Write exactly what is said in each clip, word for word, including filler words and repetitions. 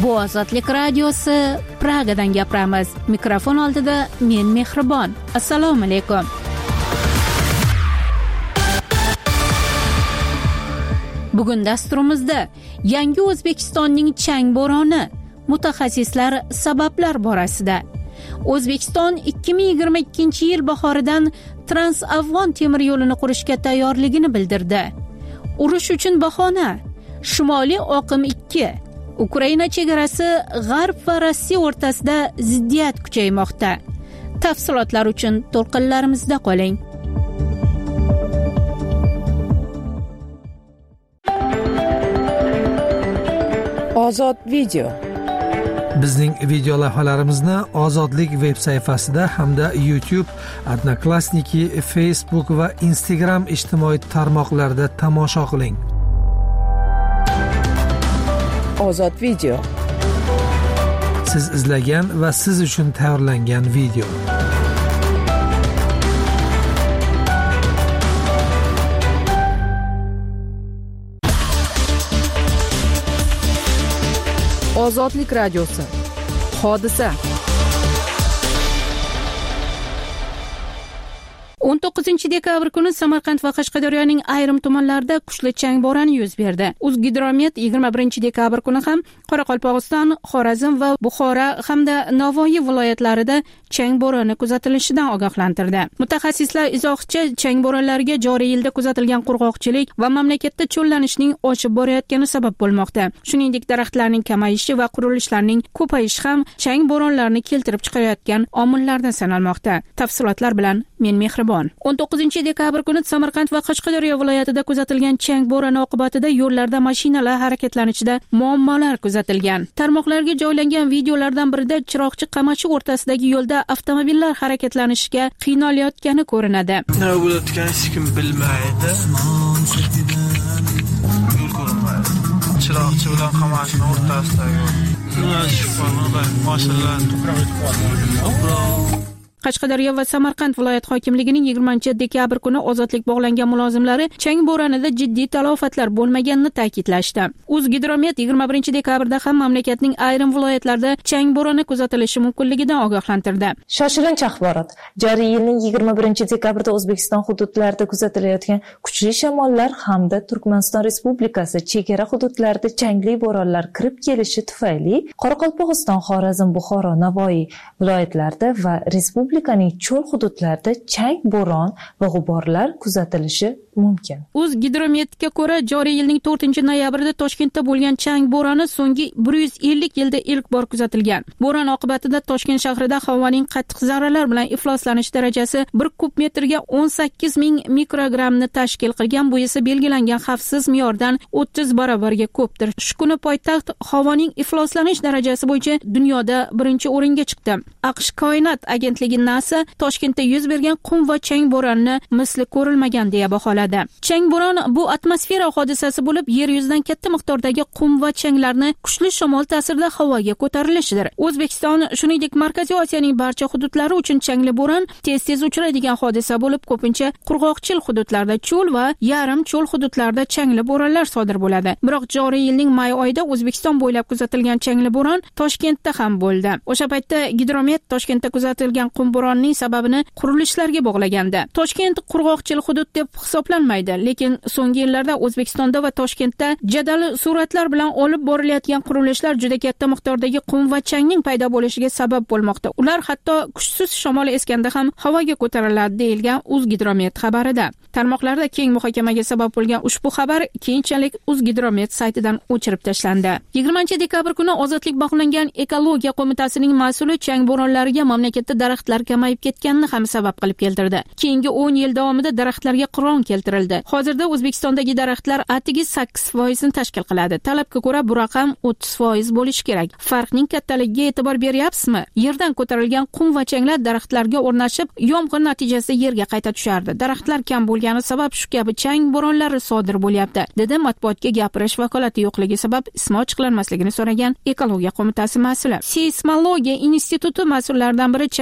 Bu Ozodlik radiosi Pragadan gapiramiz. Mikrofon oldida men Mehribon. Assalomu alaykum. Bugun dasturimizda yangi O'zbekistonning chang bo'roni, mutaxassislar sabablar borasida. O'zbekiston ikki ming yigirma ikkinchi yil bahoridan Trans-Afg'on temir yo'lini qurishga tayyorligini bildirdi. Urush uchun bahona. Shimoliy oqim ikki. Ukraina chegarasi G'arb va Rossiya o'rtasida ziddiyat kuchaymoqda. Tafsilotlar uchun to'lqinlarimizda qoling. Ozod video. Bizning video lavhalarimizni Ozodlik veb sayfasida hamda YouTube, Odnoklassniki, Facebook va Instagram ijtimoiy tarmoqlarida tomosha qiling. Ozod video. Siz izlagan va siz uchun tayyorlangan video. Ozodlik radiosi. Hodisa. o'n to'qqizinchi dekabr kuni Samarqand va Qashqadaryoning ayrim tumanlarida kuchli chang bo'roni yuz berdi. O'zgidromet yigirma birinchi dekabr kuni ham Qoraqalpog'iston, Xorazm va Buxoro hamda Navoiy viloyatlarida chang bo'roni kuzatilishidan ogohlantirdi. Mutaxassislar izohcha chang bo'ronlariga joriy yilda kuzatilgan qurg'oqchilik va mamlakatda cho'llanishning oshib borayotgani sabab bo'lmoqda. Shuningdek, daraxtlarning kamayishi va qurilishlarning ko'payishi ham chang bo'ronlarini keltirib chiqarayotgan omillardan sanalmoqda. Tafsilotlar bilan men Mehribon. o'n to'qqizinchi dekabr kuni Samarqand va Qashqadaryo viloyatida kuzatilgan chang bo'roni oqibatida yo'llarda mashinalar harakatlanishida muammolar kuzatilgan. Tarmoqlarga joylangan videolardan birida chiroqchi qamachi o'rtasidagi yo'lda avtomobillar harakatlanishiga qiynalayotgani ko'rinadi. Nima bo'layotganini hech kim bilmaydi. Yo'l ko'rinmaydi. Chiroqchi bilan qamashning o'rtasidagi mashinalar Qashqadaryo va Samarqand viloyat hokimligining yigirmanchi dekabr kuni ozodlik bog'langan mulozimlari chang bo'ronida jiddiy talofatlar bo'lmaganini ta'kidlashdi. O'zgidromet yigirma birinchi dekabrda ham mamlakatning ayrim viloyatlarida chang bo'roni kuzatilishi mumkinligidan ogohlantirdi. Shoshilinch axborot. Joriy yilning yigirma birinchi dekabrda O'zbekiston hududlarida kuzatilayotgan kuchli shamollar hamda Turkmaniston Respublikasi chegara hududlarida changli bo'ronlar kirib kelishi tufayli Qoraqalpog'iston, Xorazm, Buxoro, Navoiy viloyatlarida va Respublika Respublikaning cho'l hududlarida chang bo'ron va g'uborlar kuzatilishi mumkin. O'zgidrometga ko'ra, joriy yilning to'rtinchi noyabrida Toshkentda bo'lgan chang bo'roni so'nggi bir yuz ellik yilda ilk bor kuzatilgan. Bo'ron oqibatida Toshkent shahrida havoning qattiq zarralar bilan ifloslanish darajasi bir kub metrga o'n sakkiz ming mikrogrammni tashkil qilgan. Bu esa belgilangan xavfsiz me'yordan o'ttiz barobarga ko'pdir. Shu kuni poytaxt havoning ifloslanish darajasi bo'yicha dunyoda birinchi o'ringa chiqdi. AQSh koinot agentligi NASA Toshkentda yuz bergan qum va chang bo'ronini misli ko'rilmagan deya baholadi. Chang bo'ron bu atmosfera hodisasi bo'lib, yer yuzidan katta miqdordagi qum va changlarni kuchli shamol ta'sirida havoga ko'tarilishidir. O'zbekiston, shuningdek, Markaziy Osiyoning barcha hududlari uchun changli bo'ron tez-tez uchraydigan hodisa bo'lib, ko'pincha qurg'oqchil hududlarda, cho'l va yarim cho'l hududlarida changli bo'ronlar sodir bo'ladi. Biroq joriy yilning may oyida O'zbekiston bo'ylab kuzatilgan changli bo'ron Toshkentda ham bo'ldi. O'sha paytda Gidromet Toshkentda kuzatilgan qum bo'ronining sababini qurilishlarga bog'lagandi. Toshkent qurg'oqchil hudud deb hisoblanmaydi, lekin so'nggi yillarda O'zbekistonda va Toshkentda jadal suratlar bilan olib borilayotgan qurilishlar juda katta miqdordagi qum va changning paydo bo'lishiga sabab bo'lmoqda. Ular hatto kuchsiz shamol esganda ham havoga ko'tariladi, deyilgan O'zgidromet xabarida. Tarmoqlarda keng muhokamaga sabab bo'lgan ushbu xabar keyinchalik O'zgidromet saytidan o'chirib tashlandi. yigirmanchi dekabr kuni ozodlik bog'langan ekologiya qo'mitasining mas'uli chang bo'ronlariga mamlakatda daraxtlar kamayib ketganini ham sabab qilib keltirdi. Keyingi o'n yil davomida daraxtlarga qiron keltirildi. Hozirda O'zbekistondagi daraxtlar atigi sakkiz foiz ni tashkil qiladi. Talabga ko'ra bu raqam o'ttiz foiz bo'lishi kerak. Farqning kattaligiga e'tibor beryapsizmi? Yerdan ko'tarilgan qum va changlar daraxtlarga o'rnashib, yomg'ir natijasida yerga qayta tushardi. Daraxtlar kam bo'lgani sabab shu kabi chang bo'ronlari sodir bo'lyapti, dedi matbuotga gapirish vakolati yo'qligi sabab ismi ochiqlanmasligini so'ragan ekologiya qo'mitasi mas'uli. Seysmologiya instituti mas'ullaridan biri chang bo'ronlari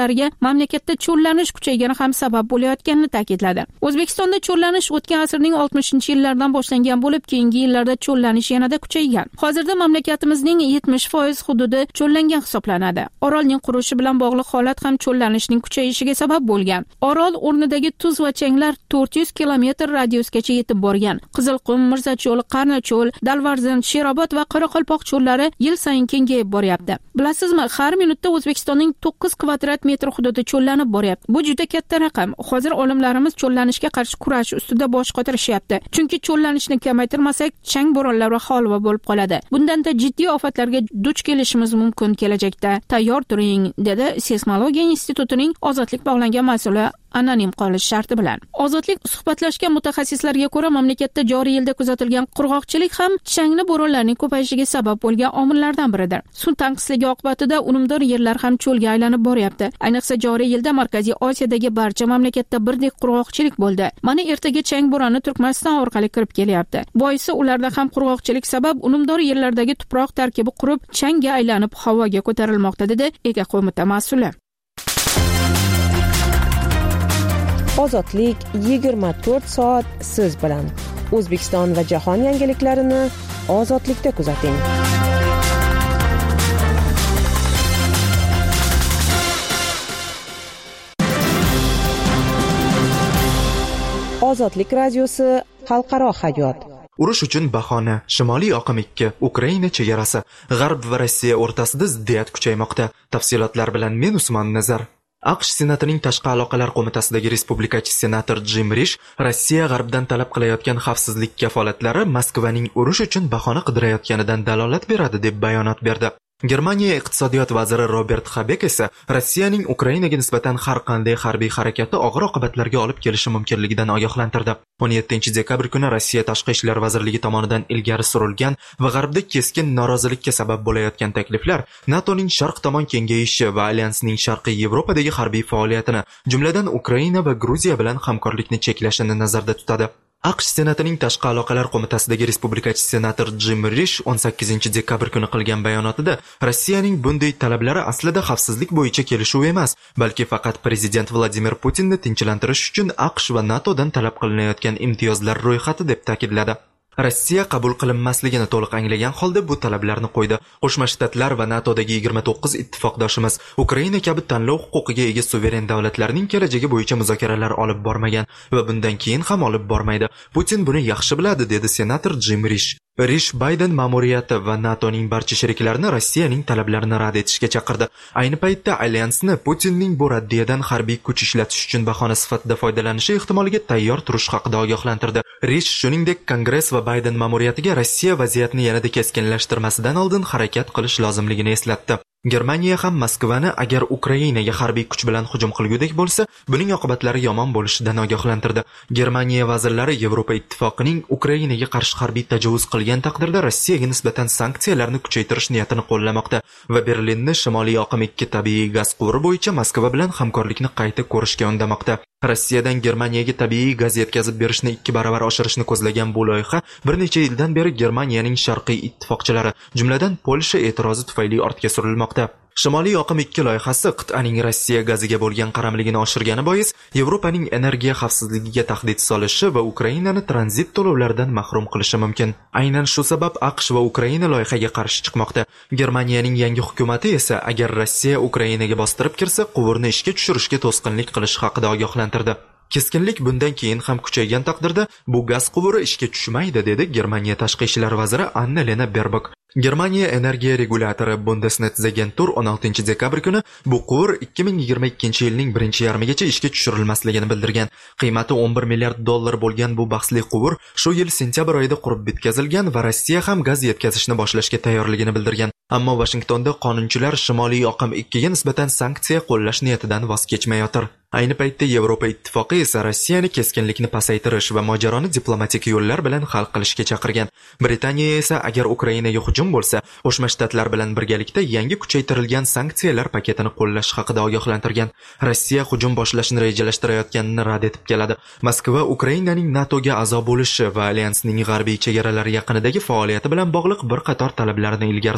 hududlariga mamlakatda cho'llanish kuchaygani ham sabab bo'layotganini ta'kidladi. O'zbekistonda cho'llanish o'tgan asrning oltmishinchi yillaridan boshlangan bo'lib, keyingi yillarda cho'llanish yanada kuchaygan. Hozirda mamlakatimizning yetmish foiz hududi cho'llangan hisoblanadi. Orolning qurishi bilan bog'liq holat ham cho'llanishning kuchayishiga sabab bo'lgan. Orol o'rnidagi tuz va changlar to'rt yuz kilometr radiusgacha yetib borgan. Qizilqum, Mirzacho'l, Qarnacho'l, Dalvarzin, Sherobod va Qoraqalpoq cho'llari yil sayin kengayib boryapti. Bilasizmi, har minutda O'zbekistonning to'qqiz kvadrat metr hududi cho'llanib boryapti. Bu juda katta raqam. Hozir olimlarimiz cho'llanishga qarshi kurash ustida bosh qotirishyapti. Chunki cho'llanishni kamaytirmasak, chang bo'ronlar va holva bo'lib qoladi. Bundan-da jiddiy ofatlarga duch kelishimiz mumkin kelajakda. Tayyor turing, dedi Seysmologiya institutining ozodlik bog'langan mas'uli anonim qolish sharti bilan. Ozodlik suhbatlashgan mutaxassislarga ko'ra, mamlakatda joriy yilda kuzatilgan qurg'oqchilik ham changli bo'ronlarning ko'payishiga sabab bo'lgan omillardan biridir. Suv tanqisligi oqibatida unumdor yerlar ham cho'lga aylanib boryapti. Ayniqsa joriy yilda Markaziy Osiyodagi barcha mamlakatda birdek qurg'oqchilik bo'ldi. Mana ertaga chang bo'roni Turkmaniston orqali kirib kelyapti. Boisi ularda ham qurg'oqchilik sabab unumdor yerlardagi tuproq tarkibi qurib, changga aylanib havoga ko'tarilmoqda, dedi Ega qo'mita mas'uli. Ozodlik yigirma to'rt soat siz bilan. O'zbekiston va jahon yangiliklarini ozodlikda kuzating. Ozodlik radiosi xalqaro hayot. Urush uchun bahona. Shimoliy oqim ikki. Ukraina chegarasi. G'arb va Rossiya o'rtasida ziddiyat kuchaymoqda. Tafsilotlar bilan men Usmon Nazar. AQSh Senatining Tashqi aloqalar qo'mitasidagi respublikachi senator Jim Rish Rossiya g'arbdan talab qilayotgan xavfsizlik kafolatlari Moskvaning urush uchun bahona qidirayotganidan dalolat beradi deb bayonot berdi. Germaniya iqtisodiyot vaziri Robert Habeck esa Rossiyaning Ukrainaga nisbatan har qanday harbiy harakati og'ir oqibatlarga olib kelishi mumkinligidan ogohlantirdi. o'n yettinchi dekabr kuni Rossiya Tashqi ishlar vazirligi tomonidan ilgari surilgan va g'arbda keskin norozilikka sabab bo'layotgan takliflar NATOning sharq tomon kengayishi va alyansning sharqiy Yevropadagi harbiy faoliyatini, jumladan Ukraina va Gruziya bilan hamkorlikni cheklashini nazarda tutadi. AQSh Senatining Tashqi aloqalar qo'mitasidagi respublikachi senator Jim Rish o'n sakkizinchi dekabr kuni qilgan bayonotida Rossiyaning bunday talablari aslida xavfsizlik bo'yicha kelishuv emas, balki faqat prezident Vladimir Putinni tinchlantirish uchun AQSh va NATOdan talab qilinayotgan imtiyozlar ro'yxati deb ta'kidladi. Rossiya qabul qilinmasligini to'liq anglagan holda bu talablarni qo'ydi. Qo'shma Shtatlar va NATOdagi yigirma to'qqiz ittifoqdoshimiz Ukraina kabi tanlov huquqiga ega suveren davlatlarning kelajagi bo'yicha muzokaralar olib bormagan va bundan keyin ham olib bormaydi. Putin buni yaxshi biladi, dedi senator Jim Rish. Rish Bayden ma'muriyati va NATOning barcha sheriklarini Rossiyaning talablarini rad etishga chaqirdi. Ayni paytda alyansni Putinning bu raddiyadan harbiy kuch ishlatish uchun bahona sifatida foydalanishi ehtimoliga tayyor turish haqida ogohlantirdi. Rish shuningdek Kongress va Bayden ma'muriyatiga Rossiya vaziyatni yanada keskinlashtirmasidan oldin harakat qilish lozimligini eslatdi. Germaniya ham Moskvani agar Ukrainaga harbiy kuch bilan hujum qilgudek bo'lsa, buning oqibatlari yomon bo'lishidan ogohlantirdi. Germaniya vazirlari Yevropa ittifoqining Ukrainaga qarshi harbiy tajovuz qilgan taqdirda Rossiyaga nisbatan sanksiyalarni kuchaytirish niyatini qo'llamoqda va Berlinni Shimoliy oqim ikki tabiiy gaz quvuri bo'yicha Moskva bilan hamkorlikni qayta ko'rishga undamoqda. Rossiyadan Germaniyaga tabiiy gaz yetkazib berishni ikki baravar oshirishni ko'zlagan bu loyiha bir necha yildan beri Germaniyaning sharqiy ittifoqchilari, jumladan Polsha e'tirozi tufayli ortga surilmoqda. Shimoliy oqim ikki loyihasi qit'aning Rossiya gaziga bo'lgan qaramligini oshirgani bois Yevropaning energiya xavfsizligiga tahdid solishi va Ukrainani tranzit to'lovlaridan mahrum qilishi mumkin. Aynan shu sabab AQSh va Ukraina loyihaga qarshi chiqmoqda. Germaniyaning yangi hukumati esa agar Rossiya Ukrainaga bostirib kirsa, quvurni ishga tushirishga to'sqinlik qilish haqida ogohlantirdi. Keskinlik bundan keyin ham kuchaygan taqdirda bu gaz quvuri ishga tushmaydi, dedi Germaniya tashqi ishlar vaziri Anna-Lena Baerbock. Germaniya energiya regulatori Bundesnetzagentur o'n oltinchi dekabr kuni bu quvur ikki ming yigirma ikkinchi yilning birinchi yarmigacha ishga tushirilmasligini bildirgan. Qiymati o'n bir milliard dollar bo'lgan bu bahsli quvur shu yil sentyabr oyida qurib bitkazilgan va Rossiya ham gaz yetkazishni boshlashga tayyorligini bildirgan. Ammo Washingtonda qonunchilar Shimoliy oqim ikkiga nisbatan sanksiya qo'llash niyatidan voz kechmayotir. Ayni paytda Yevropa ittifoqi esa Rossiyani keskinlikni pasaytirish va mojaroni diplomatik yo'llar bilan hal qilishga chaqirgan. Britaniya esa agar Ukrainaga hujum bo'lsa, Qo'shma Shtatlar bilan birgalikda yangi kuchaytirilgan sanksiyalar paketini qo'llash haqida ogohlantirgan. Rossiya hujum boshlashni rejalashtirayotganini rad etib keladi. Moskva Ukrainaning NATOga a'zo bo'lishi va alyansning g'arbiy chegaralari yaqinidagi faoliyati bilan bog'liq bir qator talablarni ilgari surgan.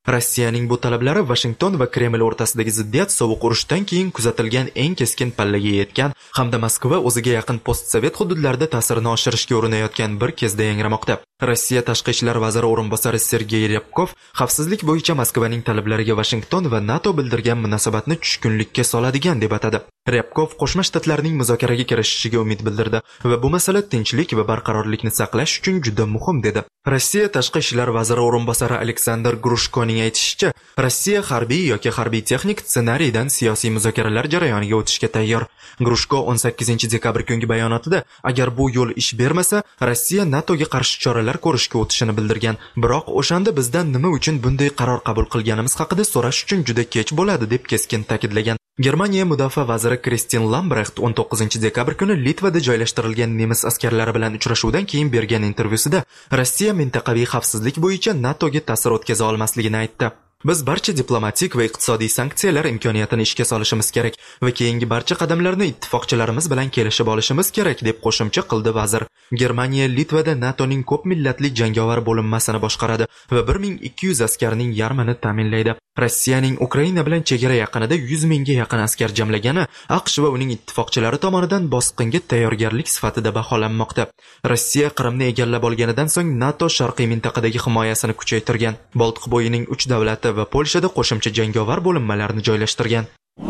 Rossiyaning bu talablari Washington va Kreml o'rtasidagi ziddiyat sovuq urushdan keyin kuzatilgan eng keskin pallaga yetgan hamda Moskva o'ziga yaqin postsovet hududlarda ta'sirini oshirishga urinayotgan bir kezda yangramoqda. Rossiya tashqi ishlar vaziri o'rinbosari Sergey Ryabkov xavfsizlik bo'yicha Moskvaning talablariga Washington va NATO bildirgan munosabatni tushkunlikka soladigan deb atadi. Ryabkov Qo'shma Shtatlarning muzokaraga kirishishiga umid bildirdi va bu masala tinchlik va barqarorlikni saqlash uchun juda muhim dedi. Rossiya tashqi ishlar vaziri o'rinbosari Aleksandr Grushkoning aytishicha, Rossiya harbiy yoki harbiy texnik ssenariydan siyosiy muzokaralar jarayoniga o'tishga tayyor. Grushko o'n sakkizinchi dekabr kungi bayonotida, agar bu yo'l ish bermasa, Rossiya NATOga qarshi choralar ko'rishga o'tishini bildirgan. Biroq o'shanda bizdan nima uchun bunday qaror qabul qilganimiz haqida so'rash uchun juda kech bo'ladi deb keskin ta'kidlagan. Germaniya mudofaa vaziri Kristin Lambrecht o'n to'qqizinchi dekabr kuni Litvada joylashtirilgan nemis askarlari bilan uchrashuvdan keyin bergan intervyusida Rossiya mintaqaviy xavfsizlik bo'yicha NATOga ta'sir o'tkaza olmasligini aytdi. Biz barcha diplomatik va iqtisodiy sanksiyalar imkoniyatini ishga solishimiz kerak va keyingi barcha qadamlarni ittifoqchilarimiz bilan kelishib olishimiz kerak deb qo'shimcha qildi vazir. Germaniya Litvada NATOning ko'p millatli jangovar bo'linmasini boshqaradi va bir ming ikki yuz askarning yarmini ta'minlaydi. Rossiyaning Ukraina bilan chegara yaqinida yuz mingga yaqin askar jamlagani AQSh va uning ittifoqchilari tomonidan bosqinga tayyorgarlik sifatida baholanmoqda. Rossiya Qrimni egallab olganidan so'ng NATO sharqiy mintaqadagi himoyasini kuchaytirgan. Boltiq bo'yining uch davlati va Polshada qo'shimcha jangovar bo'linmalarni joylashtirgan.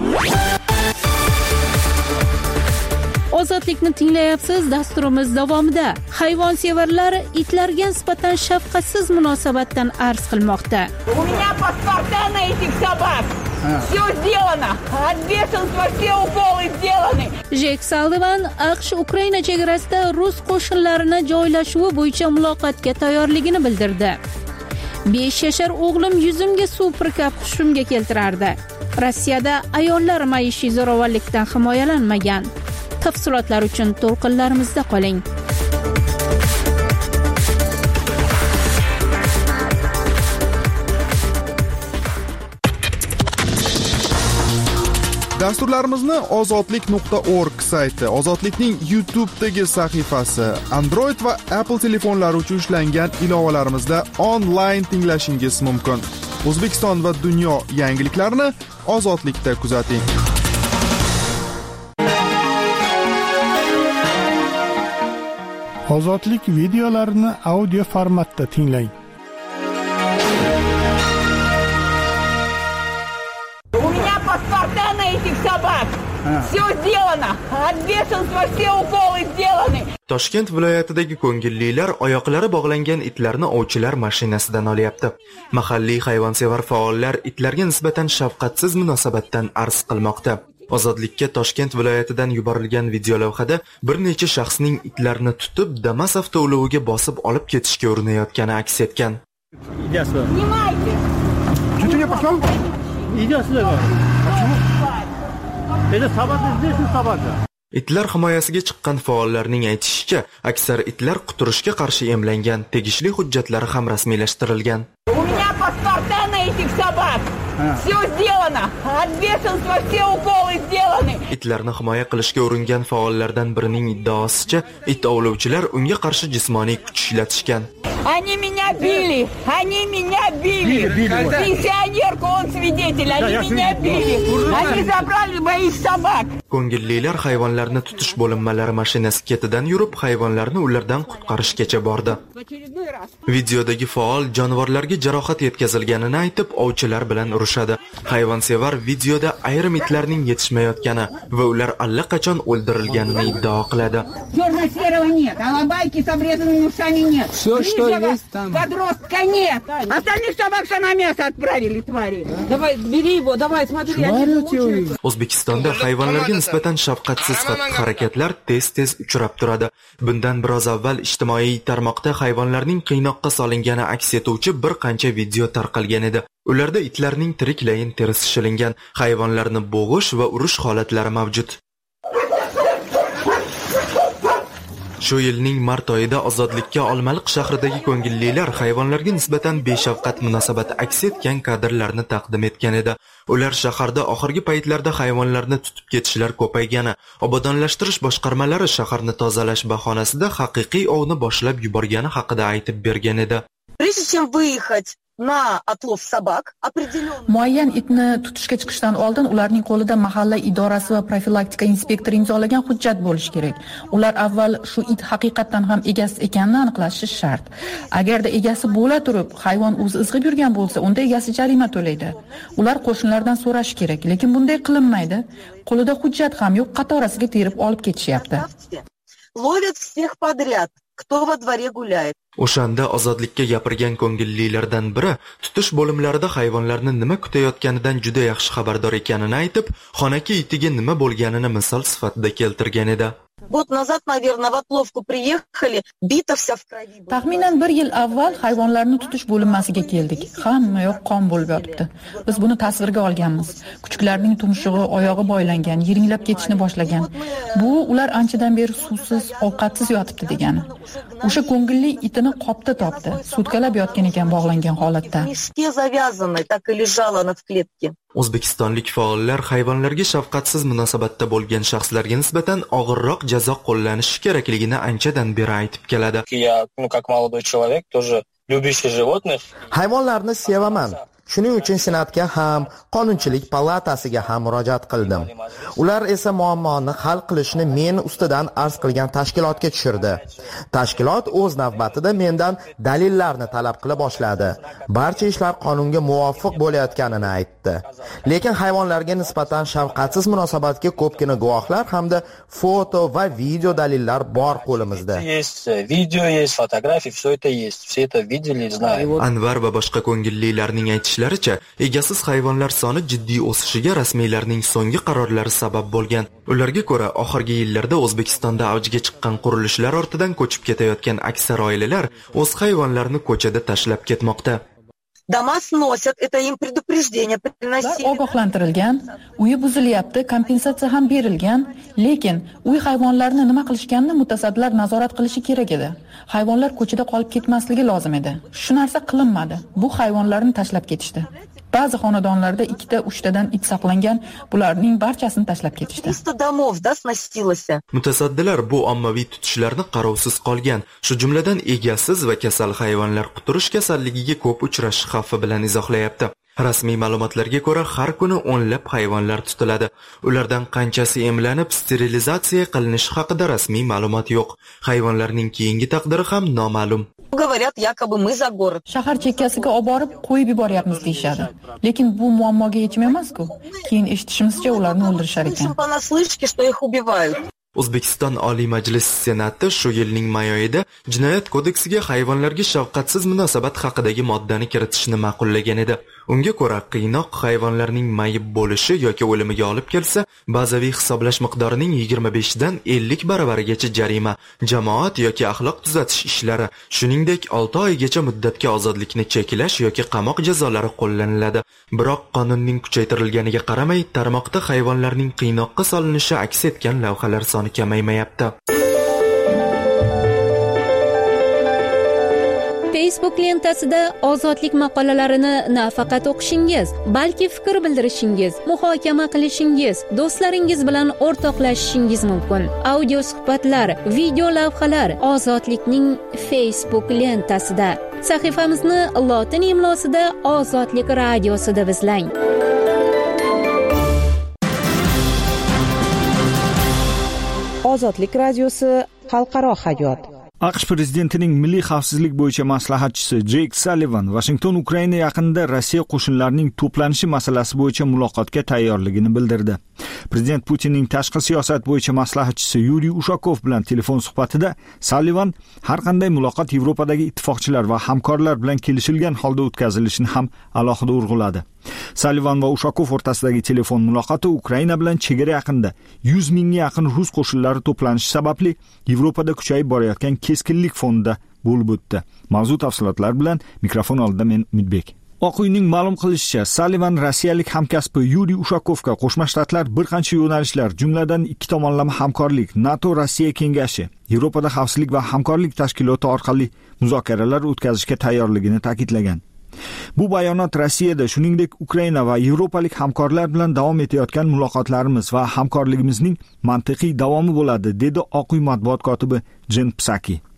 Ozodlikni tinglayapsiz. Dasturimiz davomida hayvonsevarlar itlarga nisbatan shafqatsiz munosabatdan arz qilmoqda. У меня паспорта на этих собак. Все сделано. От бешенства все уколы сделаны. Jek Sullivan AQSh Ukraina chegarasida rus qo'shinlarini joylashuvi bo'yicha muloqotga tayyorligini bildirdi. besh yashar o'g'lim yuzimga suv purkab hushimga keltirardi. Rossiyada ayollar maishiy zo'ravonlikdan himoyalanmagan. Tafsilotlar uchun to'lqinlarimizda qoling. Dasturlarimizni ozodlik nuqta org sayti, Ozodlikning YouTube'dagi sahifasi, Android va Apple telefonlari uchun ishlangan ilovalarimizda onlayn tinglashingiz mumkin. O'zbekiston va dunyo yangiliklarini Ozodlikda kuzating. Ozodlik videolarini audio formatda tinglang. У меня паспорта на этих собак. Все сделано. От бешенства все уколы сделаны. Toshkent viloyatidagi ko'ngillilar oyoqlari bog'langan itlarni ovchilar mashinasidan olyapti. Mahalliy hayvonsevar faollar itlarga nisbatan shafqatsiz munosabatdan arz qilmoqda. Ozodlikka Toshkent viloyatidan yuborilgan videolavhada bir necha shaxsning itlarni tutib Damas avtouloviga bosib olib ketishga urinayotgani aks etgan. Снимайте. Что я пошел? Иди сюда. Почему? Это собака здесь, собака. Itlar himoyasiga chiqqan faollarning aytishicha, aksar itlar quturishga qarshi emlangan, tegishli hujjatlari ham rasmiylashtirilgan. У меня паспорта на этих собак. Все сделано. От бешенства все уколы сделаны. Itlarni himoya qilishga uringan faollardan birining iddaosicha, it ovlovchilar unga qarshi jismoniy kuch ishlatishgan. Они меня bili. Они меня bili. Пенсионерку он свидетель. Они меня bili. Они забрали моих собак. Ko'ngillilar hayvonlarni tutish bo'linmalari mashinasi ketidan yurib, hayvonlarni ulardan qutqarishgacha bordi. Videodagi faol jonivorlarga jarohat yetkazilganini aytib, ovchilar bilan urushadi. Hayvonsevar videoda ayrim itlarning yetishmayotgani va ular allaqachon o'ldirilganini iddao qiladi. Черно-серого нет, а лобайки с обрезанными ушами нет. Все, что есть там. Подростка нет. Остальных собак на мясо отправили, твари. Давай, бери его, давай, смотри. O'zbekistonda hayvonlarga nisbatan shafqatsiz harakatlar tez-tez uchrab turadi. Bundan biroz avval ijtimoiy tarmoqda hayvonlarning qiynoqqa solingani aks etuvchi bir qancha video tarqalgan edi. Ularda itlarning tiriklayin terisi shilingan, hayvonlarni bo'g'ish va urish holatlari mavjud. Shu yilning mart oyida Ozodlikka Olmaliq shahridagi ko'ngillilar hayvonlarga nisbatan beshafqat munosabat aks etgan kadrlarni taqdim etgan edi. Ular shaharda oxirgi paytlarda hayvonlarni tutib ketishlar ko'paygani, obodonlashtirish boshqarmalari shaharni tozalash bahonasida haqiqiy ovni boshlab yuborgani haqida aytib bergan edi. Прежде чем выехать на отлов собак определённый. Muayyan itni tutishga chiqishdan oldin ularning qo'lida mahalla idorasi va profilaktika inspektori imzolagan hujjat bo'lishi kerak. Ular avval shu it haqiqatan ham egasi ekanini aniqlashi shart. Agarda egasi bo'la turib, hayvon o'zi izg'ib yurgan bo'lsa, unda egasi jarima to'laydi. Ular qo'shnilardan so'rashi kerak, lekin bunday qilinmaydi. Qo'lida hujjat ham yo'q, qatorasiga terib olib ketishyapti. Ловят всех подряд, кто во дворе гуляет. O'shanda ozodlikka gapirgan ko'ngillilardan biri tutish bo'limlarida hayvonlarni nima kutayotganidan juda yaxshi xabardor ekanini aytib, xonaki itiga nima bo'lganini misol sifatida keltirgan edi. Год назад, наверное, в отловку приехали, бита вся в крови. Taxminan bir yil avval hayvonlarni tutish bo'linmasiga keldik. Hamma yoq qon bo'lib yotibdi. Biz buni tasvirga olganmiz. Kuchuklarning tumshug'i, oyog'i boylangan, yiringlab ketishni boshlagan. Bu ular anchadan beri suvsiz, ovqatsiz yotibdi degani. O'sha ko'ngilli itini qopda topdi. Sutkalab yotgan ekan bog'langan holatda. Мешке завязаны, так и лежала она в клетке. O'zbekistonlik faollar hayvonlarga shafqatsiz munosabatda bo'lgan shaxslarga nisbatan og'irroq jazo qo'llanishi kerakligini anchadan beri aytib keladi. Я, ну, как молодой человек, тоже любящий животных. Hayvonlarni sevaman. Shuning uchun Senatga ham, Qonunchilik palatasiga ham murojaat qildim. Ular esa muammoni hal qilishni men ustidan arz qilgan tashkilotga tushirdi. Tashkilot o'z navbatida mendan dalillarni talab qila boshladi. Barcha ishlar qonunga muvofiq bo'layotganini aytdi. Lekin hayvonlarga nisbatan shafqatsiz munosabatga ko'pgina guvohlar hamda foto va video dalillar bor qo'limizda. Есть video, есть фотографии, все это есть. Все это видели, знают. Anvar va boshqa ko'ngillilarning aytishlaricha, egasiz hayvonlar soni jiddiy o'sishiga rasmiylarning so'nggi qarorlari sabab bo'lgan. Ularga ko'ra, oxirgi yillarda O'zbekistonda avjiga chiqqan qurilishlar ortidan ko'chib ketayotgan aksar oilalar o'z hayvonlarini ko'chada tashlab ketmoqda. Дома сносят, это им предупреждение приносили. Ogohlantirilgan, uyi buzilyapti, kompensatsiya ham berilgan, lekin uy hayvonlarini nima qilishganini mutasaddilar nazorat qilishi kerak edi. Hayvonlar ko'chada qolib ketmasligi lozim edi. Shu narsa qilinmadi. Bu hayvonlarni tashlab ketishdi. Ba'zi xonadonlarda ikkita, uchtadan it saqlangan, bularning barchasini tashlab ketishdi. триста домов, да, сносилось. Mutasaddilar bu ommaviy tutishlarni qarovsiz qolgan, shu jumladan egasiz va kasal hayvonlar quturish kasalligiga ko'p uchrashi xavfi bilan izohlayapti. Rasmiy ma'lumotlarga ko'ra, har kuni o'nlab hayvonlar tutiladi. Ulardan qanchasi emlanib, sterilizatsiya qilinishi haqida rasmiy ma'lumot yo'q. Hayvonlarning keyingi taqdiri ham noma'lum. Говорят, якобы мы за город. Shahar chekkasiga olib borib qo'yib yuboryapmiz deyshadi. Lekin bu muammoga yechim emas-ku. Keyin eshitishimizcha ularni o'ldirishar ekan. Понаслышке, что их убивают. O'zbekiston Oliy Majlis Senati shu yilning may oyida Jinoyat kodeksiga hayvonlarga shafqatsiz munosabat haqidagi moddani kiritishni ma'qullagan edi. Unga ko'ra, qiynoq hayvonlarning mayib bo'lishi yoki o'limiga olib kelsa, bazaviy hisoblash miqdorining yigirma besh dan ellik baravarigacha jarima, jamoat yoki axloq tuzatish ishlari, shuningdek olti oygacha muddatga ozodlikni cheklash yoki qamoq jazolari qo'llaniladi. Biroq qonunning kuchaytirilganiga qaramay, tarmoqda hayvonlarning qiynoqqa solinishi aks etgan lavhalar soni kamaymayapti. Facebook lentasida ozodlik maqolalarini nafaqat o'qishingiz, balki fikr bildirishingiz, muhokama qilishingiz, do'stlaringiz bilan o'rtoqlashishingiz mumkin. Audio suhbatlar, video lavhalar Ozodlikning Facebook lentasida. Sahifamizni lotin imlosida Ozodlik radiosida izlang. Ozodlik radiosi xalqaro hayot. AQSh prezidentining milliy xavfsizlik bo'yicha maslahatchisi Jeyk Sallivan Washington Ukraina yaqinida Rossiya qo'shinlarining to'planishi masalasi bo'yicha muloqotga tayyorligini bildirdi. Prezident Putinning tashqi siyosat bo'yicha maslahatchisi Yuriy Ushakov bilan telefon suhbatida Sallivan har qanday muloqot Yevropadagi ittifoqchilar va hamkorlar bilan kelishilgan holda o'tkazilishini ham alohida urg'uladi. Sallivan va Ushakov o'rtasidagi telefon muloqoti Ukraina bilan chegara yaqinida yuz mingga yaqin rus qo'shinlari to'planishi sababli Yevropada kuchayib borayotgan keskinlik fonida bo'lib o'tdi. Mavzu tafsilotlar bilan mikrofon oldida men Umidbek. Oq uyning ma'lum qilishicha, Sallivan rossiyalik hamkasbi Yuriy Ushakovga Qo'shma Shtatlar bir qancha yo'nalishlar, jumladan ikki tomonlama hamkorlik, NATO Rossiya kengashi, Yevropada xavfsizlik va hamkorlik tashkiloti orqali muzokaralar o'tkazishga tayyorligini ta'kidlagan. Bu bayonot Rossiyada, shuningdek Ukraina va yevropalik hamkorlar bilan davom etayotgan muloqotlarimiz va hamkorligimizning mantiqiy davomi bo'ladi, dedi Oq uy matbuot kotibi Jen Psaki.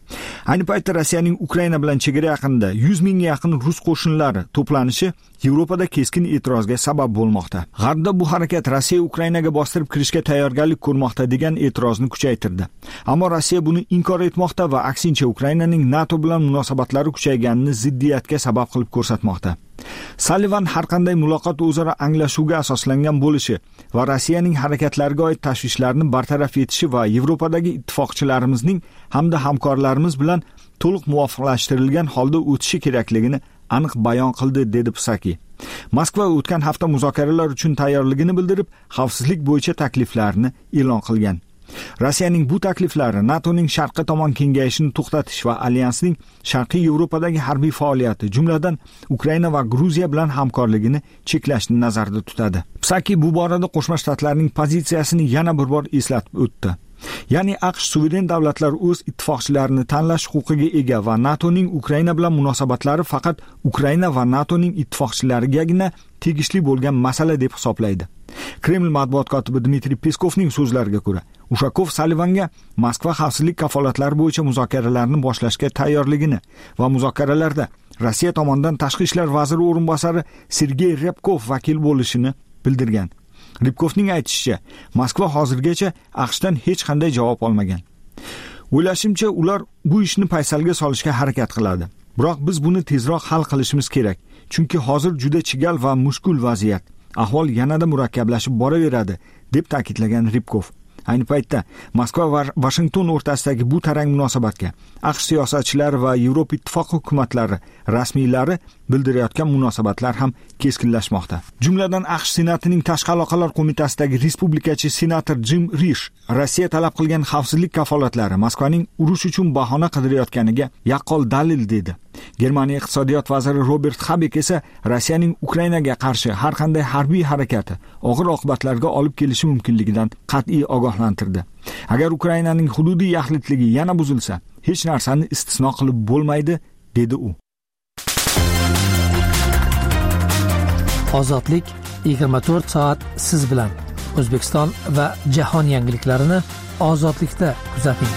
Ayni paytda Rossiyaning Ukraina bilan chegara yaqinida yuz mingga yaqin rus qo'shinlari to'planishi Yevropada keskin e'tirozga sabab bo'lmoqda. G'arbda bu harakat Rossiya Ukrainaga bostirib kirishga tayyorgarlik ko'rmoqda degan e'tirozni kuchaytirdi. Ammo Rossiya buni inkor etmoqda va aksincha Ukrainaning NATO bilan munosabatlari kuchayganini ziddiyatga sabab qilib ko'rsatmoqda. Sullivan har qanday muloqot o'zaro anglashuvga asoslangan bo'lishi va Rossiyaning harakatlariga oid tashvishlarni bartaraf etishi va Yevropadagi ittifoqchilarimizning hamda hamkorlarimiz bilan to'liq muvofiqlashtirilgan holda o'tishi kerakligini aniq bayon qildi, dedi Psaki. Moskva o'tgan hafta muzokaralar uchun tayyorligini bildirib, xavfsizlik bo'yicha takliflarini e'lon qilgan. Rossiyaning bu takliflari NATOning sharqqa tomon kengayishini to'xtatish va alyansning Sharqiy Yevropadagi harbiy faoliyati, jumladan Ukraina va Gruziya bilan hamkorligini cheklashni nazarda tutadi. Psaki bu borada Qo'shma Shtatlarning pozitsiyasini yana bir bor eslatib o'tdi. Ya'ni AQSh suveren davlatlar o'z ittifoqchilarini tanlash huquqiga ega va NATOning Ukraina bilan munosabatlari faqat Ukraina va NATOning ittifoqchilarigagina tegishli bo'lgan masala deb hisoblaydi. Kreml matbuot kotibi Dmitriy Peskovning so'zlariga ko'ra, Ushakov Sullivanga Moskva xavfsizlik kafolatlari bo'yicha muzokaralarni boshlashga tayyorligini va muzokaralarda Rossiya tomonidan tashqi ishlar vaziri o'rinbosari Sergey Ryabkov vakil bo'lishini bildirgan. Ryabkovning aytishicha, Moskva hozirgacha AQShdan hech qanday javob olmagan. O'ylashimcha, ular bu ishni paysalga solishga harakat qiladi. Biroq biz buni tezroq hal qilishimiz kerak, chunki hozir juda chigal va mushkul vaziyat. Ahvol yanada murakkablashib boraveradi, deb ta'kidlagan Ryabkov. Ayni paytda Moskva va Washington o'rtasidagi bu tarang munosabatga AQSh siyosatchilari va Yevropa ittifoqi hukumatlari rasmiylari bildirayotgan munosabatlar ham keskinlashmoqda. Jumladan AQSh Senatining Tashqi aloqalar qo'mitasidagi respublikachi senator Jim Risch Rossiya talab qilgan xavfsizlik kafolatlari Moskvaning urush uchun bahona qidirayotganiga yaqqol dalil dedi. Germaniya iqtisodiyot vaziri Robert Habeck esa Rossiyaning Ukrainaga qarshi har qanday harbiy harakati og'ir oqibatlarga olib kelishi mumkinligidan qat'iy ogohlantirdi. Agar Ukrainaning hududiy yaxlitligi yana buzilsa, hech narsani istisno qilib bo'lmaydi, dedi u. Ozodlik yigirma to'rt soat siz bilan. O'zbekiston va jahon yangiliklarini ozodlikda kuzating.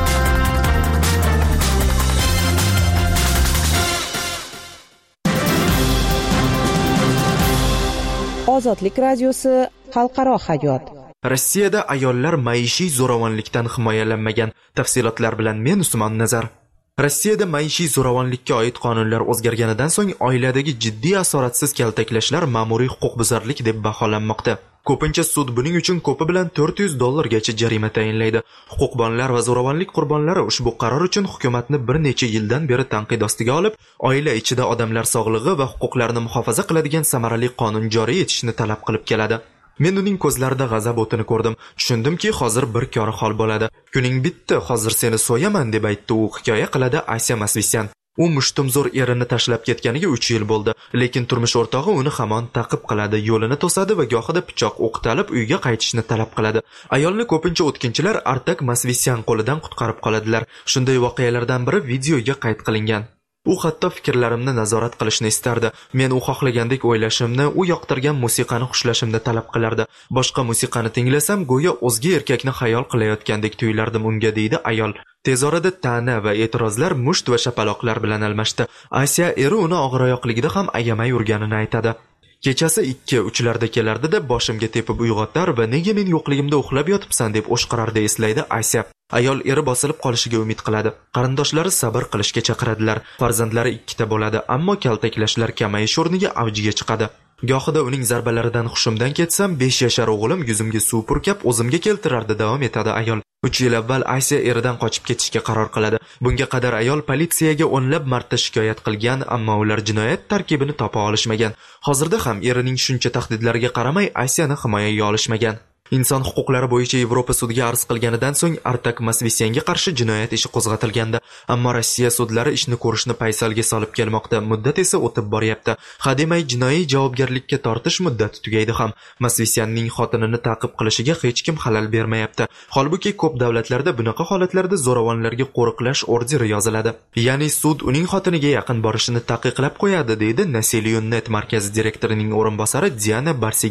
Ozodlik radiosi xalqaro hayot. Rossiyada ayollar maishiy zo'ravonlikdan himoyalanmagan. Tafsilotlar bilan men Usmon Nazar. Rossiyada maishiy zo'ravonlikka oid qonunlar o'zgarganidan so'ng oiladagi jiddiy asoratsiz kaltaklashlar ma'muriy huquqbuzarlik deb baholanmoqda. Ko'pincha sud buning uchun ko'pi bilan to'rt yuz dollargacha jarima tayinlaydi. Huquqbonlar va zo'ravonlik qurbonlari ushbu qaror uchun hukumatni bir necha yildan beri tanqid ostiga olib, oila ichida odamlar sog'lig'i va huquqlarini muhofaza qiladigan samarali qonun joriy etishni talab qilib keladi. Men uning ko'zlarida g'azab o'tini ko'rdim. Tushundimki, hozir bir kori hol bo'ladi. Kuning bitti, hozir seni so'yaman deb aytdi u, hikoya qiladi Asya Masvisyan. U mushtumzo'r erini tashlab ketganiga uch yil bo'ldi, lekin turmush o'rtog'i uni hamon ta'qib qiladi, yo'lini to'sadi va gohida pichoq o'qitalib uyga qaytishni talab qiladi. Ayolni ko'pincha o'tkinchilar Artak Masvisyan qo'lidan qutqarib qoladilar. Shunday voqealardan biri videoga qayd qilingan. U hatto fikrlarimni nazorat qilishni istardi. Men u xohlagandek o'ylashimni, u yoqtirgan musiqani xushlashimni talab qilardi. Boshqa musiqani tinglasam, go'yo o'zga erkakni xayol qilayotgandek tuyulardim unga, deydi ayol. Tez orada ta'na va e'tirozlar musht va shapaloqlar bilan almashdi. Asya eri uni og'iroyoqligida ham ayamay urganini aytadi. Kechasi ikki uchlarda kelardi-da boshimga tepib uyg'otar va nega men yo'qligimda uxlab yotibsan deb o'shqirardi, eslaydi Asya. Ayol eri bosilib qolishiga umid qiladi. Qarindoshlari sabr qilishga chaqiradilar. Farzandlari ikkita bo'ladi, ammo kaltaklashlar kamayish o'rniga avjiga chiqadi. Gohida uning zarbalaridan hushimdan ketsam, besh yashar o'g'lim yuzimga suv purkab o'zimga keltirardi, davom etadi ayol. uch yil avval Asya eridan qochib ketishga qaror qiladi. Bunga qadar ayol politsiyaga o'nlab marta shikoyat qilgan, ammo ular jinoyat tarkibini topa olishmagan. Hozirda ham erining shuncha tahdidlariga qaramay Asyani himoyaga olishmagan. Inson huquqlari bo'yicha Yevropa sudiga arz qilganidan so'ng Artak Masvisyanga qarshi jinoyat ishi qo'zg'atilgandi. Ammo Rossiya sudlari ishni ko'rishni paysalga solib kelmoqda. Muddat esa o'tib boryapti. Hademay jinoiy javobgarlikka tortish muddati tugaydi ham. Masvisyanning xotinini ta'qib qilishiga hech kim xalal bermayapti. Holbuki ko'p davlatlarda bunaqa holatlarda zo'ravonlarga qo'riqlash orderi yoziladi. Ya'ni sud uning xotiniga yaqin borishini taqiqlab qo'yadi, deydi Naseliyunnet markazi direktorining o'rinbosari Diana Barsigan.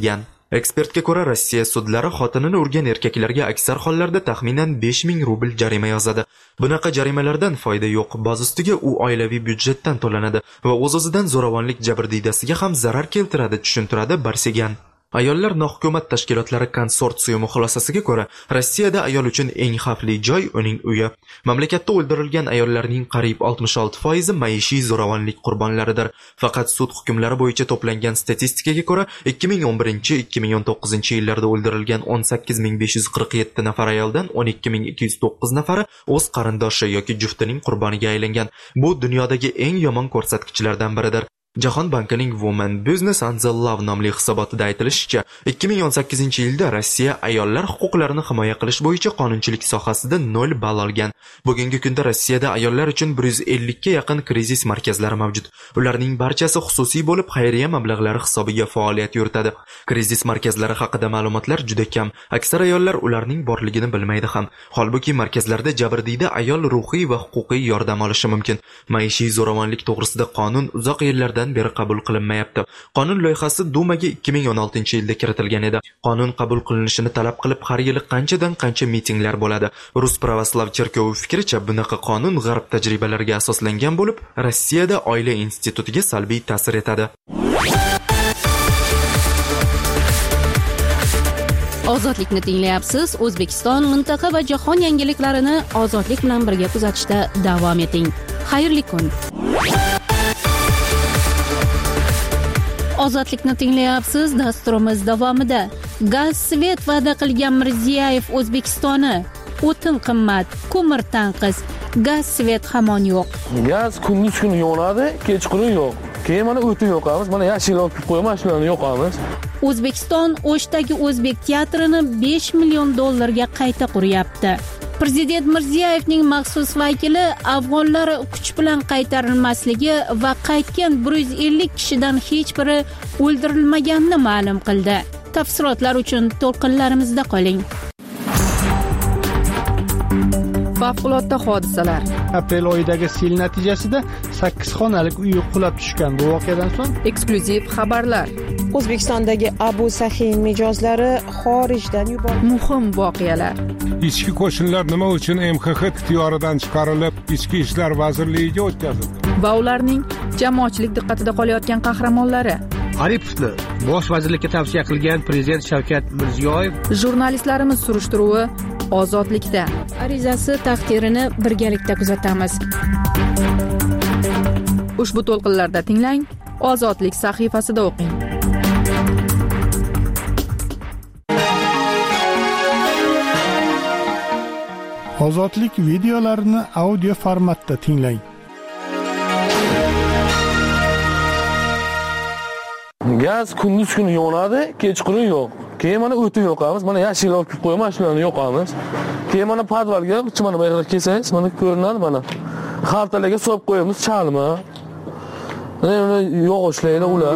Ekspertga ko'ra, Rossiya sudlari xotinini urgan erkaklarga aksar hollarda taxminan besh ming rubl jarima yozadi. Bunaqa jarimalardan foyda yo'q. Boz ustiga u oilaviy byudjetdan to'lanadi va o'z-o'zidan zo'ravonlik jabrdiydasiga ham zarar keltiradi, tushuntiradi Barsegan. Ayollar nohukumat tashkilotlari konsorsiumi xulosasiga ko'ra, Rossiyada ayol uchun eng xavfli joy uning uyi. Mamlakatda o'ldirilgan ayollarning qariyb oltmish olti foizi maishiy zo'ravonlik qurbonlaridir. Faqat sud hukmlari bo'yicha to'plangan statistikaga ko'ra, ikki ming o'n birinchi - ikki ming o'n to'qqizinchi yillarda o'ldirilgan o'n sakkiz ming besh yuz qirq yetti nafar ayoldan o'n ikki ming ikki yuz to'qqiz nafari o'z qarindoshi yoki juftining qurboniga aylangan. Bu dunyodagi eng yomon ko'rsatkichlardan biridir. Jahon bankining Women Business and the Love nomli hisobotida aytilishicha, ikki ming o'n sakkizinchi yilda Rossiya ayollar huquqlarini himoya qilish bo'yicha qonunchilik sohasida nol ball olgan. Bugungi kunda Rossiyada ayollar uchun bir yuz ellik ga yaqin krizis markazlari mavjud. Ularning barchasi xususiy bo'lib, xayriya mablag'lari hisobiga faoliyat yuritadi. Krizis markazlari haqida ma'lumotlar juda kam. Aksar ayollar ularning borligini bilmaydi ham. Holbuki markazlarda jabrdiyda ayol ruhiy va huquqiy yordam olishi mumkin. Maishiy zo'ravonlik to'g'risida qonun uzoq yillardan beri qabul qilinmayapti. Qonun loyihasi Dumaga ikki ming o'n oltinchi yilda kiritilgan edi. Qonun qabul qilinishini talab qilib har yili qanchadan qancha mitinglar bo'ladi. Rus pravoslav cherkovi fikricha, bunaqa qonun g'arb tajribalariga asoslangan bo'lib, Rossiyada oila institutiga salbiy ta'sir etadi. Ozodlikni tinglayapsiz. O'zbekiston, mintaqa va jahon yangiliklarini ozodlik bilan birga kuzatishda davom eting. Xayrli kun. Ozodlikni tinglayapsiz. Dasturimiz davomida gaz svet va'da qilgan Mirziyoyev O'zbekistoni, o'tin qimmat, ko'mir tanqis, gaz svet hamon yo'q. Gaz kunduz kuni yonadi, kechqurun yo'q. Keyin mana o'tin yo'qamiz, mana yashil olib qo'yamiz, shularni yo'qamiz. O'zbekiston O'shdagi o'zbek teatrini besh million dollarga qayta quryapti. Prezident Mirziyoyevning maxsus vakili afg'onlar kuch bilan qaytarilmasligi va qaytgan bir yuz ellik kishidan hech biri o'ldirilmaganini ma'lum qildi. Tafsilotlar uchun to'lqinlarimizda qoling. Favqulodda hodisalar. Aprel oyidagi sel natijasida sakkiz xonalik uy qulab tushgan. Bu voqeadan so'ng eksklyuziv xabarlar. O'zbekistondagi Abu Sahin mijozlari xorijdan yuborildi. Muhim voqealar. Ichki qo'shinlar nima uchun M X X ixtiyoridan chiqarilib, Ichki ishlar vazirligiga o'tkazildi? Va ularning jamoatchilik diqqatida qolayotgan qahramonlari. Aripovni bosh vazirlikka tavsiya qilgan prezident Shavkat Mirziyoyev. Jurnalistlarimiz surishtiruvi ozodlikda. Arizasi taqdirini birgalikda kuzatamiz. Ushbu to'lqinlarda tinglang, Ozodlik sahifasida o'qing. Ozodlik videolarini audio formatda tinglang. Gaz kunduz kuni yonadi, kechqurun yo'q. Keyin mana o'tin yo'qamiz, mana yashil olib qo'yamiz, shularni yo'qamiz. Keyin mana podvalga, mana bu yerga kelsangiz, mana ko'rinadi mana. Xaltalarga solib qo'yamiz, chalma. Mana yog'ochlaylar ular.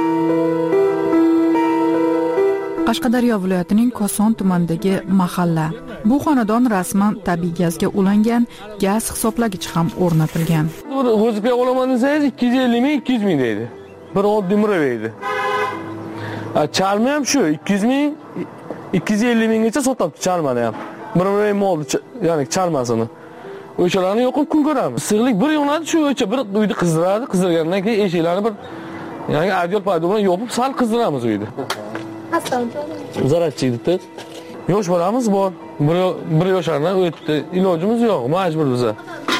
Qashqadaryo viloyatining Koson tumanidagi mahalla. Bu xonadon rasman tabiiy gazga ulangan, gaz hisoblagich ham o'rnatilgan. O'zbek olaman desangiz ikki yuz ellik ming ikki yuz ming deydi. Bir oddiy murabaydi. Chalma ham shu ikki yuz ming ikki yuz ellik minggacha sotyapti chalmani ham. Bir muray molni, ya'ni chalmasini. O'shalarni yo'qib kun ko'ramiz. Issiqlik bir yonadi, shu o'cha bir uyni qizdiradi, qizdirgandan keyin eshiklarni bir yangi adyol paydo bilan yopib sal qizdiramiz uyni. Zaratchiydi. Yosh bolamiz bor. Bir bir yoshlardan o'tdi. Ilojimiz yo'q, majbur biza.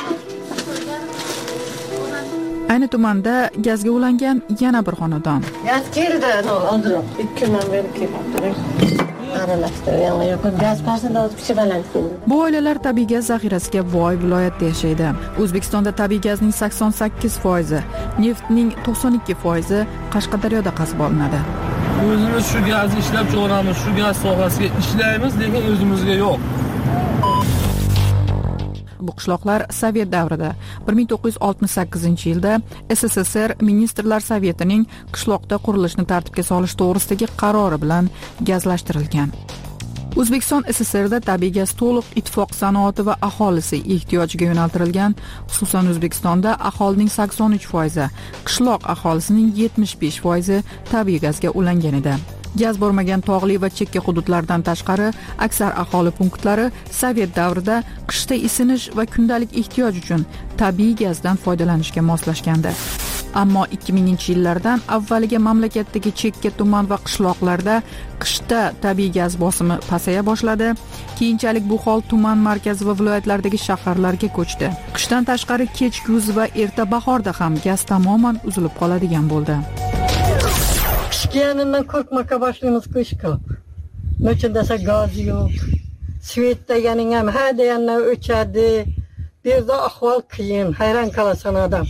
Ayni tumanda gazga ulangan yana bir xonadon. Gaz keldi, oldiroq. ikki ming berib kelibdi. Aralashtirgan yo'q, gaz pasida o'tib chiqalanadi. Bu oilalar tabiiy gaz zaxirasiga boy viloyatda yashaydi. O'zbekistonda tabiiy gazning sakson sakkiz foizi, neftning to'qson ikki foizi Qashqadaryoda qazib olinadi. O'zimiz shu gazni ishlab chiqaramiz, shu gaz sohasiga ishlaymiz, lekin o'zimizga yo'q. Bu qishloqlar Sovet davrida bir ming to'qqiz yuz oltmish sakkizinchi yilda S S S R Ministrlar Sovietining qishloqda qurilishni tartibga solish to'g'risidagi qarori bilan gazlashtirilgan. O'zbekiston S S R da tabiiy gaz to'liq ittifoq sanoati va aholisi ehtiyojiga yo'naltirilgan. Xususan O'zbekistonda aholining sakson uch foizi, qishloq aholisining yetmish besh foizi tabiiy gazga ulangan edi. Gaz bormagan tog'li va chekka hududlardan tashqari aksar aholi punktlari sovet davrida qishda isinish va kundalik ehtiyoj uchun tabiiy gazdan foydalanishga moslashgandi. Ammo ikki minginchi yillardan avvaliga mamlakatdagi chekka tuman va qishloqlarda qishda tabiiy gaz bosimi pasaya boshladi. Keyinchalik bu hol tuman markazi va viloyatlardagi shaharlarga ko'chdi. Qishdan tashqari kech kuz va erta bahorda ham gaz tamoman uzilib qoladigan bo'ldi. Qishgandan qo'rqmoqqa boshlaymiz qish qilib. Nechun desa gaz yo'q. Svet deganing ham ha deganlar o'chadi. Bu yerda ahvol qiyin, hayron qolasan odam.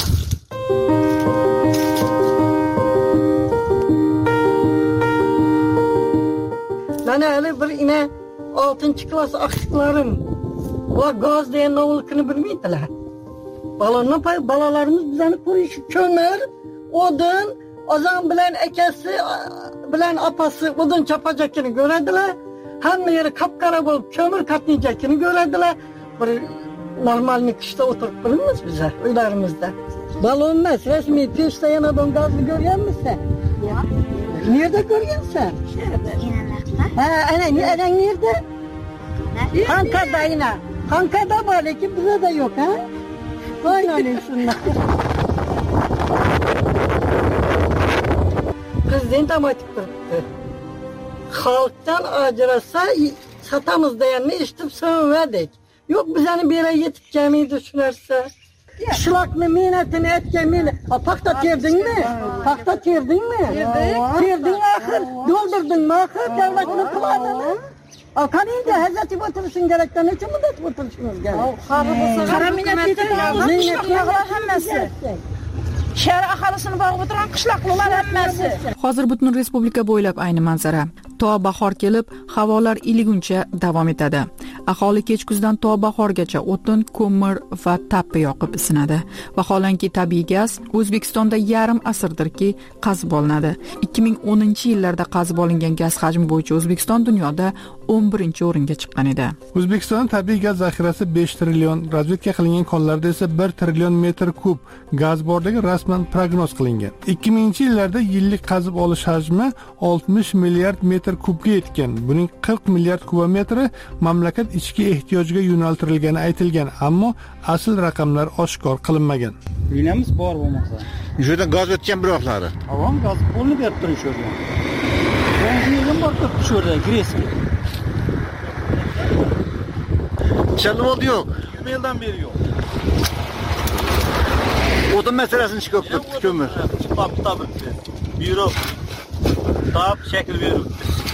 Mana hali bir ina oltinchi klass aqshiqlarim va gaz degan nolukini bilmaydilar. Balonni balalarimiz bizani ko'rishi ko'mir, odin, ozon bilan akasi bilan opasi odin chapajakini ko'radilar. Hamma yeri qapqara bo'lib ko'mir qatnayjakini ko'radilar. Bir normalni qishda o'tirib bilamiz biz uylarimizda. Balon emas, rasmiy pechda yana odam gazni ko'rganmisan? Yo'q. Nerede ko'rgansan? Ha, ana, ana nerede? Hankada ina. Hankada bor, lekin bizda da yo'q, ha? Aynan shunday. Prezident ham aytib turibdi. Xalqdan ajrasa satamiz deganini eshitib so'nvadik. Yo'q, bizani bera yetib kelmaydi shu narsa. Qishloqni mehnatini etgan men paxta terdingmi? Paxta terdingmi? Terding axir, do'ldirdingmi axir, davlatni puladimi? Qaniydi hazati o'tirishing kerakdan nechun muddat o'tirishimiz kerak? Qari bo'lsa, qara mehnatga hammasi. Shahar aholisini bog'ib o'tirgan qishloqlar hammasi. Hozir butun respublika bo'ylab ayni manzara. To bahor kelib, havolar iliguncha davom etadi. Aholi kech kuzdan to bahorgacha o'tin, ko'mir va tappi yoqib isinadi. Vaholanki tabiiy gaz O'zbekistonda yarim asrdirki qazib olinadi. ikki ming o'ninchi yillarda qazib olingan gaz hajmi bo'yicha O'zbekiston dunyoda o'n birinchi o'ringa chiqqan edi. O'zbekiston tabiiy gaz zaxirasi besh trillion, razvedka qilingan konlarda esa bir trillion metr kub gaz borligi rasman prognoz qilingan. ikki minginchi yillarda yillik qazib olish hajmi oltmish milliard metr kubga yetgan. Buning qirq milliard kubometri mamlakat ichki ehtiyojiga yo'naltirilgani aytilgan, ammo asl raqamlar oshkor qilinmagan. Linamiz bor bo'lmasa. Shu yerda gaz o'tgan biroqlari. Avom gaz qo'lni berib turish o'rgan. Yangi bor turibdi shu yerda, Greskiya. Chalvod yo'q. yigirma yildan beri yo'q. O'tin masalasini chiqib turibdi, ko'mir. Chiqib turibdi. Buyruq. Tap shakl berib.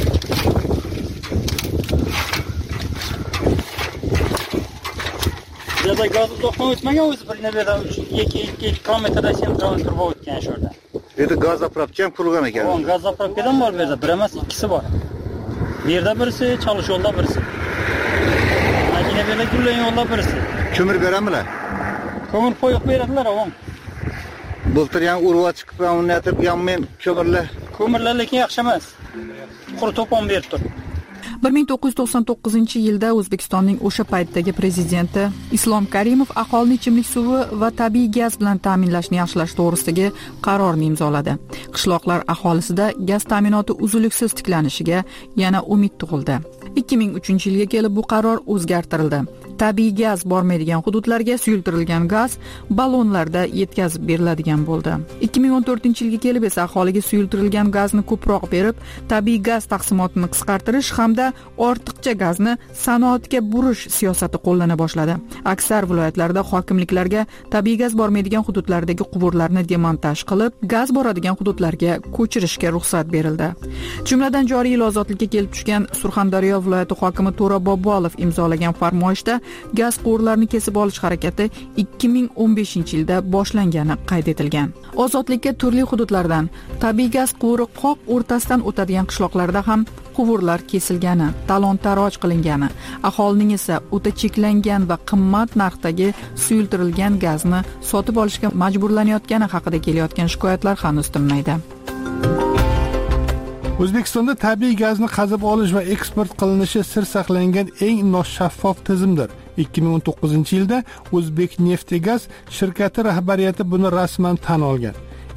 Burada gaz uzoqdan o'tmagan, o'zi bir yerda ikki kilometrda sentralni turib o'tgan shu yerda. Bu yerda gaz zapravka ham qurilgan ekan. O'ng gaz zapravkadan bor bu yerda, bir emas, ikkisi bor. Bu yerda birisi, Chalish yo'lda birisi. Mashina bilan Gullan yo'lda birisi. Ko'mir beramizlar? Ko'mir qo'yib beradilar, o'ng. Bultir ham urva chiqib, uni yatib, men ko'mirlar. Ko'mirlar lekin yaxshi emas. Qurib to'pon berib tur. bir ming to'qqiz yuz to'qson to'qqizinchi yilda O'zbekistonning o'sha paytdagi prezidenti Islom Karimov aholini ichimlik suvi va tabiiy gaz bilan ta'minlashni yaxshilash to'g'risidagi qarorni imzoladi. Qishloqlar aholisida gaz ta'minoti uzluksiz tiklanishiga yana umid tug'ildi. ikki ming uchinchi yilga kelib bu qaror o'zgartirildi. Tabiiy gaz bormaydigan hududlarga suyultirilgan gaz ballonlarda yetkazib beriladigan bo'ldi. ikki ming o'n to'rtinchi yilga kelib esa aholiga suyultirilgan gazni ko'proq berib, tabiiy gaz taqsimotini qisqartirish hamda ortiqcha gazni sanoatga burish siyosati qo'llana boshladi. Aksar viloyatlarda hokimliklarga tabiiy gaz bormaydigan hududlardagi quvurlarni demontaj qilib, gaz boradigan hududlarga ko'chirishga ruxsat berildi. Jumladan joriy yil ozodlikka kelib tushgan Surxondaryo viloyati hokimi To'ra Bobolov imzolagan farmoyishda gaz quvurlarini kesib olish harakati ikki ming o'n beshinchi yilda boshlangani qayd etilgan. Ozodlikka turli hududlardan tabiiy gaz quvuri qoq o'rtasidan o'tadigan qishloqlarda ham quvurlar kesilgani, talon-taroj qilingani, aholining esa o'ta cheklangan va qimmat narxdagi suyultirilgan gazni sotib olishga majburlanayotgani haqida kelayotgan shikoyatlar hanuz tinmaydi. O'zbekistonda tabiiy gazni qazib olish va eksport qilinishi sir saqlangan eng noshaffof tizimdir. ikki ming o'n to'qqizinchi yilda O'zbek Neftegaz shirkati rahbariyati buni rasman tan olgan.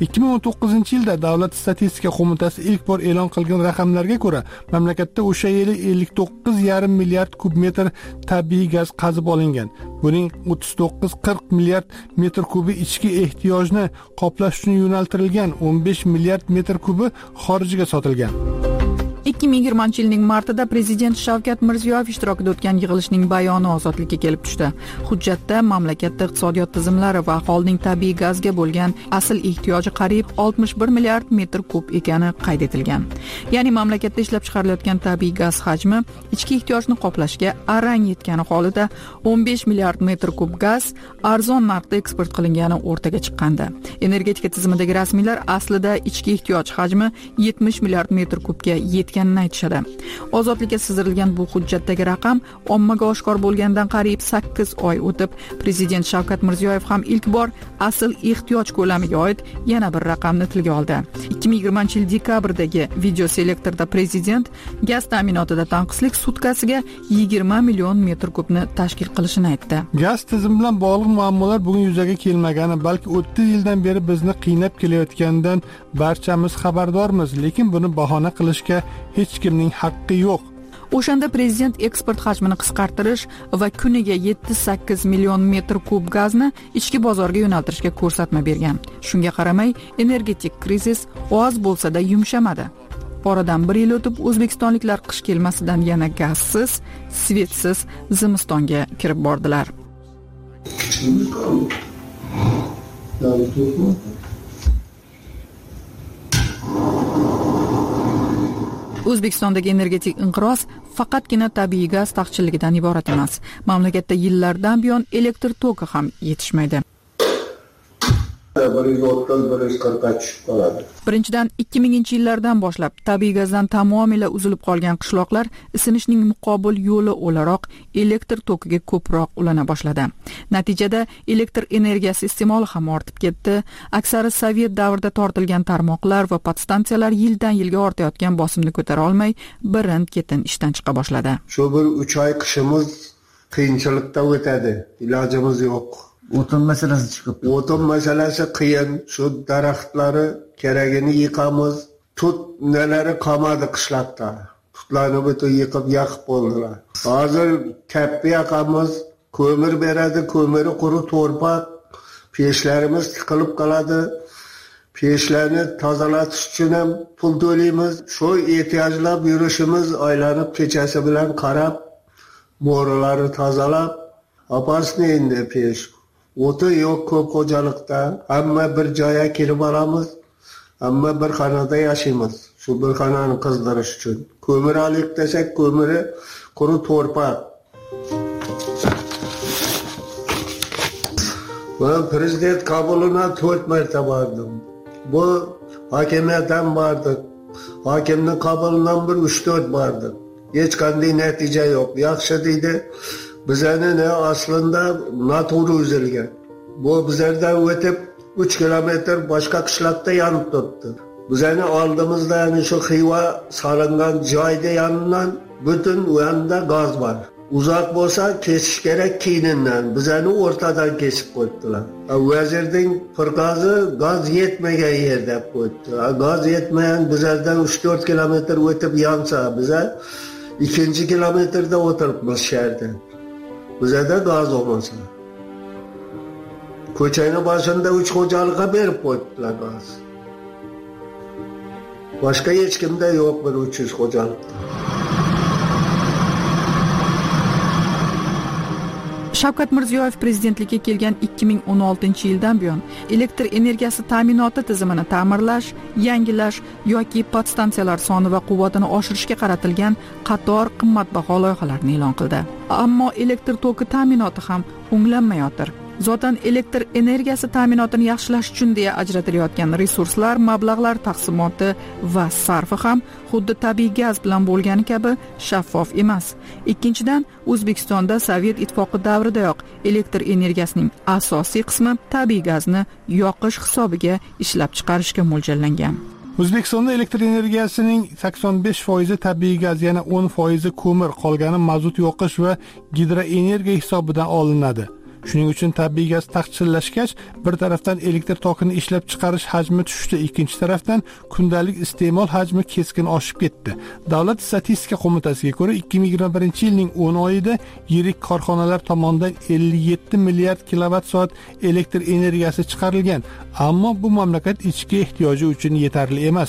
ikki ming o'n to'qqizinchi yilda Davlat statistika qo'mitasi ilk bor e'lon qilgan raqamlarga ko'ra, mamlakatda o'sha yili ellik to'qqiz yarim milliard kub metr tabiiy gaz qazib olingan. Buning o'ttiz to'qqiz qirq milliard metr kubi ichki ehtiyojni qoplash uchun yo'naltirilgan, o'n besh milliard metr kubi xorijga sotilgan. ikki ming yigirmanchi yilning martida Prezident Shavkat Mirziyoyev ishtirokida o'tgan yig'ilishning bayoni ozodlikka kelib tushdi. Hujjatda mamlakatda iqtisodiyot tizimlari va aholining tabiiy gazga bo'lgan asl ehtiyoji qariyb oltmish bir milliard metr kub ekani qayd etilgan. Ya'ni mamlakatda ishlab chiqarilayotgan tabiiy gaz hajmi ichki ehtiyojni qoplashga arang yetgani holida o'n besh milliard metr kub gaz arzon narxda eksport qilingani o'rtaga chiqqandi. Energetika tizimidagi rasmiylar aslida ichki ehtiyoj hajmi yetmish milliard metr kubga yetganini aytishadi. Ozodlikka sizdirilgan bu hujjatdagi raqam ommaga oshkor bo'lgandan qariyb sakkiz oy o'tib, Prezident Shavkat Mirziyoyev ham ilk bor asl ehtiyoj ko'lamiga oid yana bir raqamni tilga oldi. ikki ming yigirmanchi yil dekabrdagi video selektorda Prezident gaz ta'minotida tanqislik sutkasiga yigirma million metr kubni tashkil qilishini aytdi. Gaz tizimi bilan bog'liq muammolar bugun yuzaga kelmagani, balki o'ttiz yildan beri bizni qiynab kelayotganidan barchamiz xabardormiz, lekin buni bahona qilishga hech kimning haqqi yo'q. O'shanda prezident eksport hajmini qisqartirish va kuniga yetti sakkiz million metr kub gazni ichki bozorga yo'naltirishga ko'rsatma bergan. Shunga qaramay, energetik krizis oz bo'lsa-da yumshamadi. Oradan bir yil o'tib, o'zbekistonliklar qish kelmasidan yana gazsiz, svetsiz zimistonga kirib bordilar. O'zbekistondagi energetik inqiroz faqatgina tabiiy gaz taqchilligidan iborat emas. Mamlakatda yillardan buyon elektr toki ham yetishmaydi. Birinchidan, ikki minginchi yillardan boshlab tabiiy gazdan tamomila uzilib qolgan qishloqlar isinishning muqobil yo'li o'laroq elektr tokiga ko'proq ulana boshladi. Natijada elektr energiyasi iste'moli ham ortib ketdi. Aksari Sovet davrida tortilgan tarmoqlar va podstansiyalar yildan yilga ortayotgan bosimni ko'tara olmay, birin-ketin ishdan chiqa boshladi. Shu bir uch oy qishimiz qiyinchilikda o'tadi. Ilojimiz yo'q. O'tin masalasi chiqib. O'tin masalasi qiyin. Shu daraxtlari keragini yiqamiz. Tut nalari qolmadi qishloqda. Tutlarni butun yiqib yaqib bo'ldilar. Hozir kappi yoqamiz, ko'mir beradi, ko'miri quri to'rpak. Peshlarimiz tiqilib qoladi. Peshlarni tozalatish uchun ham pul to'laymiz. Shu ehtiyojlab yurishimiz aylanib kechasi bilan qarab, mo'ralari tozalab, opasni endi pesh. O'ti yo'q ko'p xo'jalikda, hamma bir joyga kirib olamiz, hamma bir xonada yashaymiz. Shu bir xonani qizdirish uchun. Ko'mir olik desak, ko'miri quri to'rpak. Men prezident qabuluna to'rt marta bordim. Bu hokimiyatdan bordik. Hokimning qabulidan bir uch to'rt bordim. Hech qanday natija yo'q. Yaxshi deydi. Bizani ne aslında naturu uzilgan. Bu bizlardan o'tib uch kilometr boshqa qishloqda yonib turibdi. Bizani oldimizda yani shu Xiva solingan joyda yonidan butun u yonda gaz bor. Uzoq bo'lsa kesish kerak keyindan. Bizani o'rtadan kesib qo'ydilar. Vazirning firqasi gaz yetmagan yerda qo'ydi. Gaz yetmagan bizlardan uch to'rt kilometr o'tib yonsa, biza ikkinchi kilometrda o'tiribmiz shaharda. Bizada gaz olmasa. Ko'chani boshida uch xo'jalikqa berib qo'ydilar gaz. Boshqa hech kimda yo'q bir uch yuz xo'jalik. Shavkat Mirziyoyev prezidentlikka kelgan ikki ming o'n oltinchi yildan buyon elektr energiyasi ta'minoti tizimini ta'mirlash, yangilash yoki podstansiyalar soni va quvvatini oshirishga qaratilgan qator qimmatbaho loyihalarni e'lon qildi. Ammo elektr toki ta'minoti ham o'nglanmayotir. Zotan elektr energiyasi ta'minotini yaxshilash uchun deya ajratilayotgan resurslar, mablag'lar taqsimoti va sarfi ham xuddi tabiiy gaz bilan bo'lgani kabi shaffof emas. Ikkinchidan, O'zbekistonda Sovet ittifoqi davridayoq elektr energiyasining asosiy qismi tabiiy gazni yoqish hisobiga ishlab chiqarishga mo'ljallangan. O'zbekistonda elektr energiyasining sakson besh foizi tabiiy gaz, yana o'n foizi ko'mir, qolgani mazut yoqish va gidroenergiya hisobidan olinadi. Shuning uchun tabiiy gaz taqchillashgach, bir tarafdan elektr tokini ishlab chiqarish hajmi tushdi, ikkinchi tarafdan kundalik iste'mol hajmi keskin oshib ketdi. Davlat statistika qo'mitasiga ko'ra, ikki ming yigirma birinchi yilning o'n oyida yirik korxonalar tomonidan ellik yetti milliard kilovat soat elektr energiyasi chiqarilgan, ammo bu mamlakat ichki ehtiyoji uchun yetarli emas.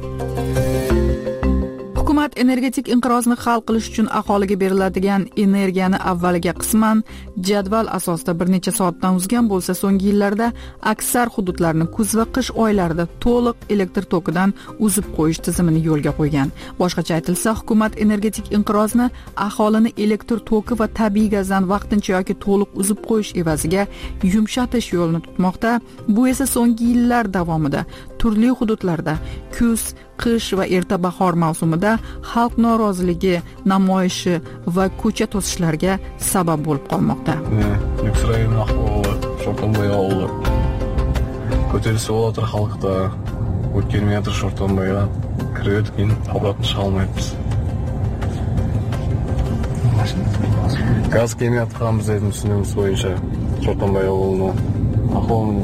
Hukumat energetik inqirozni hal qilish uchun aholiga beriladigan energiyani avvaliga qisman jadval asosida bir necha soatdan uzgan bo'lsa, so'nggi yillarda aksar hududlarni kuz va qish oylarida to'liq elektr tokidan uzib qo'yish tizimini yo'lga qo'ygan. Boshqacha aytilsa, hukumat energetik inqirozni aholini elektr toki va tabiiy gazdan vaqtincha yoki to'liq uzib qo'yish evaziga yumshatish yo'lini tutmoqda. Bu esa so'nggi yillar davomida turli hududlarda kuz, qish va erta bahor mavsumida xalq noroziligi namoyishi va ko'cha to'sishlarga sabab bo'lib qolmoqda. Ukraina ahvoli Shortanboy ahvoli ko'tarilsa bo'ladir xalqda o'tgan metr Shortanboyga kirayotgan holatni chiqolmayapmiz. Gaz kemayapti ham biz aytmoqchimiz bo'yicha Shortanboy ahvolini ahvolini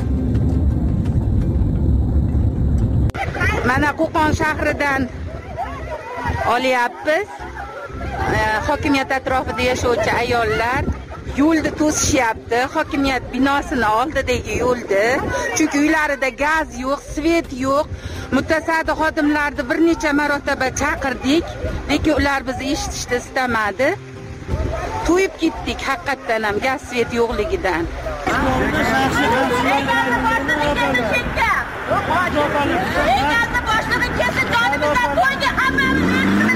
Mana Qo'qon shahridan olyapmiz. Hokimiyat atrofida yashovchi ayollar yo'lda to'sishyapti. Hokimiyat binosini oldidagi yo'lda. Chunki uylarida gaz yo'q, svet yo'q. Mutasaddi xodimlarni bir necha marotaba chaqirdik, lekin ular bizni eshitishni istamadi. To'yib ketdik haqiqatan ham gaz, svet yo'qligidan. Egazni boshlig'i kelsa jonimizdan qo'yga hammamiz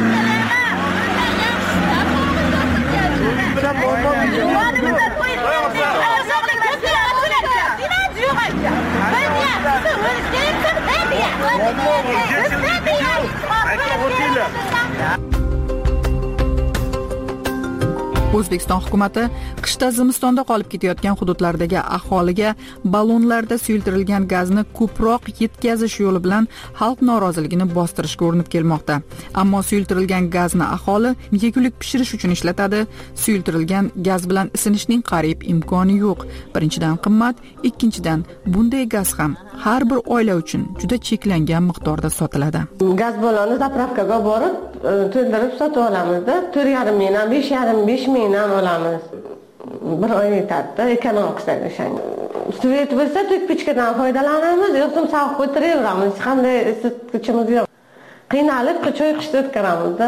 O'zbekiston hukumati qishda zimistonda qolib ketayotgan hududlardagi aholiga ballonlarda suyultirilgan gazni ko'proq yetkazish yo'li bilan xalq noroziligini bostirishga urinib kelmoqda. Ammo suyultirilgan gazni aholi yegulik pishirish uchun ishlatadi. Suyultirilgan gaz bilan isinishning qariyb imkoni yo'q. Birinchidan qimmat, ikkinchidan bunday gaz ham har bir oila uchun juda cheklangan miqdorda sotiladi. Gaz ballonni zapravkaga borib, to'ldirib sotib olamizda. to'rt yarim mingdan besh yarim besh mingdan olamiz. Bir oy yetadi, ekonomikasiga ishang. Svet bo'lsa tut-pichkadan foydalanamiz, yo'qsa sovuq o'tiraveramiz. Hech qanday isitgichimiz yo'q. Qiynalib, choy qishda o'tkaramizda.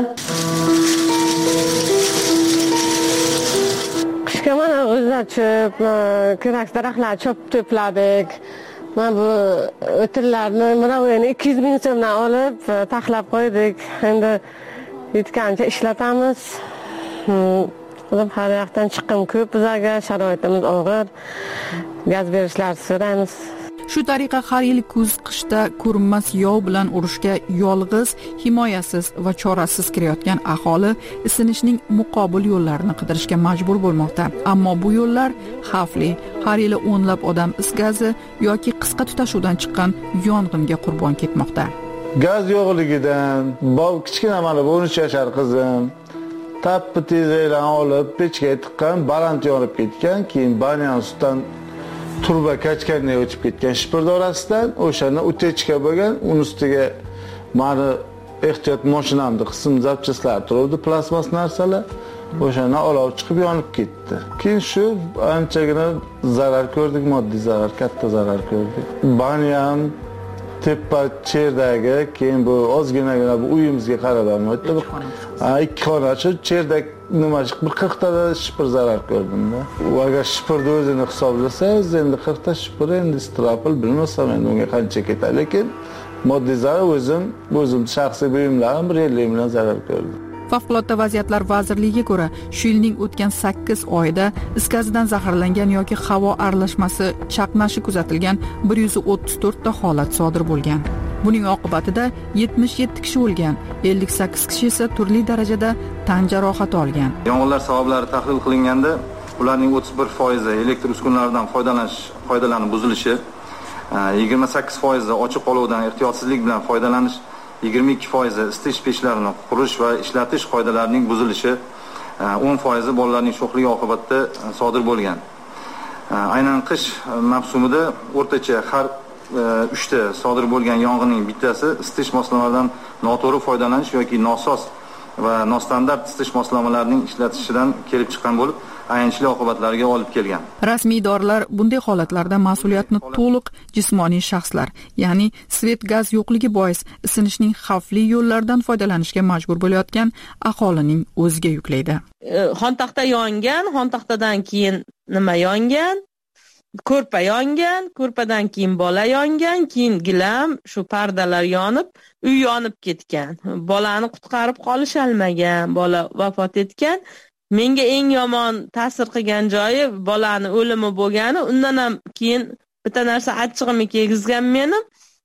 Qishga mana o'zlachib, kerak daraxtlar chop to'pladik. Mana bu o'tillarni mana ikki yuz ming so'mdan olib, taxlab qo'ydik. Endi yetgancha ishlatamiz. Xudo har yoqdan chiqqim ko'p, bizga sharoitimiz og'ir. Gaz berishlar so'raymiz. Shu tariqa har yil kuz, qishda ko'rinmas yov bilan urushga yolg'iz, himoyasiz va chorasiz kirayotgan aholi isinishning muqobil yo'llarini qidirishga majbur bo'lmoqda. Ammo bu yo'llar xavfli. Har yili o'nlab odam is gazi yoki qisqa tutashuvdan chiqqan yong'inga qurbon ketmoqda. Gaz yo'qligidan, bol kichkina mana o'n uch yashar qizim tappi tezaylan olib pechga tiqqan, baland yonib ketgan, keyin banyan sutdan turba kachkanday o'tib ketgan shipirda orasidan, o'shanda utechka bo'lgan, uni ustiga meni ehtiyot mashinamda qism zapchastlar turibdi, plastmas narsalar. O'shanda olov chiqib yonib ketdi. Keyin shu anchagina zarar ko'rdik, moddiy zarar, katta zarar ko'rdik. Banyan tepa cherdagi, keyin bu ozginagina bu uyimizga qarab olmaydi. Ha, ikki xona shu cherdak nima bir qirq ta shipir zarar ko'rdim-da. U agar shipirni o'zini hisoblasangiz, endi qirq ta shipir endi strapl bilmasam endi unga qancha ketadi, lekin moddiy zarar o'zim, o'zim shaxsiy buyumlarim bir ellik million zarar ko'rdim. Favqulodda vaziyatlar vazirligiga ko'ra, shu yilning o'tgan sakkiz oyida is gazidan zaharlangan yoki havo aralashmasi chaqnashi kuzatilgan bir yuz o'ttiz to'rt ta holat sodir bo'lgan. Buning oqibatida yetmish yetti kishi o'lgan, ellik sakkiz kishi esa turli darajada tan jarohati olgan. Yong'inlar sabablari tahlil qilinganda, ularning o'ttiz bir foizi elektr uskunalaridan foydalanish, foydalanib buzilishi, yigirma sakkiz foizi ochiq olovdan ehtiyotsizlik bilan foydalanish, yigirma ikki foizi isitish pechlarini qurish va ishlatish qoidalarining buzilishi, o'n foizi bolalarning sho'xligi oqibatida sodir bo'lgan. Aynan qish mavsumida o'rtacha har uchta sodir bo'lgan yong'inning bittasi isitish moslamalaridan noto'g'ri foydalanish yoki nosoz va nostandart isitish moslamalarining ishlatishidan kelib chiqqan bo'lib, ayanchli oqibatlarga olib kelgan. Rasmiy idoralar bunday holatlarda mas'uliyatni to'liq jismoniy shaxslar, ya'ni svet gaz yo'qligi bois isinishning xavfli yo'llaridan foydalanishga majbur bo'layotgan aholining o'ziga yuklaydi. Xontaxta yongan, xontaxtadan keyin nima yongan? Ko'rpa yongan, ko'rpadan keyin bola yongan, keyin gilam, shu pardalar yonib, uy yonib ketgan. Bolani qutqarib qolish olmagan, bola vafot etgan. Menga eng yomon ta'sir qilgan joyi bolani o'limi bo'lgani, undan ham keyin bitta narsa achchig'imni kiygizgan meni.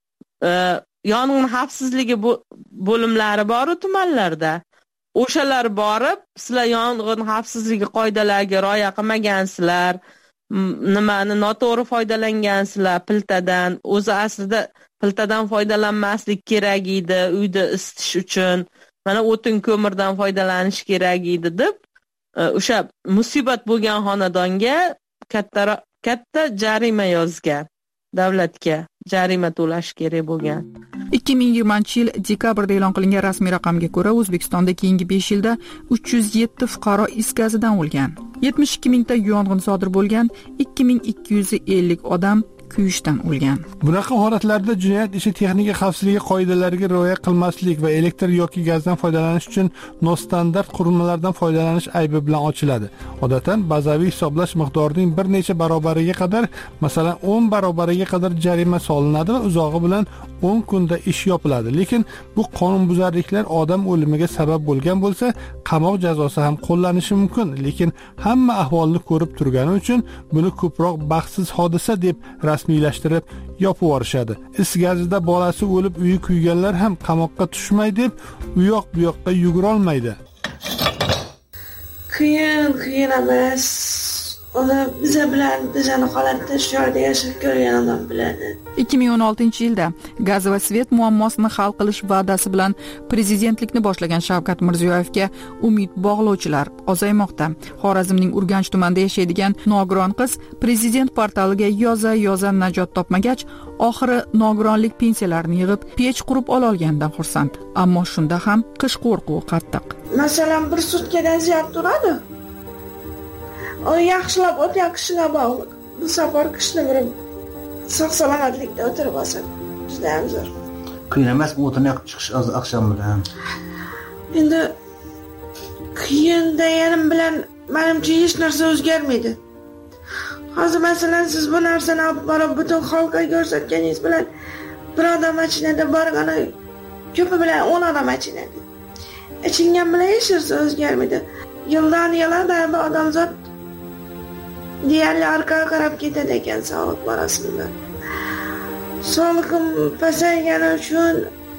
Yong'in xavfsizligi bo'limlari bor tumanlarda. O'shalar borib, sizlar yong'in xavfsizligi qoidalariga rioya qilmagansizlar, nimani noto'g'ri foydalangansizlar piltadan. O'zi aslida piltadan foydalanmaslik kerak edi, uyda isitish uchun. Mana o'tin ko'mirdan foydalanish kerak edi deb o'sha musibat bo'lgan xonadonga katta katta jarima yozgan. Davlatga jarima to'lash kerak bo'lgan. ikki ming yigirmanchi yil dekabrda e'lon qilingan rasmiy raqamga ko'ra O'zbekistonda keyingi besh yilda uch yuz yetti fuqaro is gazidan o'lgan. yetmish ikki mingta yong'in sodir bo'lgan, ikki ming ikki yuz ellik odam kuyishdan o'lgan. Bunaqa holatlarda jinoyat ishi texnika xavfsizligi qoidalariga rioya qilmaslik va elektr yoki gazdan foydalanish uchun nostandart qurilmalardan foydalanish aybi bilan ochiladi. Odatdan bazaviy hisoblash miqdorining bir necha barobariga qadar, masalan o'n barobariga qadar jarima solinadi va uzog'i bilan o'n kunda ish yopiladi. Lekin bu qonunbuzarliklar odam o'limiga sabab bo'lgan bo'lsa, qamoq jazosi ham qo'llanishi mumkin. Lekin hamma ahvolni ko'rib turgani uchun buni ko'proq baxtsiz hodisa deb rasmiylashtirib yopib yuborishadi. Is gazida bolasi o'lib uyi kuyganlar ham qamoqqa tushmay deb u yoq bu yoqqa yugura olmaydi. Qiyin, qiyin emas. Uni biza bilan bizani holatda shu yerda yashab ko'rgan odam biladi. ikki ming o'n oltinchi yilda gaz va svet muammosini hal qilish va'dasi bilan prezidentlikni boshlagan Shavkat Mirziyoyevga umid bog'lovchilar ozaymoqda. Xorazmning Urganch tumanida yashaydigan nogiron qiz prezident portaliga yoza-yoza najot topmagach, oxiri nogironlik pensiyalarini yig'ib, pech qurib ola olganidan xursand. Ammo shunda ham qish qo'rquvi qattiq. Masalan, bir sutkadan ziyod turadi. O yaxshilab o'tgan qishga bog'liq. Bu safar qishni bir sog' salomatlikda o'tirib olsak, juda ham zo'r. Qiyin emas, o'tini yoqib chiqish oqshom bilan. Endi qiyin deganim bilan menimcha hech narsa o'zgarmaydi. Hozir masalan siz bu narsani olib borib butun xalqqa ko'rsatganingiz bilan bir odam machinada borgani ko'pi bilan o'n odam machinada. Ichingan bilan hech narsa o'zgarmaydi. Yildan yilga bir odamzod deyarli orqaga qarab ketadi ekan sog'liq borasida. Sog'liqim pasaygani uchun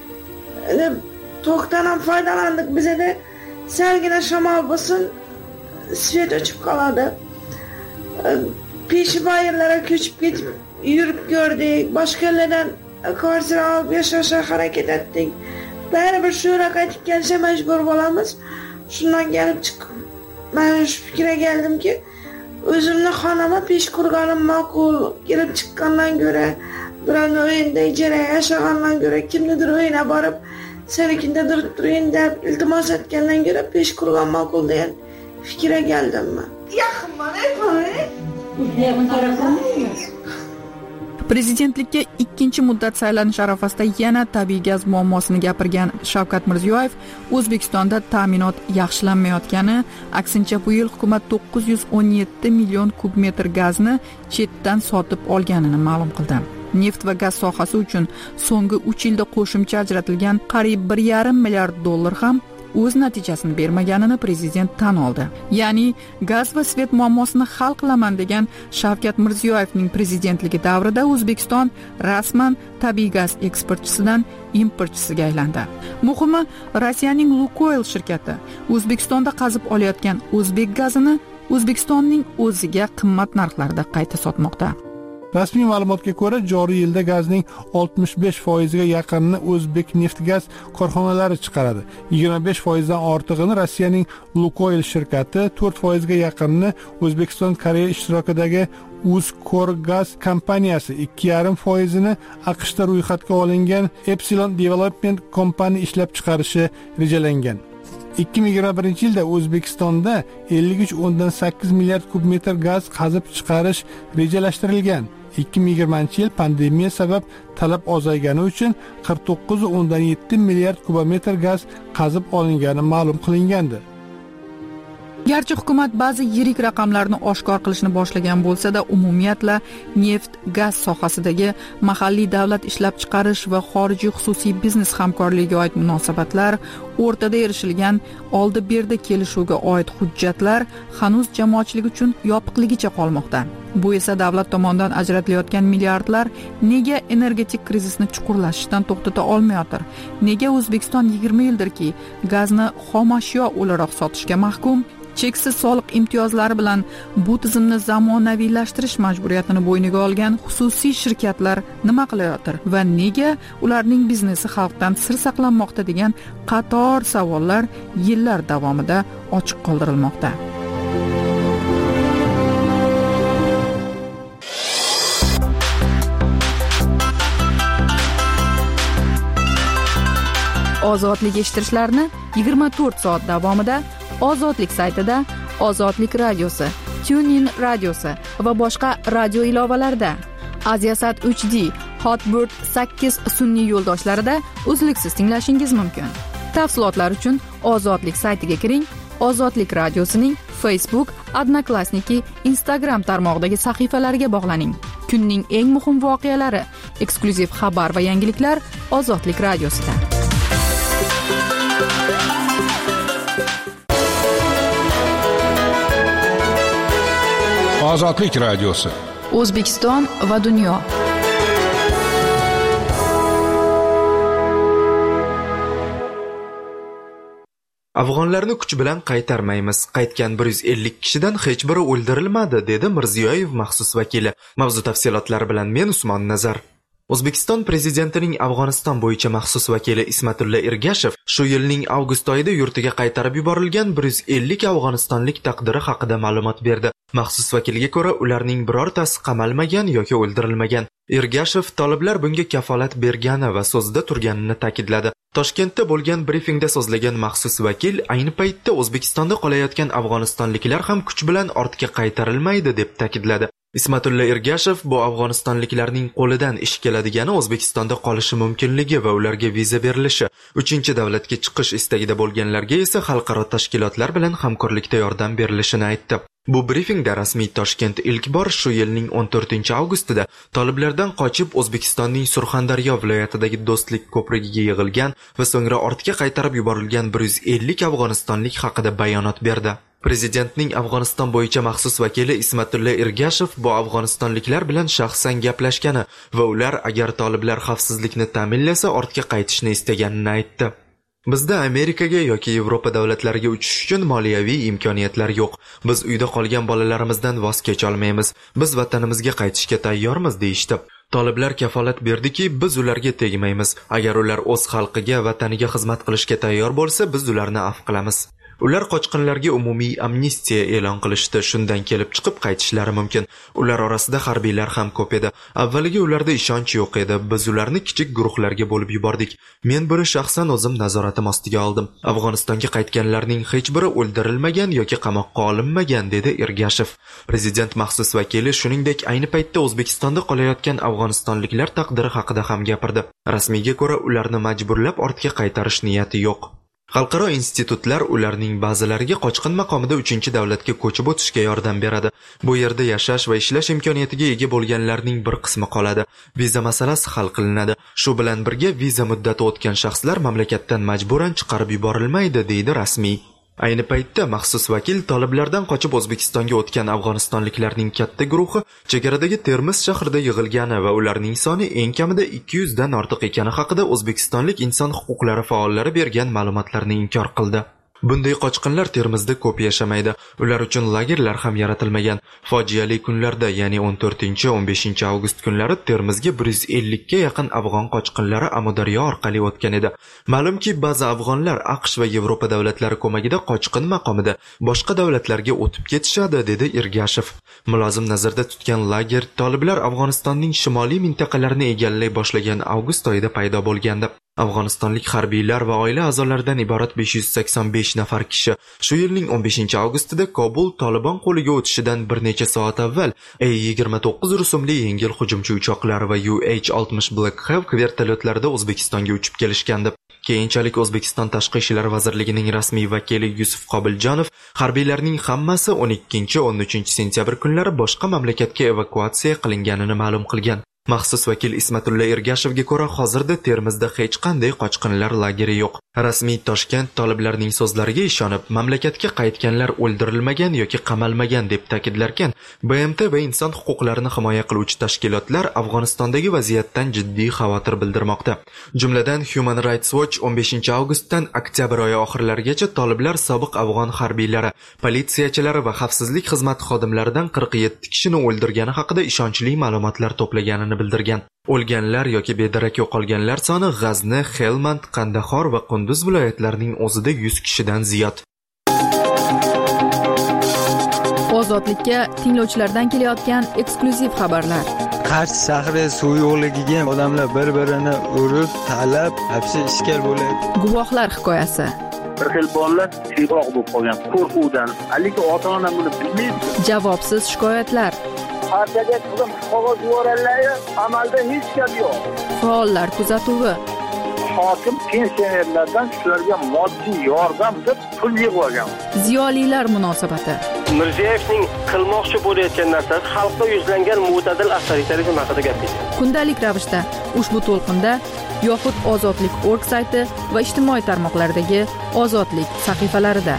tokdan ham foydalandik. Bizda salgina shamol bo'lsin, svet o'chib qoladi. Peshbayirlarga ko'chib ketib yurib ko'rdik. Boshqalardan kvartira olib yashashga harakat etdik. Baribir shu qaytib kelishga majbur bo'lamiz. Shundan kelib chiqib men shu fikrga keldimki, o'zimni xonama pesh qurganim ma'qul. Kelib chiqqandan ko'ra, birovni uyida ijara yashagandan ko'ra, kimnidir uyina borib, senikindadir turing deb iltimos etgandan ko'ra pesh qurgan ma'qul degan fikrga keldim men. Yaqinman, Prezidentlikka ikkinchi muddat saylanish arafasida yana tabiiy gaz muammosini gapirgan Shavkat Mirziyoyev O'zbekistonda ta'minot yaxshilanmayotgani, aksincha bu yil hukumat to'qqiz yuz o'n yetti million kub metr gazni chetdan sotib olganini ma'lum qildi. Neft va gaz sohasi uchun so'nggi uch yilda qo'shimcha ajratilgan qariyb bir yarim milliard dollar ham o'z natijasini bermaganini prezident tan oldi. Ya'ni gaz va svet muammosini hal qilaman degan Shavkat Mirziyoyevning prezidentligi davrida O'zbekiston rasman tabiiy gaz eksportchisidan importchisiga aylandi. Muhimi, Rossiyaning Lukoil shirkati O'zbekistonda qazib olayotgan o'zbek gazini O'zbekistonning o'ziga qimmat narxlarda qayta sotmoqda. Rasmiy ma'lumotga ko'ra, joriy yilda gazning oltmish besh foiziga yaqinini O'zbekneftgaz korxonalari chiqaradi. yigirma besh foizdan ortig'ini Rossiyaning Lukoil shirkati, to'rt foizga yaqinini O'zbekiston Koreya ishtirokidagi Uzkorgaz kompaniyasi, ikki yarim foizini AQShda ro'yxatga olingan Epsilon Development Company ishlab chiqarishi rejalangan. ikki ming yigirma birinchi yilda O'zbekistonda ellik uch o'ndan sakkiz milliard kub metr gaz qazib chiqarish rejalashtirilgan. ikki ming yigirmanchi yil pandemiya sabab talab ozaygani uchun qirq to'qqiz o'ndan yetti milliard kubometr gaz qazib olingani ma'lum qilingandi. Garchi hukumat ba'zi yirik raqamlarni oshkor qilishni boshlagan bo'lsa-da, umumiyatla neft, gaz sohasidagi mahalliy davlat ishlab chiqarish va xorijiy xususiy biznes hamkorligiga oid munosabatlar, o'rtada erishilgan oldi-berdi kelishuvga oid hujjatlar hanuz jamoatchilik uchun yopiqligicha qolmoqda. Bu esa davlat tomonidan ajratilayotgan milliardlar nega energetik krizisni chuqurlashishdan to'xtata olmayotir? Nega O'zbekiston yigirma yildirki gazni xom ashyo o'laroq sotishga mahkum? Cheksiz soliq imtiyozlari bilan bu tizimni zamonaviylashtirish majburiyatini bo'yniga olgan xususiy shirkatlar nima qilayotir va nega ularning biznesi xalqdan sir saqlanmoqda degan qator savollar yillar davomida ochiq qoldirilmoqda. Ozodlik eshittirishlarni yigirma to'rt soat davomida Ozodlik saytida, Ozodlik radiosi, TuneIn radiosi va boshqa radio ilovalarida, Aziasat uch D, Hotbird sakkiz sun'iy yo'ldoshlarida uzluksiz tinglashingiz mumkin. Tafsilotlar uchun Ozodlik saytiga kiring. Ozodlik radiosining Facebook, Odnoklassniki, Instagram tarmog'idagi sahifalariga bog'laning. Kunning eng muhim voqealari, eksklyuziv xabar va yangiliklar Ozodlik radiosida. Ozodlik radiosi. O'zbekiston va dunyo. Afg'onlarni kuch bilan qaytarmaymiz. Qaytgan bir yuz ellik kishidan hech biri o'ldirilmadi, dedi Mirziyoyev maxsus vakili. Mavzu tafsilotlari bilan men Usmon Nazar. O'zbekiston prezidentining Afg'oniston bo'yicha maxsus vakili Ismatulla Ergashev shu yilning avgust oyida yurtiga qaytarib yuborilgan bir yuz ellik afg'onistonlik taqdiri haqida ma'lumot berdi. Maxsus vakilga ko'ra, ularning birortasi qamalmagan yoki o'ldirilmagan. Ergashev toliblar bunga kafolat bergani va so'zida turganini ta'kidladi. Toshkentda bo'lgan brifingda so'zlagan maxsus vakil ayni paytda O'zbekistonda qolayotgan afg'onistonliklar ham kuch bilan ortga qaytarilmaydi deb ta'kidladi. Ismatulla Ergashev bu afg'onistonliklarning qo'lidan ish keladigani O'zbekistonda qolishi mumkinligi va ularga viza berilishi, uchinchi davlatga chiqish istagida bo'lganlarga esa xalqaro tashkilotlar bilan hamkorlikda yordam berilishini aytdi. Bu brifingda rasmiy Toshkent ilk bor shu yilning o'n to'rtinchi avgustida toliblardan qochib O'zbekistonning Surxondaryo viloyatidagi Do'stlik ko'prigiga yig'ilgan va so'ngra ortga qaytarib yuborilgan bir yuz ellik afg'onistonlik haqida bayonot berdi. Prezidentning Afg'oniston bo'yicha maxsus vakili Ismatulla Ergashev bu afg'onistonliklar bilan shaxsan gaplashgani va ular agar toliblar xavfsizlikni ta'minlasa ortga qaytishni istaganini aytdi. Bizda Amerikaga yoki Yevropa davlatlariga uchish uchun moliyaviy imkoniyatlar yo'q. Biz uyda qolgan bolalarimizdan voz kecha olmaymiz. Biz vatanimizga qaytishga tayyormiz deyishdi. Toliblar kafolat berdiki, biz ularga tegmaymiz. Agar ular o'z xalqiga, vataniga xizmat qilishga tayyor bo'lsa, biz ularni afv qilamiz. Ular qochqinlarga umumiy amnistiya e'lon qilishdi, shundan kelib chiqib qaytishlari mumkin. Ular orasida harbiylar ham ko'p edi. Avvaliga ularda ishonch yo'q edi. Biz ularni kichik guruhlarga bo'lib yubordik. Men buni shaxsan o'zim nazoratim ostiga oldim. Afg'onistonga qaytganlarning hech biri o'ldirilmagan yoki qamoqqa olinmagan, dedi Ergashev. Prezident maxsus vakili shuningdek ayni paytda O'zbekistonda qolayotgan afg'onistonliklar taqdiri haqida ham gapirdi. Rasmiyga ko'ra, ularni majburlab ortga qaytarish niyati yo'q. Xalqaro institutlar ularning ba'zilariga qochqin maqomida uchinchi davlatga ko'chib o'tishga yordam beradi. Bu yerda yashash va ishlash imkoniyatiga ega bo'lganlarning bir qismi qoladi. Viza masalasi hal qilinadi. Shu bilan birga viza muddati o'tgan shaxslar mamlakatdan majburan chiqarib yuborilmaydi, deydi rasmiy. Ayni paytda maxsus vakil toliblardan qochib O'zbekistonga o'tgan afg'onistonliklarning katta guruhi chegaradagi Termiz shahrida yig'ilgani va ularning soni eng kamida ikki yuz dan ortiq ekani haqida O'zbekistonlik inson huquqlari faollari bergan ma'lumotlarni inkor qildi. Bunday qochqinlar Termizda ko'p yashamaydi. Ular uchun lagerlar ham yaratilmagan. Fojiali kunlarda, ya'ni o'n to'rtinchi o'n beshinchi avgust kunlari Termizga bir yuz ellik ga yaqin afg'on qochqinlari Amudaryo orqali o'tgan edi. Ma'lumki, ba'zi afg'onlar AQSh va Yevropa davlatlari ko'magida qochqin maqomida boshqa davlatlarga o'tib ketishadi, dedi Ergashev. Mulozim nazarda tutgan lager toliblar Afg'onistonning shimoliy mintaqalarini egallay boshlagan avgust oyida paydo bo'lgandi. Afg'onistonlik harbiylar va oila a'zolaridan iborat besh yuz sakson besh nafar kishi shu yilning o'n beshinchi avgustida Kobul Taliban qo'liga o'tishidan bir necha soat avval A yigirma to'qqiz rusumli yengil hujumchi uchoqlar va U H oltmish Black Hawk vertolyotlarida O'zbekistonga uchib kelishgandi. Keyinchalik O'zbekiston Tashqi ishlar vazirligining rasmiy vakili Yusuf Qobiljonov harbiylarning hammasi o'n ikkinchi o'n uchinchi sentyabr kunlari boshqa mamlakatga evakuatsiya qilinganini ma'lum qilgan. Maxsus vakil Ismatulla Ergashevga ko'ra, hozirda Termizda hech qanday qochqinlar lageri yo'q. Rasmiy Toshkent toliblarning so'zlariga ishonib, mamlakatga qaytganlar o'ldirilmagan yoki qamalmagan deb ta'kidlarkan, B M T va inson huquqlarini himoya qiluvchi tashkilotlar Afg'onistondagi vaziyatdan jiddiy xavotir bildirmoqda. Jumladan Human Rights Watch o'n beshinchi avgustdan oktyabr oyi oxirlarigacha toliblar sobiq afg'on harbiylari, politsiyachilari va xavfsizlik xizmati xodimlaridan qirq yetti kishini o'ldirgani haqida ishonchli ma'lumotlar to'plaganini bildirgan. O'lganlar yoki bedarak yo'qolganlar soni G'azni, Helmand, Qandahor va Qunduz viloyatlarining o'zida yuz kishidan ziyod. Ozodlikka tinglovchilardan kelayotgan eksklyuziv xabarlar. Qarshi shahri suv yo'qligiga odamlar bir-birini urib, talab, hapsi ishkal bo'ladi. Guvohlar hikoyasi. Bir xil bolalar siyroq bo'lib qolgan qo'rquvdan, haligi ota-ona buni bilmaydi. Javobsiz shikoyatlar. Partiyaga qilib qog'oz yuborganlar, amalda hech gap yo'q. Faollar kuzatuvi. Hokim pensionerlardan shularga moddiy yordam deb pul yig'ib. Ziyolilar munosabati. Mirziyevning qilmoqchi bo'layotgan narsasi xalqqa yuzlangan mo'tadil avtoritarizm haqida gapirdi. Kundalik ravishda ushbu to'lqinda yoxud Ozodlik org sayti va ijtimoiy tarmoqlardagi Ozodlik sahifalarida.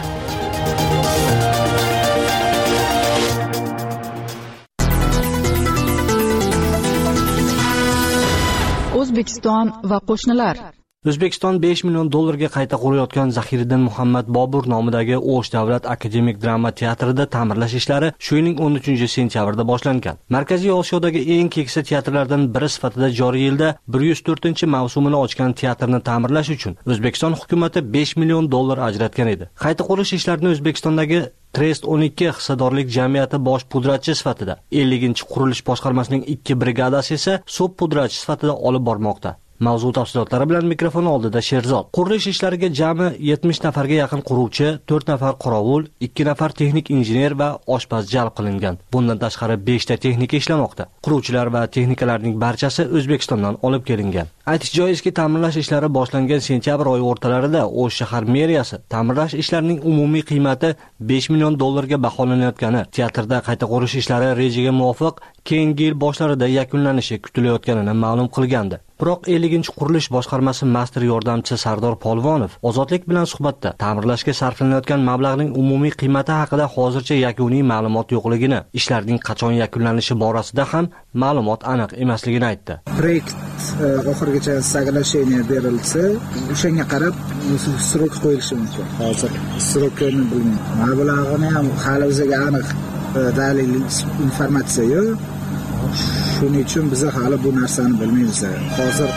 O'zbekiston va qo'shnilar. O'zbekiston besh million dollarga qayta qurayotgan Zahiriddin Muhammad Bobur nomidagi O'sh davlat akademik drama teatrida ta'mirlash ishlari shu yilning o'n uchinchi sentyabrda boshlangan. Markaziy Osiyodagi eng keksa teatrlardan biri sifatida joriy yilda bir yuz to'rtinchi mavsumini ochgan teatrni ta'mirlash uchun O'zbekiston hukumatı besh million dollar ajratgan edi. Qayta qurish ishlarini O'zbekistondagi Trest o'n ikki hissadorlik jamiyati bosh pudratchi sifatida, elliginchi qurilish boshqarmasining ikki brigadasi esa sub pudratchi sifatida olib bormoqda. Mavzu tafsilotlari bilan mikrofon oldida Sherzod. Qurilish ishlariga jami yetmish nafarga yaqin quruvchi, to'rt nafar qorovul, ikki nafar texnik injener va oshpaz jalb qilingan. Bundan tashqari besh ta texnika ishlamoqda. Quruvchilar va texnikalarning barchasi O'zbekistondan olib kelingan. Aytish joizki, ta'mirlash ishlari boshlangan sentyabr oyi o'rtalarida O'sh shahar meriyasi ta'mirlash ishlarining umumiy qiymati besh million dollarga baholanayotgani, teatrda qayta qurish ishlari rejaga muvofiq keyingi yil boshlarida yakunlanishi kutilayotganini ma'lum qilgandi. Biroq elliginchi qurilish boshqarmasi master yordamchisi Sardor Polvonov Ozodlik bilan suhbatda ta'mirlashga sarflanayotgan mablag'ning umumiy qiymati haqida hozircha yakuniy ma'lumot yo'qligini, ishlarning qachon yakunlanishi borasida ham ma'lumot aniq emasligini aytdi. Proyekt oxirigacha soglasheniya berilsa, o'shanga qarab srok qo'yilishi mumkin. Hozir srokini bilmayman. Mablag'ini ham hali o'ziga aniq dalil informatsiya yo'q. Shuning uchun biz hali bu narsani bilmaymiz. Hozir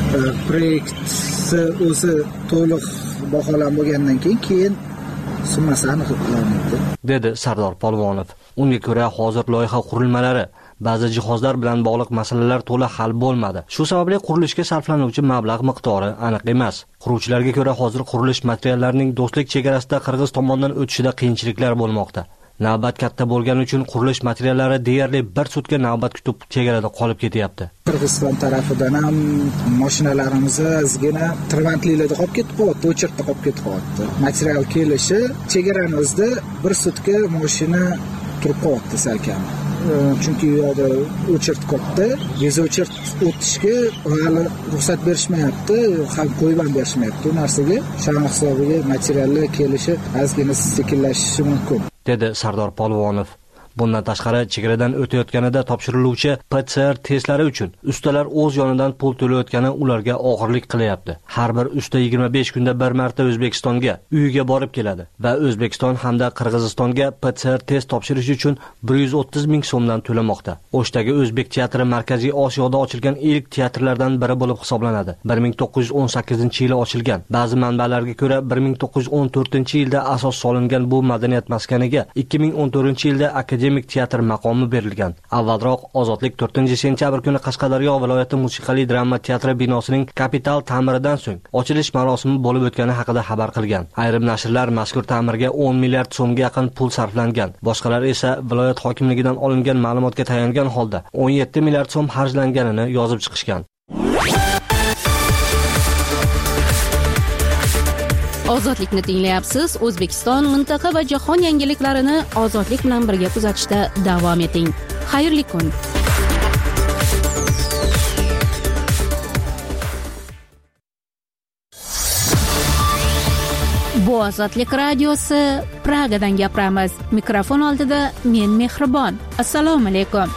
proyektni o'zi to'liq baholanib bo'lgandan keyin keyin summasi aniqlanadi, dedi Sardor Polvonov. Unga ko'ra hozir loyiha qurilmalari, ba'zi jihozlar bilan bog'liq masalalar to'la hal bo'lmadi. Shu sababli qurilishga sarflanuvchi mablag' miqdori aniq emas. Quruvchilarga ko'ra hozir qurilish materiallarining do'stlik chegarasida Qirg'iz tomonidan o'tishida qiyinchiliklar bo'lmoqda. Navbat katta bo'lgani uchun qurilish materiallari deyarli bir sutka navbat kutib chegarada qolib ketyapti. Qirg'iziston tarafidan ham mashinalarimiz ozgina tirbandliklarda qolib ketib qoldi, o'chirtda qolib ketib qoldi. Material kelishi chegarani o'zida bir sutka mashina turib qoldi salkam. Chunki u yerda o'chirt qoldi, bezo'chirt o'tishga hali ruxsat berishmayapti, ham qo'yib ham berishmayapti. Bu narsaga shama hisobiga materiallar kelishi ozgina sekinlashishi mumkin, dedi Sardor Polvonov. Bundan tashqari chegaradan o'tayotganida topshiriluvchi P C R testlari uchun ustalar o'z yonidan pul to'layotgani ularga og'irlik qilyapti. har bir uchta yigirma besh kunda bir marta O'zbekistonga uyiga borib keladi va O'zbekiston hamda Qirg'izistonga P C R test topshirish uchun bir yuz o'ttiz ming so'mdan to'lamoqda. O'shdagi O'zbek teatri Markaziy Osiyoda ochilgan ilk teatrlardan biri bo'lib hisoblanadi. bir ming to'qqiz yuz o'n sakkizinchi yili ochilgan. Ba'zi manbalarga ko'ra bir ming to'qqiz yuz o'n to'rtinchi yilda asos solingan bu madaniyat maskaniga ikki ming o'n to'rtinchi yilda akademik teatr maqomi berilgan. Avvalroq Ozodlik to'rtinchi sentyabr kuni Qashqadaryo viloyati musiqali drama teatri binosining kapital ta'miridan so'ng ochilish marosimi bo'lib o'tgani haqida xabar qilgan. Ayrim nashrlar mazkur ta'mirga o'n milliard so'mga yaqin pul sarflangan. Boshqalar esa viloyat hokimligidan olingan ma'lumotga tayangan holda o'n yetti milliard so'm xarjlanganini yozib chiqishgan. Ozodlikni tinglayapsiz. O'zbekiston, mintaqa va jahon yangiliklarini ozodlik bilan birga kuzatishda davom eting. Xayrli kun. Bu Ozodlik radiosi, Pragadan gapiramiz. Mikrofon oldida men Mehribon. Assalomu alaykum.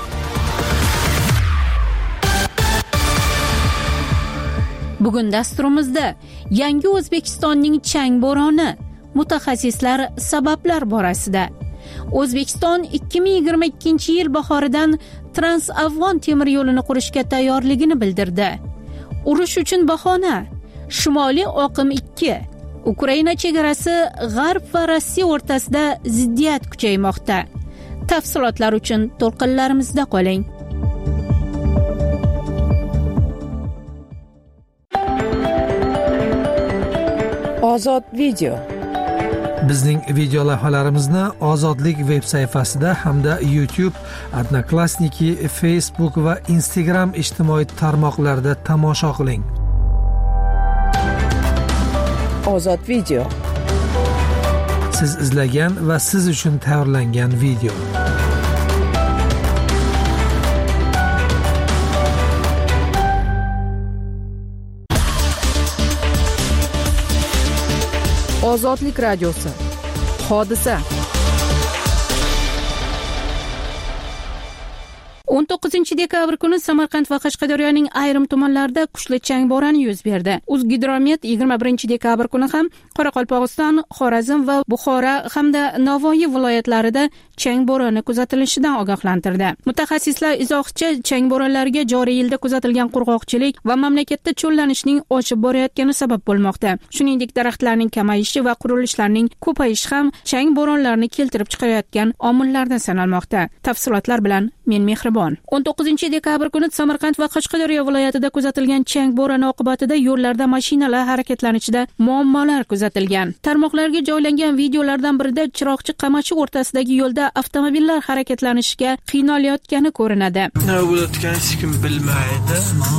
Bugun dasturimizda yangi O'zbekistonning chang bo'roni, mutaxassislar sabablar borasida. O'zbekiston ikki ming yigirma ikkinchi yil bahoridan Trans-Afg'on temir yo'lini qurishga tayyorligini bildirdi. Urush uchun bahona. Shimoliy oqim ikki. Ukraina chegarasi G'arb va Rossiya o'rtasida ziddiyat kuchaymoqda. Tafsilotlar uchun to'lqinlarimizda qoling. Ozod video. Bizning video lavhalarimizni Ozodlik veb sayfasida hamda YouTube, Odnoklassniki, Facebook va Instagram ijtimoiy tarmoqlarida tomosha qiling. Ozod video. Siz izlagan va siz uchun tayyorlangan video. Ozodlik radiosi. Hodisa. o'n to'qqizinchi dekabr kuni Samarqand va Qashqadaryoning ayrim tumanlarida kuchli chang bo'roni yuz berdi. O'zgidromet yigirma birinchi dekabr kuni ham Qoraqalpog'iston, Xorazm va Buxoro hamda Navoiy viloyatlarida chang bo'roni kuzatilishidan ogohlantirdi. Mutaxassislar izohcha chang bo'ronlariga joriy yilda kuzatilgan qurg'oqchilik va mamlakatda cho'llanishning oshib borayotgani sabab bo'lmoqda. Shuningdek, daraxtlarning kamayishi va qurilishlarning ko'payishi ham chang bo'ronlarini keltirib chiqarayotgan omillardan sanalmoqda. Tafsilotlar bilan men Mehribon. o'n to'qqizinchi dekabr kuni Samarqand va Qashqadaryo viloyatida kuzatilgan chang bo'roni oqibatida yo'llarda mashinalar harakatlanishida muammolar kuzatilgan. Tarmoqlarga joylangan videolardan birida Chiroqchi Qamachi o'rtasidagi yo'lda avtomobillar harakatlanishiga qiynalayotgani ko'rinadi. Nima bo'layotganini hech kim bilmaydi.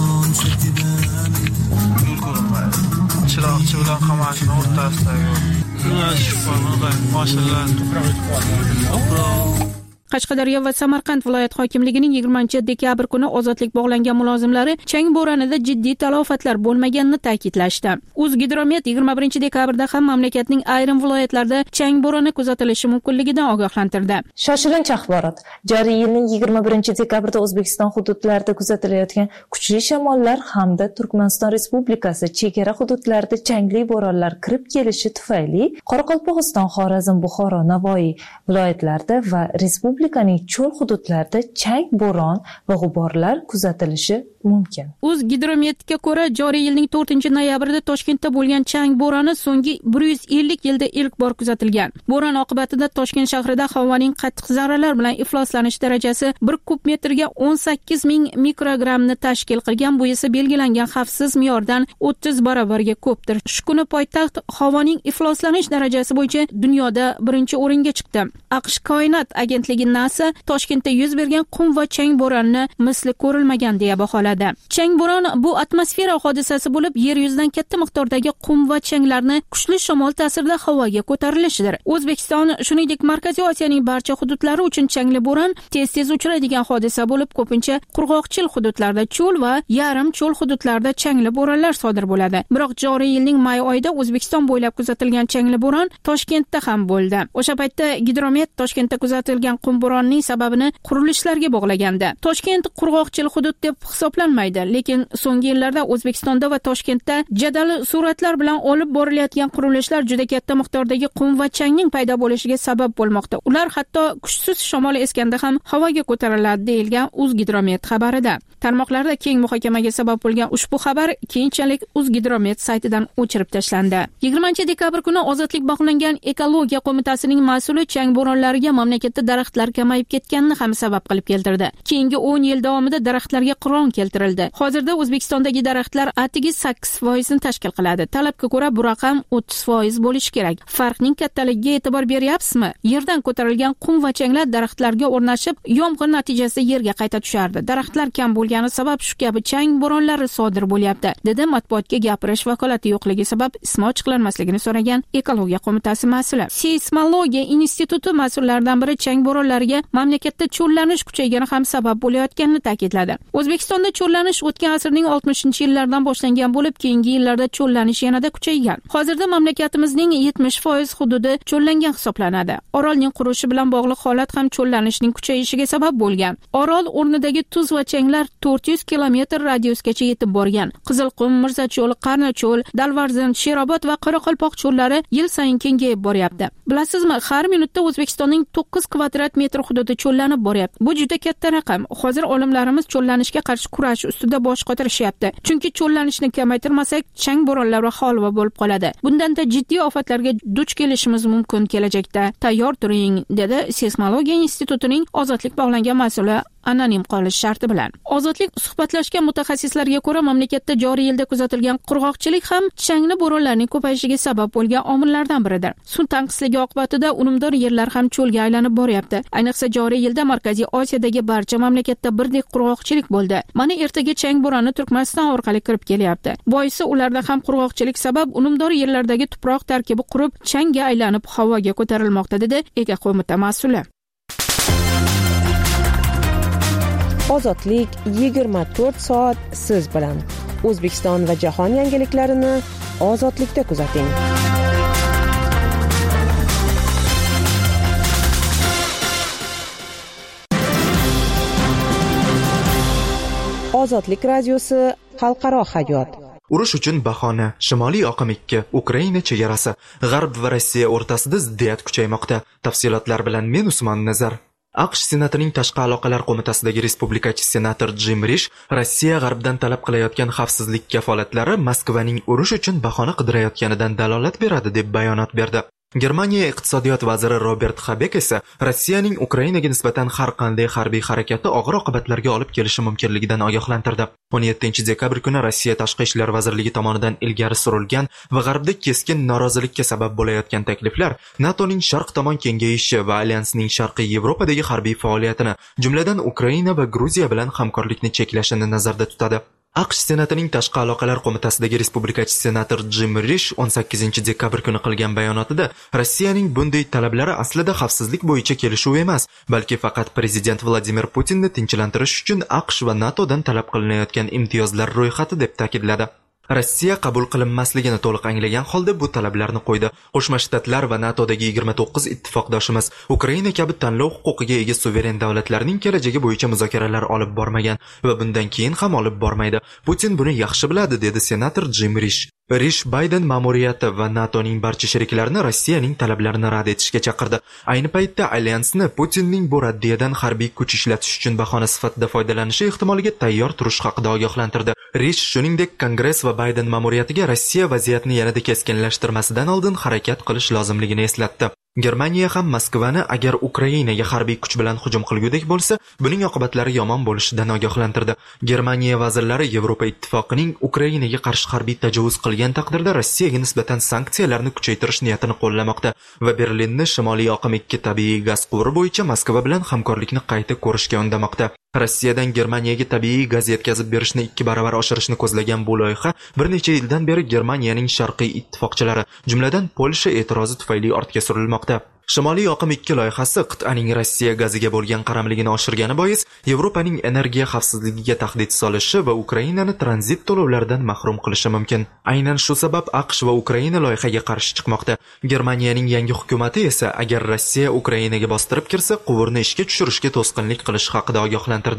Yo'l ko'rinmaydi. Chiroqchi bilan Qamachi o'rtasidagi mashinalar Qashqadaryo va Samarqand viloyat hokimligining yigirmanchi dekabr kuni ozodlik bog'langan mulozimlari chang bo'ronida jiddiy talofatlar bo'lmaganini ta'kidlashdi. O'zgidromet yigirma birinchi dekabrda ham mamlakatning ayrim viloyatlarida chang bo'roni kuzatilishi mumkinligidan ogohlantirdi. Shoshilinch axborot. Joriy yilning yigirma birinchi dekabrda O'zbekiston hududlarida kuzatilayotgan kuchli shamollar hamda Turkmaniston Respublikasi chegara hududlarida changli bo'ronlar kirib kelishi tufayli Qoraqalpog'iston, Xorazm, Buxoro, Navoiy viloyatlarida va Respublika Respublikaning cho'l hududlarida chang, bo'ron va g'uborlar kuzatilishi mumkin. O'zgidrometga ko'ra, joriy yilning to'rtinchi noyabrida Toshkentda bo'lgan chang bo'roni so'nggi bir yuz ellik yilda ilk bor kuzatilgan. Bo'ron oqibatida Toshkent shahrida havoning qattiq zarralar bilan ifloslanish darajasi bir kub metrga o'n sakkiz ming mikrogrammni tashkil qilgan, bu esa belgilangan xavfsiz me'yordan o'ttiz barobarga ko'pdir. Shu kuni poytaxt havoning ifloslanish darajasi bo'yicha dunyoda birinchi o'ringa chiqdi. AQSh koinot agentligi NASA Toshkentda yuz bergan qum va chang bo'ronini misli ko'rilmagan deya baholadi. Chang bo'ron bu atmosfera hodisasi bo'lib, yer yuzidan katta miqdordagi qum va changlarni kuchli shamol ta'sirida havoga ko'tarilishidir. O'zbekiston, shuningdek, Markaziy Osiyoning barcha hududlari uchun changli bo'ron tez-tez uchraydigan hodisa bo'lib, ko'pincha qurg'oqchil hududlarda, cho'l va yarim cho'l hududlarda changli bo'ronlar sodir bo'ladi. Biroq joriy yilning may oyida O'zbekiston bo'ylab kuzatilgan changli bo'ron Toshkentda ham bo'ldi. O'sha paytda Gidromet Toshkentda kuzatilgan qum bo'ronining sababini qurilishlarga bog'lagandi. Toshkent qurg'oqchil hudud deb hisoblab hisoblanmaydi, lekin so'nggi yillarda O'zbekistonda va Toshkentda jadal suratlar bilan olib borilayotgan qurilishlar juda katta miqdordagi qum va changning paydo bo'lishiga sabab bo'lmoqda. Ular hatto kuchsiz shamol esganda ham havoga ko'tariladi, deyilgan O'zgidromet xabarida. Tarmoqlarda keng muhokamaga sabab bo'lgan ushbu xabar keyinchalik O'zgidromet saytidan o'chirib tashlandi. yigirmanchi dekabr kuni Ozodlik bog'langan Ekologiya qo'mitasining mas'uli chang bo'ronlariga mamlakatda daraxtlar kamayib ketganini ham sabab qilib keltirdi. Keyingi o'n yil davomida daraxtlarga qiron keltirildi. Hozirda O'zbekistondagi daraxtlar atigi sakkiz foiz ni tashkil qiladi. Talabga ko'ra bu raqam o'ttiz foiz bo'lishi kerak. Farqning kattaligiga e'tibor beryapsizmi? Yerdan ko'tarilgan qum va changlar daraxtlarga o'rnashib, yomg'ir natijasida yerga qayta tushardi. Daraxtlar kam bo'lgani sabab shu kabi chang bo'ronlari sodir bo'lyapti, dedi matbuotga gapirish vakolati yo'qligi sabab ismi ochiqlanmasligini so'ragan Ekologiya qo'mitasi mas'uli. Seysmologiya instituti mas'ullaridan biri chang bo'ronlariga mamlakatda cho'llanish kuchaygani ham sabab bo'layotganini ta'kidladi. O'zbekistonda cho'llanish o'tgan asrning oltmishinchi yillaridan boshlangan bo'lib, keyingi yillarda cho'llanish yanada kuchaygan. Hozirda mamlakatimizning yetmish foiz hududi cho'llangan hisoblanadi. Orolning qurishi bilan bog'liq holat ham cho'llanishning kuchayishiga sabab bo'lgan. Orol o'rnidagi tuz va changlar to'rt yuz kilometr radiusgacha yetib borgan. Qizilqum, Mirzacho'l, Qarnacho'l, Dalvarzin, Sherobod va Qoraqalpoq cho'llari yil sayin kengayib boryapti. Bilasizmi, har minutda O'zbekistonning to'qqiz kvadrat metr hududi cho'llanib boryapti. Bu juda katta raqam. Hozir olimlarimiz cho'llanishga qarshi kurash ustida bosh qotirishyapti. Chunki cho'llanishni kamaytirmasak, chang bo'ronlar va holva bo'lib qoladi. Bundan-da jiddiy ofatlarga duch kelishimiz mumkin kelajakda. Tayyor turing, dedi Seysmologiya institutining Ozodlik bog'langan mas'uli anonim qolish sharti bilan. Ozodlik suhbatlashgan mutaxassislarga ko'ra, mamlakatda joriy yilda kuzatilgan qurg'oqchilik ham changli bo'ronlarning ko'payishiga sabab bo'lgan omillardan biridir. Suv tanqisligi oqibatida unumdor yerlar ham cho'lga aylanib boryapti. Ayniqsa joriy yilda Markaziy Osiyodagi barcha mamlakatda birdek qurg'oqchilik bo'ldi. Mana ertaga chang bo'roni Turkmaniston orqali kirib kelyapti. Boisi ularda ham qurg'oqchilik sabab unumdor yerlardagi tuproq tarkibi qurib, changga aylanib havoga ko'tarilmoqda, dedi Ega qo'mita mas'uli. Ozodlik yigirma to'rt soat siz bilan. O'zbekiston va jahon yangiliklarini Ozodlikda kuzating. Ozodlik radiosi xalqaro hayot. Urush uchun bahona. Shimoliy oqim ikki. Ukraina chegarasi. G'arb va Rossiya o'rtasida ziddiyat kuchaymoqda. Tafsilotlar bilan men Usmon Nazar. AQSh Senatining Tashqi aloqalar qo'mitasidagi respublikachi senator Jim Rish Rossiya g'arbdan talab qilayotgan xavfsizlik kafolatlari Moskvaning urush uchun bahona qidirayotganidan dalolat beradi deb bayonot berdi. Germaniya iqtisodiyot vaziri Robert Habeck esa Rossiyaning Ukrainaga nisbatan har qanday harbiy harakati og'ir oqibatlarga olib kelishi mumkinligidan ogohlantirdi. o'n yettinchi dekabr kuni Rossiya Tashqi ishlar vazirligi tomonidan ilgari surilgan va g'arbda keskin norozilikka sabab bo'layotgan takliflar NATOning sharq tomon kengayishi va alyansning sharqiy Yevropadagi harbiy faoliyatini, jumladan Ukraina va Gruziya bilan hamkorlikni cheklashini nazarda tutadi. AQSh Senatining Tashqi aloqalar qo'mitasidagi respublikachi senator Jim Rish o'n sakkizinchi dekabr kuni qilgan bayonotida Rossiyaning bunday talablari aslida xavfsizlik bo'yicha kelishuv emas, balki faqat prezident Vladimir Putinni tinchlantirish uchun AQSh va NATOdan talab qilinayotgan imtiyozlar ro'yxati deb ta'kidladi. Rossiya qabul qilinmasligini to'liq anglagan holda bu talablarni qo'ydi. Qo'shma Shtatlar va NATOdagi yigirma to'qqiz ittifoqdoshimiz Ukraina kabi tanlov huquqiga ega suveren davlatlarning kelajagi bo'yicha muzokaralar olib bormagan va bundan keyin ham olib bormaydi. Putin buni yaxshi biladi, dedi senator Jim Rish. Rish Bayden ma'muriyati va NATOning barcha sheriklarini Rossiyaning talablarini rad etishga chaqirdi. Ayni paytda alyansni Putinning bu raddiyadan harbiy kuch ishlatish uchun bahona sifatida foydalanishi ehtimoliga tayyor turish haqida ogohlantirdi. Rish shuningdek Kongress va Bayden ma'muriyatiga Rossiya vaziyatni yanada keskinlashtirmasidan oldin harakat qilish lozimligini eslatdi. Germaniya ham Moskvani agar Ukrainaga harbiy kuch bilan hujum qilgudek bo'lsa, buning oqibatlari yomon bo'lishidan ogohlantirdi. Germaniya vazirlari Yevropa ittifoqining Ukrainaga qarshi harbiy tajovuz qilgan taqdirda Rossiyaga nisbatan sanksiyalarni kuchaytirish niyatini qo'llamoqda va Berlinni Shimoliy oqim ikki tabiiy gaz quvuri bo'yicha Moskva bilan hamkorlikni qayta ko'rishga undamoqda. Rossiyadan Germaniyaga tabiiy gaz yetkazib berishni ikki baravar oshirishni ko'zlagan bu loyiha bir necha yildan beri Germaniyaning sharqiy ittifoqchilari, jumladan Polsha e'tirozi tufayli ortga surilmoqda. Shimoliy oqim ikki loyihasi qit'aning Rossiya gaziga bo'lgan qaramligini oshirgani bois Yevropaning energiya xavfsizligiga tahdid solishi va Ukrainani tranzit to'lovlaridan mahrum qilishi mumkin. Aynan shu sabab AQSh va Ukraina loyihaga qarshi chiqmoqda. Germaniyaning yangi hukumati esa agar Rossiya Ukrainaga bostirib kirsa, quvurni ishga tushirishga to'sqinlik qilish haqida ogohlantirdi.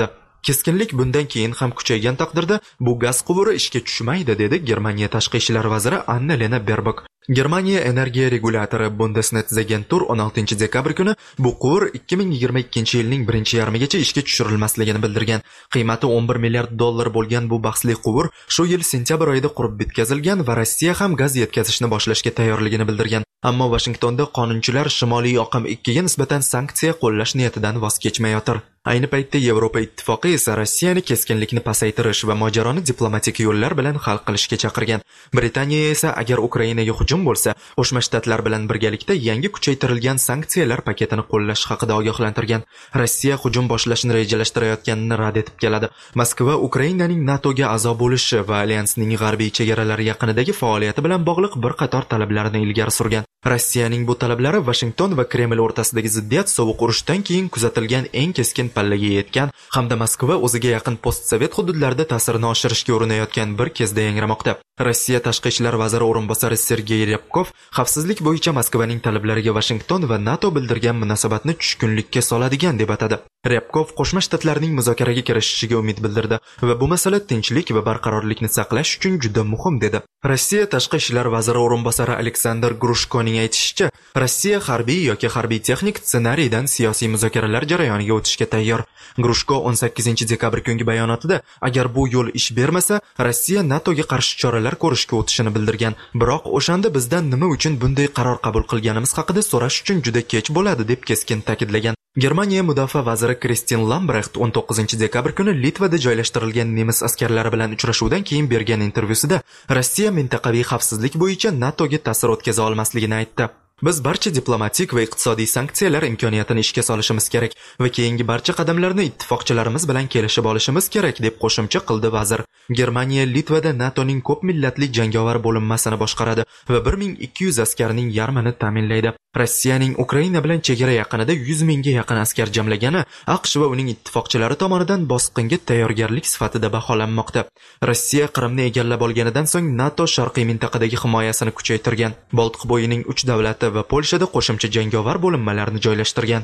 Keskinlik bundan keyin ham kuchaygan taqdirda bu gaz quvuri ishga tushmaydi, dedi Germaniya tashqi ishlar vaziri Annalena Baerbock. Germaniya energiya regulatori Bundesnetzagentur o'n oltinchi dekabr kuni bu quvur ikki ming yigirma ikkinchi yilning birinchi yarmigacha ishga tushirilmasligini bildirgan. Qiymati o'n bir milliard dollar bo'lgan bu bahsli quvur shu yil sentyabr oyida qurib bitkazilgan va Rossiya ham gaz yetkazishni boshlashga tayyorligini bildirgan. Ammo Washingtonda qonunchilar Shimoliy oqim ikkiga nisbatan sanksiya qo'llash niyatidan voz kechmayotir. Ayni paytda Yevropa ittifoqi esa Rossiyani keskinlikni pasaytirish va mojaroni diplomatik yo'llar bilan hal qilishga chaqirgan. Britaniya esa agar Ukrainaga hujum bo'lsa, Qo'shma Shtatlar bilan birgalikda yangi kuchaytirilgan sanksiyalar paketini qo'llash haqida ogohlantirgan. Rossiya hujum boshlashni rejalashtirayotganini rad etib keladi. Moskva Ukrainaning NATOga a'zo bo'lishi va alyansning g'arbiy chegaralari yaqinidagi faoliyati bilan bog'liq bir qator talablarni ilgari surgan. Rossiyaning bu talablari Washington va Kreml o'rtasidagi ziddiyat sovuq urushdan keyin kuzatilgan eng keskin pallaga yetgan hamda Moskva o'ziga yaqin postsovet hududlarda ta'sirini oshirishga urinayotgan bir kezda yangramoqda. Rossiya tashqi ishlar vaziri o'rinbosari Sergey Ryabkov xavfsizlik bo'yicha Moskvaning talablariga Washington va NATO bildirgan munosabatni tushkunlikka soladigan deb atadi. Ryabkov Qo'shma Shtatlarning muzokaraga kirishishiga umid bildirdi va bu masala tinchlik va barqarorlikni saqlash uchun juda muhim dedi. Rossiya tashqi ishlar vaziri o'rinbosari Aleksandr Grushkoning aytishicha, Rossiya harbiy yoki harbiy texnik ssenariydan siyosiy muzokaralar jarayoniga o'tishga tayyor. Grushko o'n sakkizinchi dekabr kungi bayonotida, agar bu yo'l ish bermasa, Rossiya NATOga qarshi choralar ko'rishga o'tishini bildirgan. Biroq o'shanda bizdan nima uchun bunday qaror qabul qilganimiz haqida so'rash uchun juda kech bo'ladi deb keskin ta'kidlagan. Germaniya mudofaa vaziri Kristin Lambrecht o'n to'qqizinchi dekabr kuni Litvada joylashtirilgan nemis askarlari bilan uchrashuvdan keyin bergan intervyusida Rossiya mintaqaviy xavfsizlik bo'yicha NATOga ta'sir o'tkaza olmasligini aytdi. Biz barcha diplomatik va iqtisodiy sanksiyalar imkoniyatini ishga solishimiz kerak va keyingi barcha qadamlarni ittifoqchilarimiz bilan kelishib olishimiz kerak deb qo'shimcha qildi vazir. Germaniya Litvada NATOning ko'p millatli jangovar bo'linmasini boshqaradi va bir ming ikki yuz askarning yarmini ta'minlaydi. Rossiyaning Ukraina bilan chegara yaqinida yuz mingga yaqin askar jamlagani AQSh va uning ittifoqchilari tomonidan bosqinga tayyorgarlik sifatida baholanmoqda. Rossiya Qrimni egallab olganidan so'ng NATO sharqiy mintaqadagi himoyasini kuchaytirgan. Boltiq bo'yining uch davlati va Polshada qo'shimcha jangovar bo'linmalarni joylashtirgan.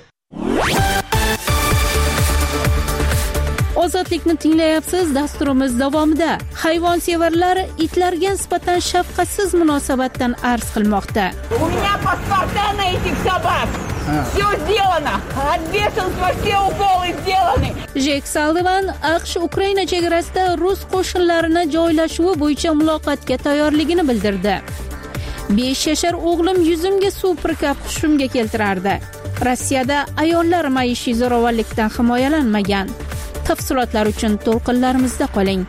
Ozodlikni tinglayapsiz. Dasturimiz davomida hayvonsevarlar itlarga nisbatan shafqatsiz munosabatdan arz qilmoqda. У меня паспорта на этих собак. Все сделано. От бешенства все уколы сделаны. Jek Sullivan AQSh Ukraina chegarasida rus qo'shinlarini joylashuvi bo'yicha muloqotga tayyorligini bildirdi. besh yashar o'g'lim yuzimga suv purkab hushimga keltirardi. Rossiyada ayollar maishiy zo'ravonlikdan himoyalanmagan. Tafsilotlar uchun to'lqinlarimizda qoling.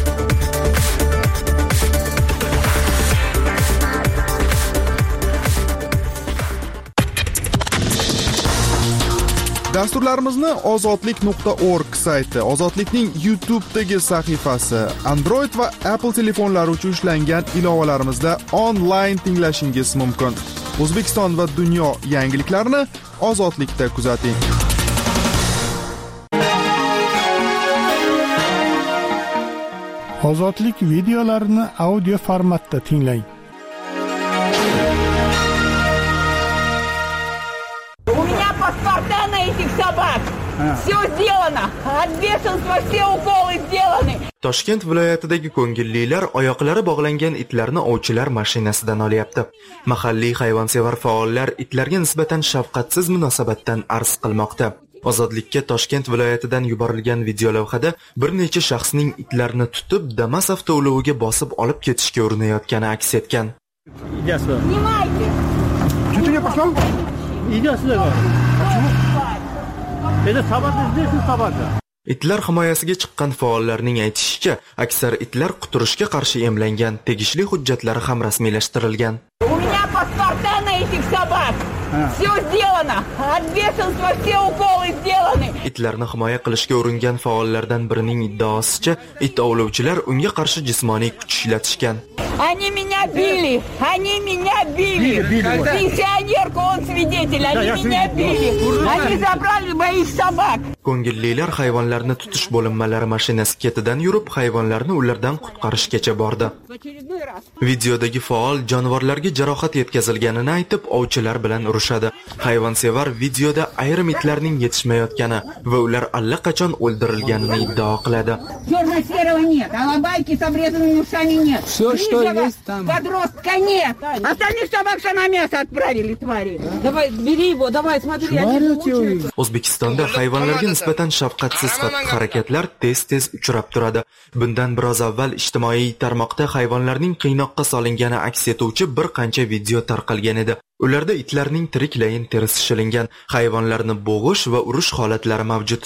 Dasturlarimizni ozodlik nuqta org sayti, Ozodlikning YouTube'dagi sahifasi, Android va Apple telefonlari uchun ishlangan ilovalarimizda onlayn tinglashingiz mumkin. O'zbekiston va dunyo yangiliklarini Ozodlikda kuzating. Ozodlik videolarini audio formatda tinglang. У меня паспорта на этих собак. Все сделано. От бешенства все уколы сделаны. Toshkent viloyatidagi ko'ngillilar oyoqlari bog'langan itlarni ovchilar mashinasidan olyapti. Mahalliy hayvonsevar faollar itlarga nisbatan shafqatsiz munosabatdan arz qilmoqda. Ozodlikka Toshkent viloyatidan yuborilgan videolavhada bir necha shaxsning itlarni tutib Damas avtouloviga bosib olib ketishga urinayotgani aks etgan. Снимайте. Что я пошел? Иди сюда. Почему? Это собака здесь, собака. Itlar himoyasiga chiqqan faollarning aytishicha, aksar itlar quturishga qarshi emlangan, tegishli hujjatlari ham rasmiylashtirilgan. У меня паспорта на этих собак. Все сделано. От бешенства все уколы сделаны. Itlarni himoya qilishga uringan faollardan birining iddaosicha, it ovlovchilar unga qarshi jismoniy kuch ishlatishgan. Они меня bili. Они меня bili. Пенсионерку, он свидетель. Они меня bili. Они забрали моих собак. Ko'ngillilar hayvonlarni tutish bo'linmalari mashinasi ketidan yurib, hayvonlarni ulardan qutqarishgacha bordi. Videodagi faol jonivorlarga jarohat yetkazilganini aytib, ovchilar bilan urushadi. Hayvonsevar videoda ayrim itlarning yetishmayotgani va ular allaqachon o'ldirilganini iddao qiladi. Черно-серого нет, алабайки с обрезанными ушами нет. Все, что есть там. Подростка нет. Остальных собак что на мясо отправили, твари. Давай, бери его, давай, смотри. O'zbekistonda hayvonlarga nisbatan shafqatsiz xatti-harakatlar tez-tez uchrab turadi. Bundan biroz avval ijtimoiy tarmoqda hayvonlarning qiynoqqa solingani aks etuvchi bir qancha video tarqalgan edi. Ularda itlarning tiriklayin terisi shilingan, hayvonlarni bo'g'ish va urish holatlari mavjud.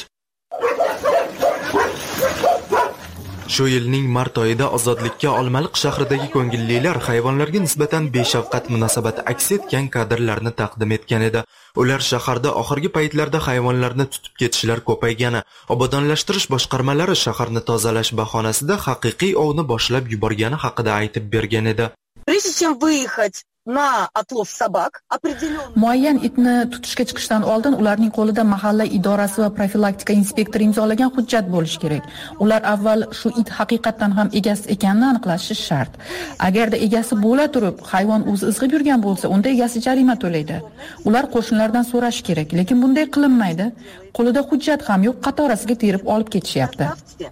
Shu yilning mart oyida ozodlikka Olmaliq shahridagi ko'ngillilar hayvonlarga nisbatan beshafqat munosabat aks etgan kadrlarni taqdim etgan edi. Ular shaharda oxirgi paytlarda hayvonlarni tutib ketishlar ko'paygani, obodonlashtirish boshqarmalari shaharni tozalash bahonasida haqiqiy ovni boshlab yuborgani haqida aytib bergan edi. Прежде чем выехать на отлов собак, определенно muayyan itni tutishga chiqishdan oldin ularning qo'lida mahalla idorasi va profilaktika inspektori imzolagan hujjat bo'lishi kerak. Ular avval shu it haqiqatan ham egasi ekanini aniqlashi shart. Agarda egasi bo'la turib hayvon o'zi izg'ib yurgan bo'lsa, unda egasi jarima to'laydi. Ular qo'shnilardan so'rash kerak, lekin bunday qilinmaydi. Qo'lida hujjat ham yo'q, qatorasiga terib olib ketishyapti.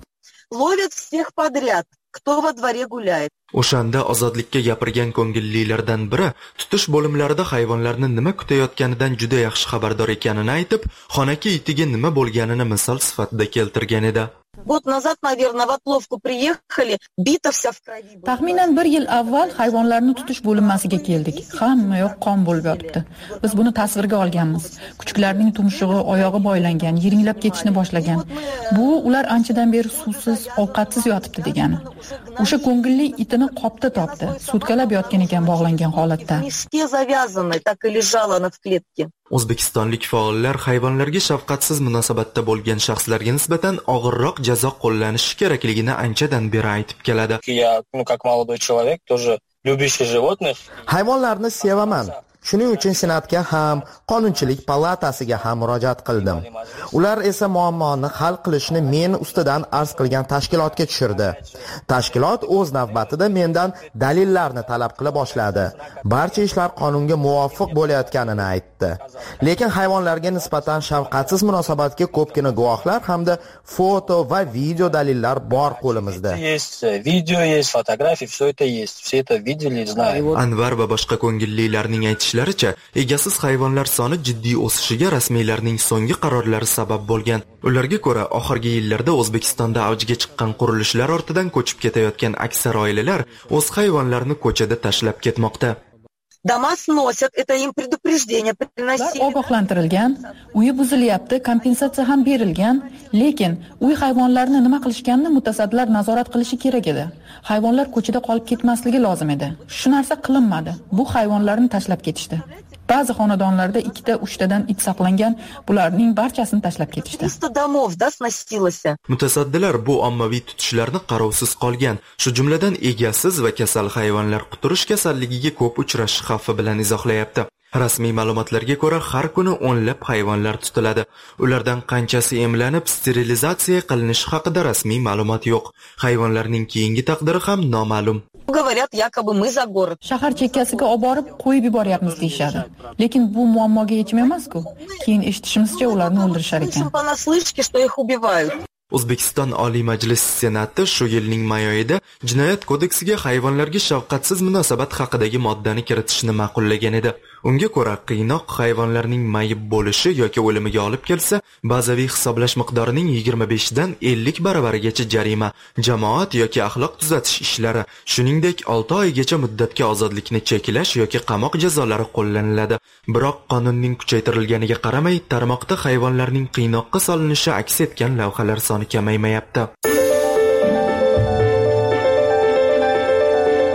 ловят всех подряд, кто во дворе гуляет. O'shanda ozodlikka gapirgan ko'ngillilardan biri tutish bo'limlarida hayvonlarni nima kutayotganidan juda yaxshi xabardor ekanini aytib, xonaki itiga nima bo'lganini misol sifatida keltirgan edi. Год назад, наверное, в отловку приехали, бита вся в крови. Taxminan bir yil avval hayvonlarni tutish bo'linmasiga keldik. Hamma yoq qon bo'lib yotibdi. Biz buni tasvirga olganmiz. Kuchuklarning tumshug'i, oyog'i boylangan, yiringlab ketishni boshlagan. Bu ular anchadan beri suvsiz, ovqatsiz yotibdi degani. O'sha ko'ngilli itini qopda topdi. Sutkalab yotgan ekan bog'langan holatda. Мешке завязаны, так и лежала она в клетке. O'zbekistonlik faollar hayvonlarga shafqatsiz munosabatda bo'lgan shaxslarga nisbatan og'irroq jazo qo'llanishi kerakligini anchadan beri aytib keladi. Я, ну, как молодой человек, тоже любящий животных. Hayvonlarni sevaman. Shuning uchun Senatga ham, Qonunchilik palatasiga ham murojaat qildim. Ular esa muammoni hal qilishni men ustidan arz qilgan tashkilotga tushirdi. Tashkilot o'z navbatida mendan dalillarni talab qila boshladi. Barcha ishlar qonunga muvofiq bo'layotganini aytdi. Lekin hayvonlarga nisbatan shafqatsiz munosabatga ko'pgina guvohlar hamda foto va video dalillar bor qo'limizda. Есть видео, есть фотографии, все это есть. Все это видели и знают. Anvar va boshqa ko'ngillilarning aytishlaricha, egasiz hayvonlar soni jiddiy o'sishiga rasmiylarning so'nggi qarorlari sabab bo'lgan. Ularga ko'ra, oxirgi yillarda O'zbekistonda avjiga chiqqan qurilishlar ortidan ko'chib ketayotgan aksar oilalar o'z hayvonlarini ko'chada tashlab ketmoqda. Дома сносят, это им предупреждение приносили. Ogohlantirilgan, uyi buzilyapti, kompensatsiya ham berilgan, lekin uy hayvonlarini nima qilishganini mutasaddilar nazorat qilishi kerak edi. Hayvonlar ko'chada qolib ketmasligi lozim edi. Shu narsa qilinmadi. Bu hayvonlarni tashlab ketishdi. Ba'zi xonadonlarda ikkita, uchtadan it saqlangan, bularning barchasini tashlab ketishdi. триста домов, да, сносилось. Mutasaddilar bu ommaviy tutishlarni qarovsiz qolgan, shu jumladan egasiz va kasal hayvonlar quturish kasalligiga ko'p uchrashi xavfi bilan izohlayapti. Rasmiy ma'lumotlarga ko'ra, har kuni o'nlab hayvonlar tutiladi. Ulardan qanchasi emlanib, sterilizatsiya qilinishi haqida rasmiy ma'lumot yo'q. Hayvonlarning keyingi taqdiri ham noma'lum. Говорят, якобы мы за город. Shahar chekkasiga olib borib qo'yib yuboryapmiz deyshadi. Lekin bu muammoga yechim emas-ku. Keyin eshitishimizcha ularni o'ldirishar ekan. Понаслышке, что их убивают. O'zbekiston Oliy Majlis Senati shu yilning may oyida Jinoyat kodeksiga hayvonlarga shafqatsiz munosabat haqidagi moddani kiritishni ma'qullagan edi. Unga ko'ra, qiynoq hayvonlarning mayib bo'lishi yoki o'limiga olib kelsa, bazaviy hisoblash miqdorining yigirma besh dan ellik baravarigacha jarima, jamoat yoki axloq tuzatish ishlari, shuningdek olti oygacha muddatga ozodlikni cheklash yoki qamoq jazolari qo'llaniladi. Biroq qonunning kuchaytirilganiga qaramay, tarmoqda hayvonlarning qiynoqqa solinishi aks etgan lavhalar soni kamaymayapti.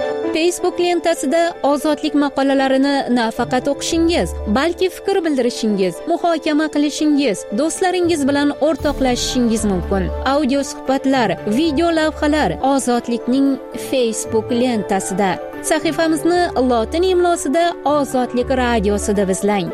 Facebook lentasida ozodlik maqolalarini nafaqat o'qishingiz, balki fikr bildirishingiz, muhokama qilishingiz, do'stlaringiz bilan o'rtoqlashishingiz mumkin. Audio suhbatlar, video lavhalar Ozodlikning Facebook lentasida. Sahifamizni lotin imlosida Ozodlik radiosida izlang.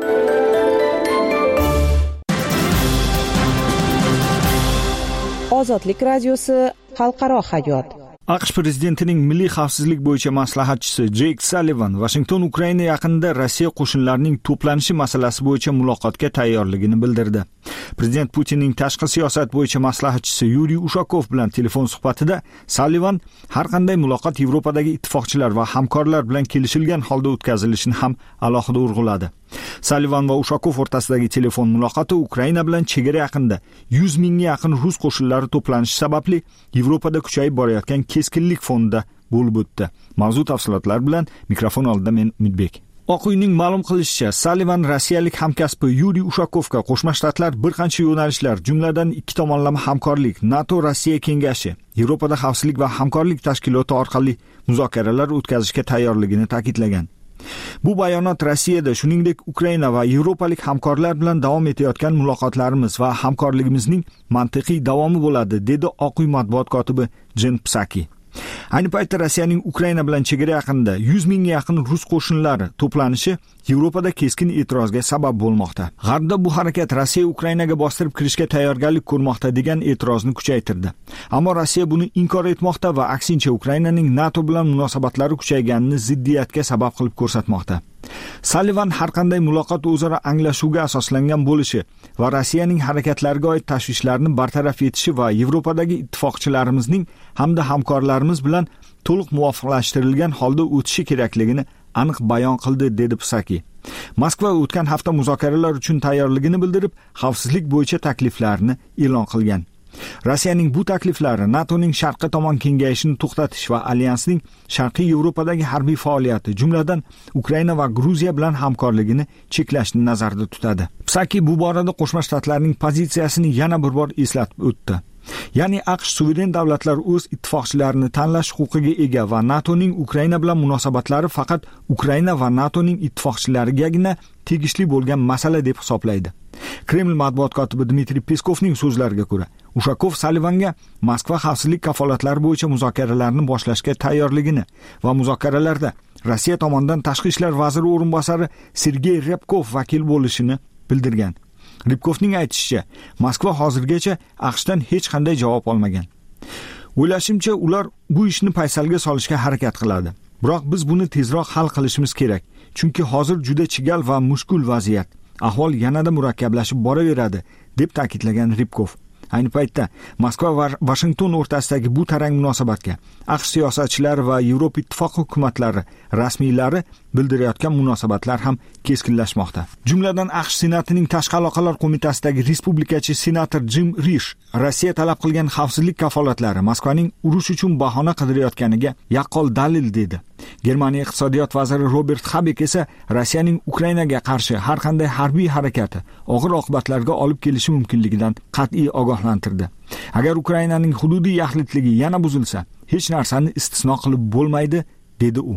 Ozodlik radiosi xalqaro hayot. AQSh prezidentining milliy xavfsizlik bo'yicha maslahatchisi Jeyk Sallivan Washington Ukraina yaqinida Rossiya qo'shinlarining to'planishi masalasi bo'yicha muloqotga tayyorligini bildirdi. Prezident Putinning tashqi siyosat bo'yicha maslahatchisi Yuriy Ushakov bilan telefon suhbatida Sallivan har qanday muloqot Yevropadagi ittifoqchilar va hamkorlar bilan kelishilgan holda o'tkazilishini ham alohida urg'uladi. Sallivan va Ushakov o'rtasidagi telefon muloqoti Ukraina bilan chegara yaqinida yuz mingga yaqin rus qo'shinlari to'planishi sababli Yevropada kuchayib borayotgan keskinlik fonida bo'lib o'tdi. Mavzu tafsilotlar bilan mikrofon oldida men Umidbek. Oq uyning ma'lum qilishicha, Sallivan rossiyalik hamkasbi Yuriy Ushakovga Qo'shma Shtatlar bir qancha yo'nalishlar, jumladan ikki tomonlama hamkorlik, NATO Rossiya kengashi, Yevropada xavfsizlik va hamkorlik tashkiloti orqali muzokaralar o'tkazishga tayyorligini ta'kidlagan. Bu bayonot Rossiyada, shuningdek Ukraina va yevropalik hamkorlar bilan davom etayotgan muloqotlarimiz va hamkorligimizning mantiqiy davomi bo'ladi, dedi Oq uy matbuot kotibi Jen Psaki. Ayni paytda Rossiyaning Ukraina bilan chegara yaqinida yuz mingga yaqin rus qo'shinlari to'planishi Yevropada keskin e'tirozga sabab bo'lmoqda. G'arbda bu harakat Rossiya Ukrainaga bostirib kirishga tayyorgarlik ko'rmoqda degan e'tirozni kuchaytirdi. Ammo Rossiya buni inkor etmoqda va aksincha Ukrainaning NATO bilan munosabatlari kuchayganini ziddiyatga sabab qilib ko'rsatmoqda. Sallivan har qanday muloqot o'zaro anglashuvga asoslangan bo'lishi va Rossiyaning harakatlariga oid tashvishlarni bartaraf etishi va Yevropadagi ittifoqchilarimizning hamda hamkorlarimiz bilan to'liq muvofiqlashtirilgan holda o'tishi kerakligini aniq bayon qildi, dedi Psaki. Moskva o'tgan hafta muzokaralar uchun tayyorligini bildirib, xavfsizlik bo'yicha takliflarini e'lon qilgan. Rossiyaning bu takliflari NATOning sharqqa tomon kengayishini to'xtatish va alyansning Sharqiy Yevropadagi harbiy faoliyati, jumladan Ukraina va Gruziya bilan hamkorligini cheklashni nazarda tutadi. Psaki bu borada Qo'shma Shtatlarning pozitsiyasini yana bir bor eslatib o'tdi. Ya'ni AQSh suveren davlatlar o'z ittifoqchilarini tanlash huquqiga ega va NATOning Ukraina bilan munosabatlari faqat Ukraina va NATOning ittifoqchilarigagina tegishli bo'lgan masala deb hisoblaydi. Kreml matbuot kotibi Dmitriy Peskovning so'zlariga ko'ra, Ushakov Sallivanga Moskva xavfsizlik kafolatlari bo'yicha muzokaralarni boshlashga tayyorligini va muzokaralarda Rossiya tomonidan tashqi ishlar vaziri o'rinbosari Sergey Ryabkov vakil bo'lishini bildirgan. Rybkovning aytishicha, Moskva hozirgacha AQShdan hech qanday javob olmagan. O'ylashimcha, ular bu ishni paysalga solishga harakat qiladi. Biroq biz buni tezroq hal qilishimiz kerak, chunki hozir juda chigal va mushkul vaziyat. Ahvol yanada murakkablashib boraveradi, deb ta'kidlagan Rybkov. Ayni paytda Moskva va Washington o'rtasidagi bu tarang munosabatga AQSh siyosatchilari va Yevropa ittifoqi hukumatlari rasmiylari bildirayotgan munosabatlar ham keskinlashmoqda. Jumladan AQSh Senatining Tashqi aloqalar qo'mitasidagi respublikachi senator Jim Risch Rossiya talab qilgan xavfsizlik kafolatlari Moskvaning urush uchun bahona qidirayotganiga yaqqol dalil dedi. Germaniya iqtisodiyot vaziri Robert Habeck esa Rossiyaning Ukrainaga qarshi har qanday harbiy harakati og'ir oqibatlarga olib kelishi mumkinligidan qat'iy ogohlantirdi. Agar Ukrainaning hududiy yaxlitligi yana buzilsa, hech narsani istisno qilib bo'lmaydi, dedi u.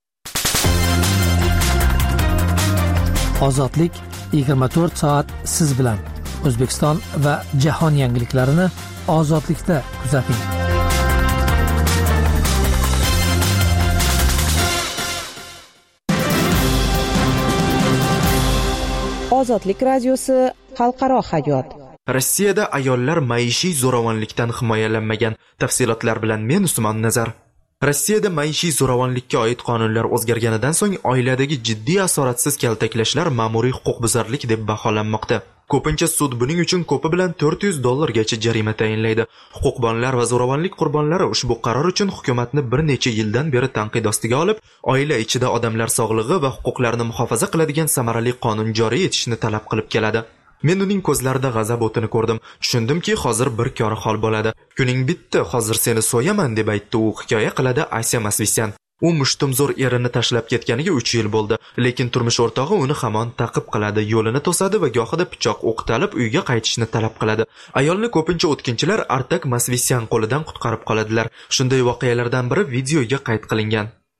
Ozodlik yigirma to'rt soat siz bilan. O'zbekiston va jahon yangiliklarini Ozodlikda kuzating. Ozodlik radiosi xalqaro hayot. Rossiyada ayollar maishiy zo'ravonlikdan himoyalanmagan. Tafsilotlar bilan men Usmon Nazar. Rossiyada maishiy zo'ravonlikka oid qonunlar o'zgarganidan so'ng oiladagi jiddiy asoratsiz kaltaklashlar ma'muriy huquqbuzarlik deb baholanmoqda. Ko'pincha sud buning uchun ko'pi bilan to'rt yuz dollargacha jarima tayinlaydi. Huquqbonlar va zo'ravonlik qurbonlari ushbu qaror uchun hukumatni bir necha yildan beri tanqid ostiga olib, oila ichida odamlar sog'lig'i va huquqlarini muhofaza qiladigan samarali qonun joriy etishni talab qilib keladi. Men uning ko'zlarida g'azab o'tini ko'rdim. Tushundimki, hozir bir kori hol bo'ladi. Kuning bitti, hozir seni so'yaman deb aytdi u, hikoya qiladi Asya Masvisyan. U mushtumzo'r erini tashlab ketganiga uch yil bo'ldi, lekin turmush o'rtog'i uni hamon ta'qib qiladi, yo'lini to'sadi va gohida pichoq o'qitalib uyga qaytishni talab qiladi. Ayolni ko'pincha o'tkinchilar Artak Masvisyan qo'lidan qutqarib qoladilar. Shunday voqealardan biri videoga qayd qilingan.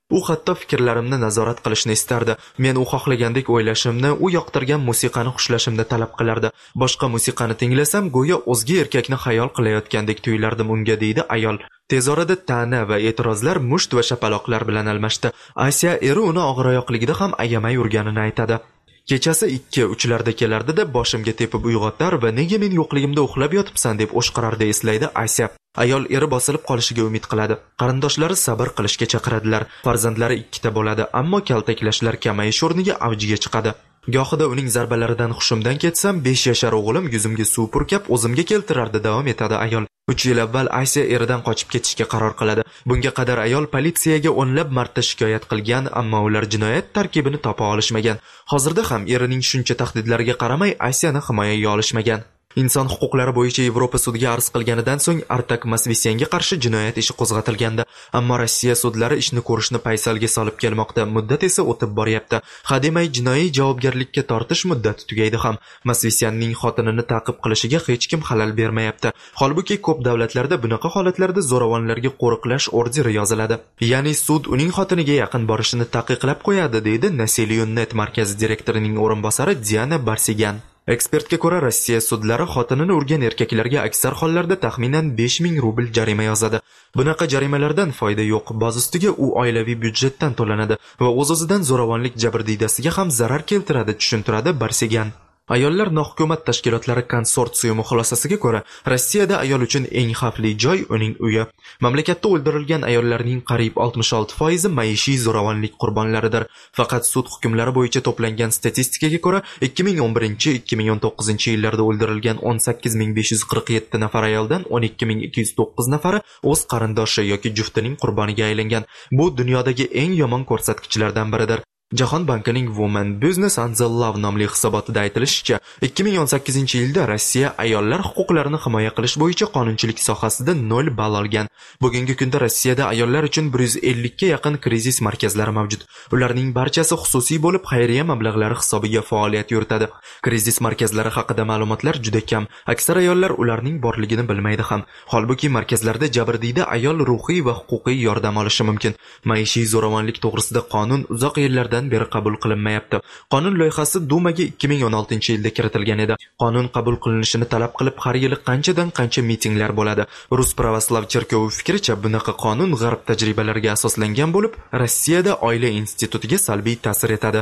U hatto fikrlarimni nazorat qilishni istardi. Men u xohlagandek o'ylashimni, u yoqtirgan musiqani xushlashimni talab qilardi. Boshqa musiqani tinglasam, go'yo o'zga erkakni xayol qilayotgandek tuyulardim unga, deydi ayol. Tez orada ta'na va e'tirozlar musht va shapaloqlar bilan almashdi. Asiya eri uni og'iroyoqligida ham ayamay urganini aytadi. Kechasi ikki uchlarda kelardida boshimga tepib uyg'otar va nega men yo'qligimda uxlab yotibsan deb o'shqirardi, eslaydi Asiya. Ayol eri bosilib qolishiga umid qiladi. Qarindoshlari sabr qilishga chaqiradilar. Farzandlari ikkita bo'ladi, ammo kaltaklashlar kamayish o'rniga avjiga chiqadi. Gohida uning zarbalaridan hushimdan ketsam, besh yashar o'g'lim yuzimga suv purkab o'zimga keltirardi, davom etadi ayol. uch yil avval Asiya eridan qochib ketishga qaror qiladi. Bunga qadar ayol politsiyaga o'nlab marta shikoyat qilgan, ammo ular jinoyat tarkibini topa olishmagan. Hozirda ham erining shuncha tahdidlariga qaramay Asiyani himoyaga olishmagan. Inson huquqlari bo'yicha Yevropa sudiga arz qilganidan so'ng Artak Masvisyanga qarshi jinoyat ishi qo'zg'atilgandi. Ammo Rossiya sudlari ishni ko'rishni paysalga solib kelmoqda. Muddat esa o'tib boryapti. Hademay jinoiy javobgarlikka tortish muddati tugaydi ham. Masvisyanning xotinini ta'qib qilishiga hech kim xalal bermayapti. Holbuki ko'p davlatlarda bunaqa holatlarda zo'ravonlarga qo'riqlash orderi yoziladi. Ya'ni sud uning xotiniga yaqin borishini taqiqlab qo'yadi, deydi Naseliyunnet markazi direktorining o'rinbosari Diana Barsigan. Ekspertga ko'ra, Rossiya sudlari xotinini urgan erkaklarga aksar hollarda taxminan besh ming rubl jarima yozadi. Bunaqa jarimalardan foyda yo'q. Boz ustiga u oilaviy byudjetdan to'lanadi va o'z-o'zidan zo'ravonlik jabrdiydasiga ham zarar keltiradi, tushuntiradi Barsigan. Ayollar nohukumat tashkilotlari konsorsiumi xulosasiga ko'ra, Rossiyada ayol uchun eng xavfli joy uning uyi. Mamlakatda o'ldirilgan ayollarning qariyb oltmish olti foizi maishiy zo'ravonlik qurbonlaridir. Faqat sud hukmlari bo'yicha to'plangan statistikaga ko'ra, ikki ming o'n birinchi - ikki ming o'n to'qqizinchi yillarda o'ldirilgan o'n sakkiz ming besh yuz qirq yetti nafar ayoldan o'n ikki ming ikki yuz to'qqiz nafari o'z qarindoshi yoki juftining qurboniga aylangan. Bu dunyodagi eng yomon ko'rsatkichlardan biridir. Jahon bankining Women Business and the Love nomli hisobotida aytilishicha, ikki ming o'n sakkizinchi yilda Rossiya ayollar huquqlarini himoya qilish bo'yicha qonunchilik sohasida nol ball olgan. Bugungi kunda Rossiyada ayollar uchun bir yuz ellik ga yaqin krizis markazlari mavjud. Ularning barchasi xususiy bo'lib, xayriya mablag'lari hisobiga faoliyat yuritadi. Krizis markazlari haqida ma'lumotlar juda kam. Aksar ayollar ularning borligini bilmaydi ham. Holbuki markazlarda jabrdiyda ayol ruhiy va huquqiy yordam olishi mumkin. Maishiy zo'ravonlik to'g'risida qonun uzoq yillardan beri qabul qilinmayapti. Qonun loyihasi Dumaga ikki ming o'n oltinchi yilda kiritilgan edi. Qonun qabul qilinishini talab qilib har yili qanchadan qancha mitinglar bo'ladi. Rus pravoslav cherkovi fikricha, bunaqa qonun g'arb tajribalariga asoslangan bo'lib, Rossiyada oila institutiga salbiy ta'sir etadi.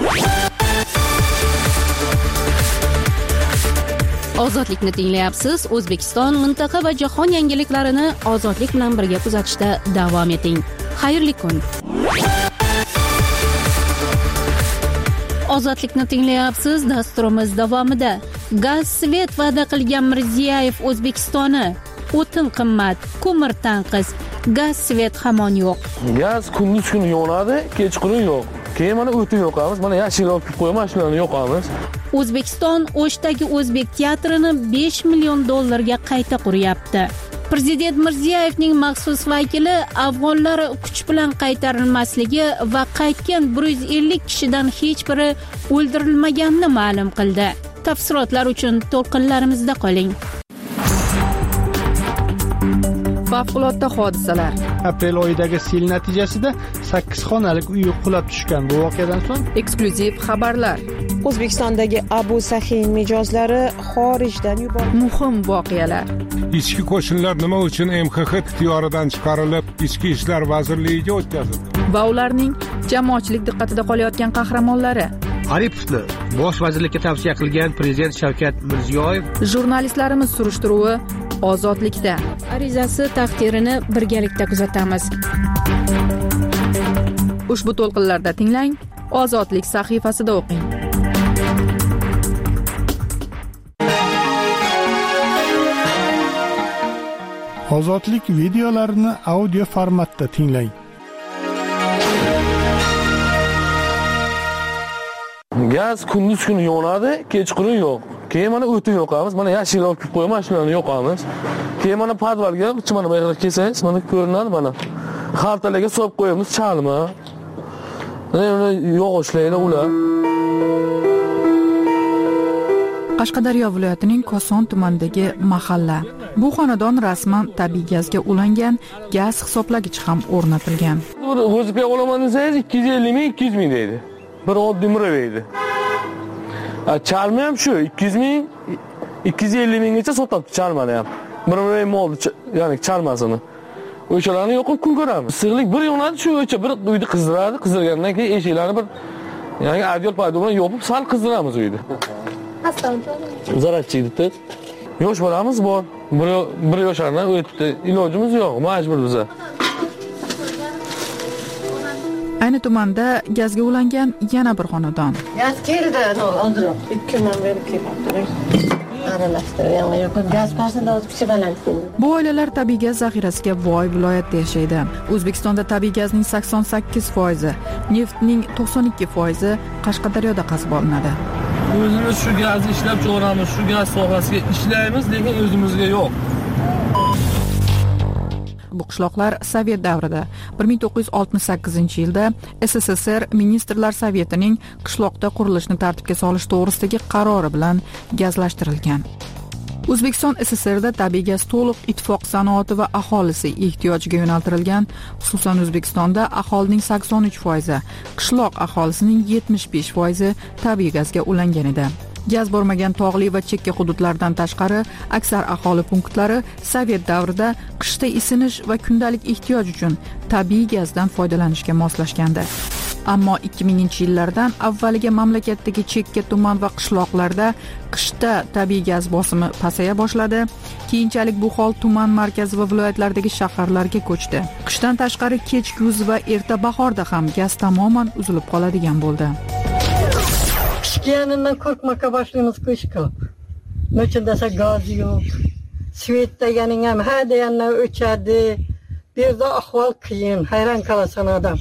Ozodlikni tinglayapsiz. O'zbekiston, mintaqa va jahon yangiliklarini ozodlik bilan birga kuzatishda davom eting. Xayrli kun. Ozodlikni tinglayapsiz. Dasturimiz davomida gaz svet va'da qilgan Mirziyoyev O'zbekistoni, o'tin qimmat, ko'mir tanqis, gaz svet hamon yo'q. Gaz kunduz kuni yonadi, kechqurun yo'q. Keyin mana o'tin yo'qamiz, mana yashil olib qo'yamiz, shularni yo'qamiz. O'zbekiston O'shdagi o'zbek teatrini besh million dollarga qayta quryapti. Prezident Mirziyoyevning maxsus vakili afg'onlar kuch bilan qaytarilmasligi va qaytgan bir yuz ellik kishidan hech biri o'ldirilmaganini ma'lum qildi. Tafsilotlar uchun to'lqinlarimizda qoling. Favqulodda hodisalar. Aprel oyidagi sel natijasida sakkiz xonalik uy qulab tushgan. Bu voqeadan so'ng eksklyuziv xabarlar. O'zbekistondagi Abu Sahin mijozlari xorijdan yuborildi. Muhim voqealar. Ichki qo'shinlar nima uchun M X X ixtiyoridan chiqarilib, Ichki ishlar vazirligiga o'tkazildi? Va ularning jamoatchilik diqqatida qolayotgan qahramonlari. Aripovni bosh vazirlikka tavsiya qilgan prezident Shavkat Mirziyoyev. Jurnalistlarimiz surishtiruvi ozodlikda. Arizasi taqdirini birgalikda kuzatamiz. Ushbu to'lqinlarda tinglang, Ozodlik sahifasida o'qing. Ozodlik videolarini audio formatda tinglang. Gaz kunduz kuni yonadi, kechqurun yo'q. Keyin mana o'tin yo'qamiz, mana yashil olib qo'yamiz, shularni yo'qamiz. Keyin mana podvalga, mana bu yerga kelsangiz, mana ko'rinadi mana. Xaltalarga solib qo'yamiz, chalma. Mana yog'ochlaylar ular. Qashqadaryo viloyatining Koson tumanidagi mahalla. Bu xonadon rasman tabiiy gazga ulangan gaz hisoblagich ham o'rnatilgan. O'ziga olaman desangiz ikki yuz ellik ming ikki yuz ming deydi. Bir oddiy mura deydi. Charmi ham shu ikki yuz ming ikki yuz ellik minggacha sotyapti charmani ham. Bir mura molni, ya'ni charmasini. O'shalarni yoqib kun ko'ramiz. Issiqlik bir yonadi, shu o'cha bir uyni qizdiradi, qizdirgandan keyin eshiklarni bir ya'ni adyol paydo bilan yopib sal qizdiramiz uyni. Zaratchiydi. Yosh bolamiz bor. Bir bir yoshlardan o'tdi. Ilojimiz yo'q, majbur biza. Ayni tumanda gazga ulangan yana bir xonadon. Gaz keldi, oldiroq. ikki ming berib kelibdi. Aralashtirib, yo'q, gaz pasini o'zib chiqalan. Bu oilalar tabiiy gaz zaxirasiga boy viloyatda yashaydi. O'zbekistonda tabiiy gazning sakson sakkiz foizi, neftning to'qson ikki foizi Qashqadaryoda qazib olinadi. O'zimiz shu gazni ishlab chiqaramiz, shu gaz sohasiga ishlaymiz, lekin o'zimizga yo'q. Bu qishloqlar Sovet davrida bir ming to'qqiz yuz oltmish sakkizinchi yilda S S S R Ministrlar Sovetining qishloqda qurilishni tartibga solish to'g'risidagi qarori bilan gazlashtirilgan. O'zbekiston S S R da tabiiy gaz to'liq ittifoq sanoati va aholisi ehtiyojiga yo'naltirilgan. Xususan O'zbekistonda aholining sakson uch foizi, qishloq aholisining yetmish besh foizi tabiiy gazga ulangan edi. Gaz bormagan tog'li va chekka hududlardan tashqari aksar aholi punktlari Sovet davrida qishda isinish va kundalik ehtiyoj uchun tabiiy gazdan foydalanishga moslashgandi. Ammo ikki minginchi yillardan avvaliga mamlakatdagi chekka tuman va qishloqlarda qishda tabiiy gaz bosimi pasaya boshladi. Keyinchalik bu hol tuman markazi va viloyatlardagi shaharlarga ko'chdi. Qishdan tashqari kech kuz va erta bahorda ham gaz tamoman uzilib qoladigan bo'ldi. Yanından korkmaka başlayımız kışkı. Nöçün dese gaz yok. Svet degenin hem her deyenler öçerdi. Bir de ahval kıyın. Hayran kalasın adam.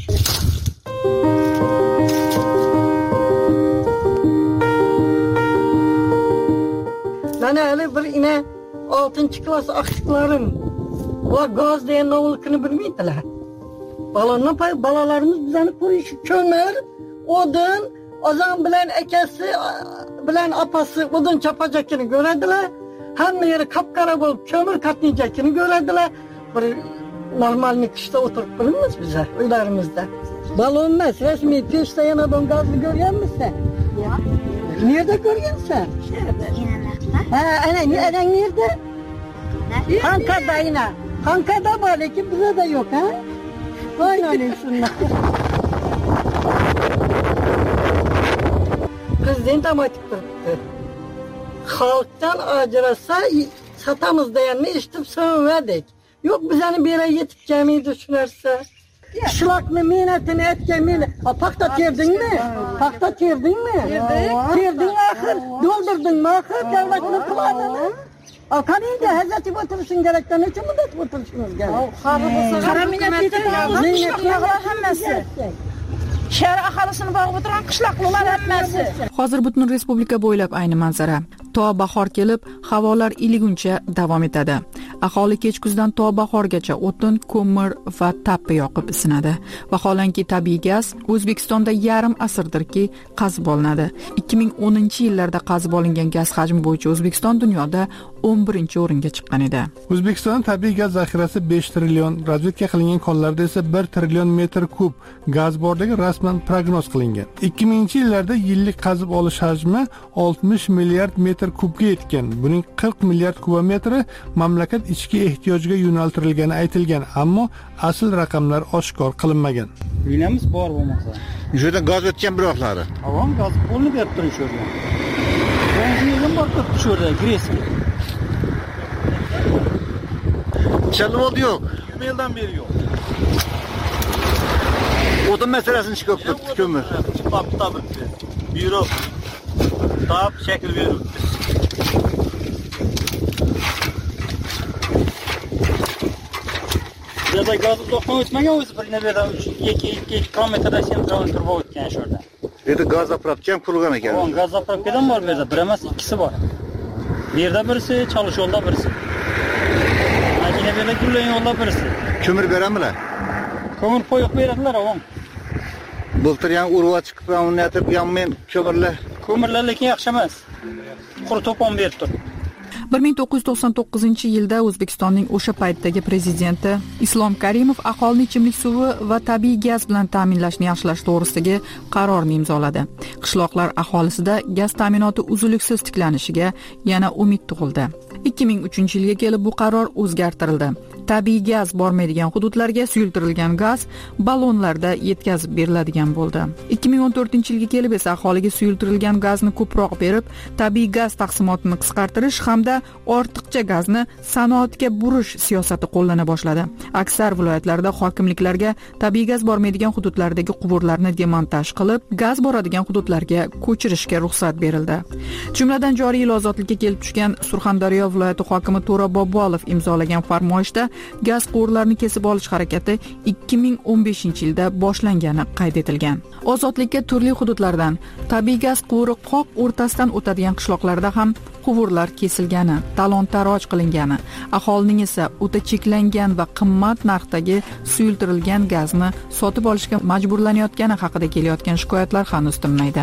Ben öyle bir yine altıncı klas akışlarım. O gaz diyen oğulukunu bilmeydiler. Balanla pay, balalarımız bizden kuruşu kömür, odun, Ozan bilen ekesi, bilen apası odun çapacakını görediler. Hem yeri kapkara bulup kömür katlayacakını görediler. Bir normal kışta oturup bilmez bize, uylarımızda. Balonmaz, resmi peşte yanadan gazlı görüyor musun sen? Ya. Nerede görüyorsun sen? Ha, ana, ana nerede? Hanka'da yine. Hanka'da var ki bize de yok ha? Aynen şunlar. Prezident amatik durdu. Halktan acırasa satamız dayanını işitip sövmedik. Yok biz hani bir yere yetip gemiyi düşünürse. Şılaklı minnetini et gemiyle. Pakta tirdin mi? Pakta tirdin mi? Tirdin ahır. Doldurdun mu ahır? Devletini kullandın. Kanıydı Hazreti oturuşun gerekten için mi de oturuşunuz gerek? Kara minnetini bağlı hemmesi. Şehir aholisini bağıb o'tirgan qishloqlar hammasi. Hozir butun respublika bo'ylab ayni manzara. To bahor kelib, havolar iliguncha davom etadi. Aholi kech kuzdan to bahorgacha o'tin, ko'mir va tappi yoqib isinadi. Vaholanki tabiiy gaz O'zbekistonda yarim asrdirki qazib olinadi. ikki ming o'ninchi yillarda qazib olingan gaz hajmi bo'yicha O'zbekiston dunyoda o'n birinchi o'ringa chiqqan edi. O'zbekiston tabiiy gaz zaxirasi besh trillion, razvedka qilingan konlarda esa bir trillion metr kub gaz borligi rasman prognoz qilingan. ikki minginchi yillarda yillik qazib olish hajmi oltmish milliard metr kubga yetgan. Buning qirq milliard kubometri mamlakat ichki ehtiyojiga yo'naltirilgani aytilgan, ammo asl raqamlar oshkor qilinmagan. Uylarimiz bor bo'lmasa. Shu yerda gaz o'tgan biroqlari. Avom gaz qo'lni berib turing shu yerda. Yangi yildan bor turibdi shu yerda, Gretsiya. Chalib oldi yo'q. yigirma yildan beri yo'q. O'tin masalasini chiqib turibdi, ko'mir. Chiqib turibdi. Buyruq. Tap shakl berib. Burada gaz uzoqdan o'tmagan, o'zi bir yerda ikki kilometrdan sentralni turib o'tgan shu yerda. Bu yerda gaz zapravka ham qurilgan ekan. O'ng gaz zapravkadan bor bu yerda, bir emas, ikkisi bor. Bu yerda birisi, Chalish yo'lda birisi. Makina berib turgan yo'lda birisi. Ko'mir beramizlar? Ko'mir qo'yib beradilar, o'ng. Bultir ham urva chiqib, uni aytib, men ko'mirlar. Ko'mirlar lekin yaxshi emas. Quri to'pon berib turibdi. bir ming to'qqiz yuz to'qson to'qqizinchi yilda O'zbekistonning o'sha paytdagi prezidenti Islom Karimov aholini ichimlik suvi va tabiiy gaz bilan ta'minlashni yaxshilash to'g'risidagi qarorni imzoladi. Qishloqlar aholisida gaz ta'minoti uzluksiz tiklanishiga yana umid tug'ildi. ikki ming uchinchi yilga kelib bu qaror o'zgartirildi. Tabiiy gaz bormaydigan hududlarga suyultirilgan gaz ballonlarda yetkazib beriladigan bo'ldi. ikki ming o'n to'rtinchi yilga kelib esa aholiga suyultirilgan gazni ko'proq berib, tabiiy gaz taqsimotini qisqartirish hamda ortiqcha gazni sanoatga burish siyosati qo'llana boshladi. Aksar viloyatlarda hokimliklarga tabiiy gaz bormaydigan hududlardagi quvurlarni demontaj qilib, gaz boradigan hududlarga ko'chirishga ruxsat berildi. Jumladan joriy yil ozodlikka kelib tushgan Surxondaryo viloyati hokimi To'ra Bobolov imzolagan farmoyishda gaz quvurlarini kesib olish harakati ikki ming o'n beshinchi yilda boshlangani qayd etilgan. Ozodlikka turli hududlardan tabiiy gaz quvuri qoq o'rtasidan o'tadigan qishloqlarda ham quvurlar kesilgani, talon-taroj qilingani, aholining esa o'ta cheklangan va qimmat narxdagi suyultirilgan gazni sotib olishga majburlanayotgani haqida kelayotgan shikoyatlar hanuz tinmaydi.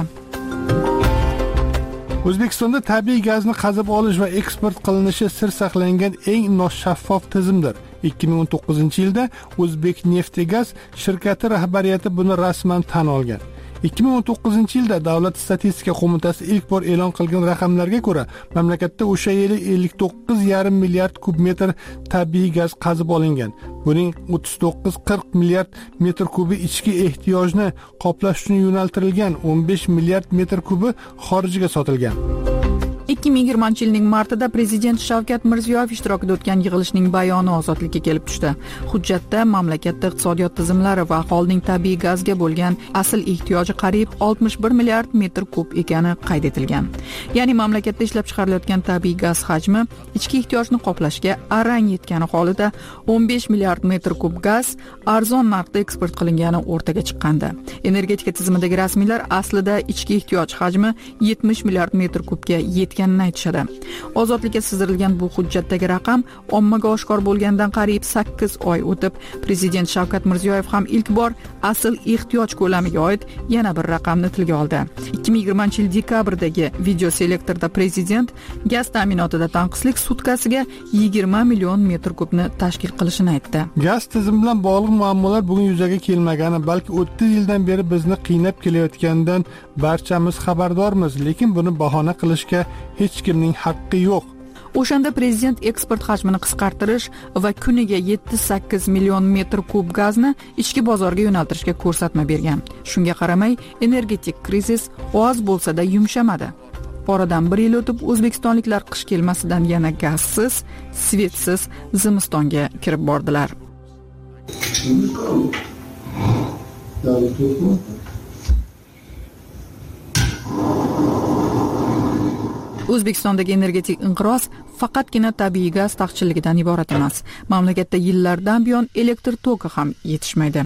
O'zbekistonda tabiiy gazni qazib olish va eksport qilinishi sir saqlangan eng noshaffof tizimdir. ikki ming o'n to'qqizinchi yilda O'zbekneftgaz shirkati rahbariyati buni rasman tan olgan. ikki ming o'n to'qqizinchi yilda Davlat statistika qo'mitasi ilk bor e'lon qilgan raqamlarga ko'ra, mamlakatda o'sha yili ellik to'qqiz yarim milliard kub metr tabiiy gaz qazib olingan. Buning o'ttiz to'qqiz qirq milliard metr kubi ichki ehtiyojni qoplash uchun yo'naltirilgan, o'n besh milliard metr kubi xorijga sotilgan. ikki ming yigirmanchi yilning martida prezident Shavkat Mirziyoyev ishtirokida o'tgan yig'ilishning bayoni ozodlikka kelib tushdi. Hujjatda mamlakatda iqtisodiyot tizimlari va aholining tabiiy gazga bo'lgan asl ehtiyoji qariyb oltmish bir milliard metr kub ekani qayd etilgan. Ya'ni mamlakatda ishlab chiqarilayotgan tabiiy gaz hajmi ichki ehtiyojni qoplashga arang yetgani holida o'n besh milliard metr kub gaz arzon narxda eksport qilingani o'rtaga chiqqandi. Energetika tizimidagi rasmiylar aslida ichki ehtiyoj hajmi yetmish milliard metr kubga yetgan aytishadi. Ozodlikka sizdirilgan bu hujjatdagi raqam ommaga oshkor bo'lgandan qariyb sakkiz oy o'tib, prezident Shavkat Mirziyoyev ham ilk bor asl ehtiyoj ko'lamiga oid yana bir raqamni tilga oldi. ikki ming yigirmanchi yil dekabrdagi video selektorda prezident gaz ta'minotida tanqislik sutkasiga yigirma million metr kubni tashkil qilishini aytdi. Gaz tizimi bilan bog'liq muammolar bugun yuzaga kelmagani, balki o'ttiz yildan beri bizni qiynab kelayotganidan barchamiz xabardormiz, lekin buni bahona qilishga hech kimning haqqi yo'q. O'shanda prezident eksport hajmini qisqartirish va kuniga yetti sakkiz million metr kub gazni ichki bozorga yo'naltirishga ko'rsatma bergan. Shunga qaramay, energetik krizis oz bo'lsa-da yumshamadi. Oradan bir yil o'tib, o'zbekistonliklar qish kelmasidan yana gazsiz, svetsiz zimistonga kirib bordilar. O'zbekistondagi energetik inqiroz faqatgina tabiiy gaz taqchilligidan iborat emas. Mamlakatda yillardan buyon elektr toki ham yetishmaydi.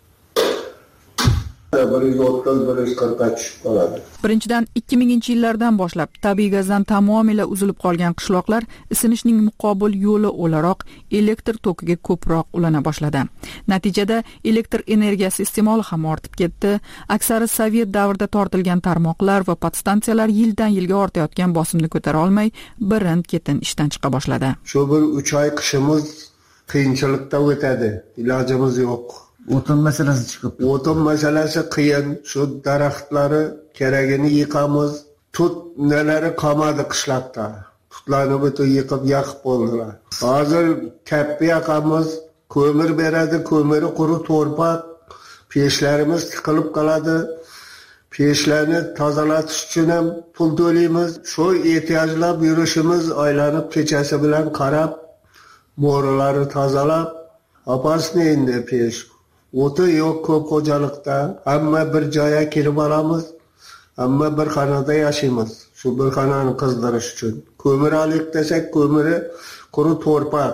Birinchidan, ikki minginchi yillardan boshlab tabiiy gazdan tamomila uzilib qolgan qishloqlar isinishning muqobil yo'li o'laroq elektr tokiga ko'proq ulana boshladi. Natijada elektr energiyasi iste'moli ham ortib ketdi. Aksari sovet davrida tortilgan tarmoqlar va podstansiyalar yildan yilga ortayotgan bosimni ko'tara olmay, birin-ketin ishdan chiqa boshladi. Shu bir uch oy qishimiz qiyinchilikda o'tadi. Ilojimiz yo'q. O'tin masalasi chiqib. O'tin masalasi qiyin. Shu daraxtlari keragini yiqamiz. Tut nalari qolmadi qishloqda. Tutlarni butun yiqib yoqib bo'ldilar. Hozir kappi yoqamiz, ko'mir beradi, ko'miri quri to'rpak, peshlarimiz tiqilib qoladi. Peshlarni tozalatish uchun ham pul to'laymiz. Shu ehtiyojlab yurishimiz aylanib kechasi bilan qarab, mo'ralari tozalab, opasni endi pesh. O'ti yo'q ko'p xo'jalikda, hamma bir joyga kirib olamiz, hamma bir xonada yashaymiz. Shu bir xonani qizdirish uchun. Ko'mir olik desak, ko'miri quri to'rpak.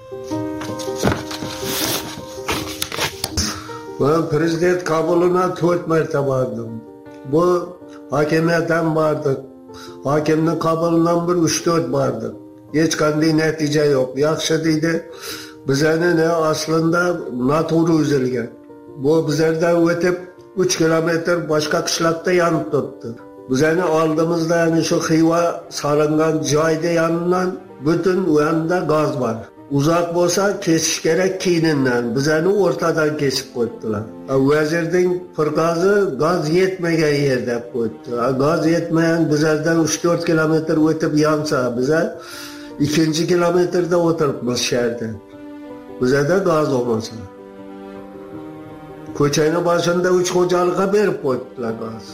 Ben prezident qabuluna to'rt marta bordim. Bu hokimiyatdan bordik. Hokimning qabulidan bir uch to'rt bordim. Hech qanday natija yo'q. Yaxshi deydi. Bizani ne aslında naturu uzilgan. Bu bizlardan o'tib uch kilometr boshqa qishloqda yonib turibdi. Bizani oldimizda yani shu Xiva solingan joyda yonidan butun u yanda gaz bor. Uzoq bo'lsa kesish kerak keyindan. Bizani o'rtadan kesib qo'ydilar. Vazirning firqasi gaz yetmagan yerda qo'ydi. Gaz yetmagan bizlardan uch to'rt kilometr o'tib yansa, biza ikkinchi kilometrda o'tiribmiz shaharda. Bizada gaz olmasa. Ko'chani boshida uch xo'jalikqa berib qo'ydilar gaz.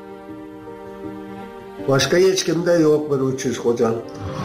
Boshqa hech kimda yo'q bir uch yuz xo'jalik.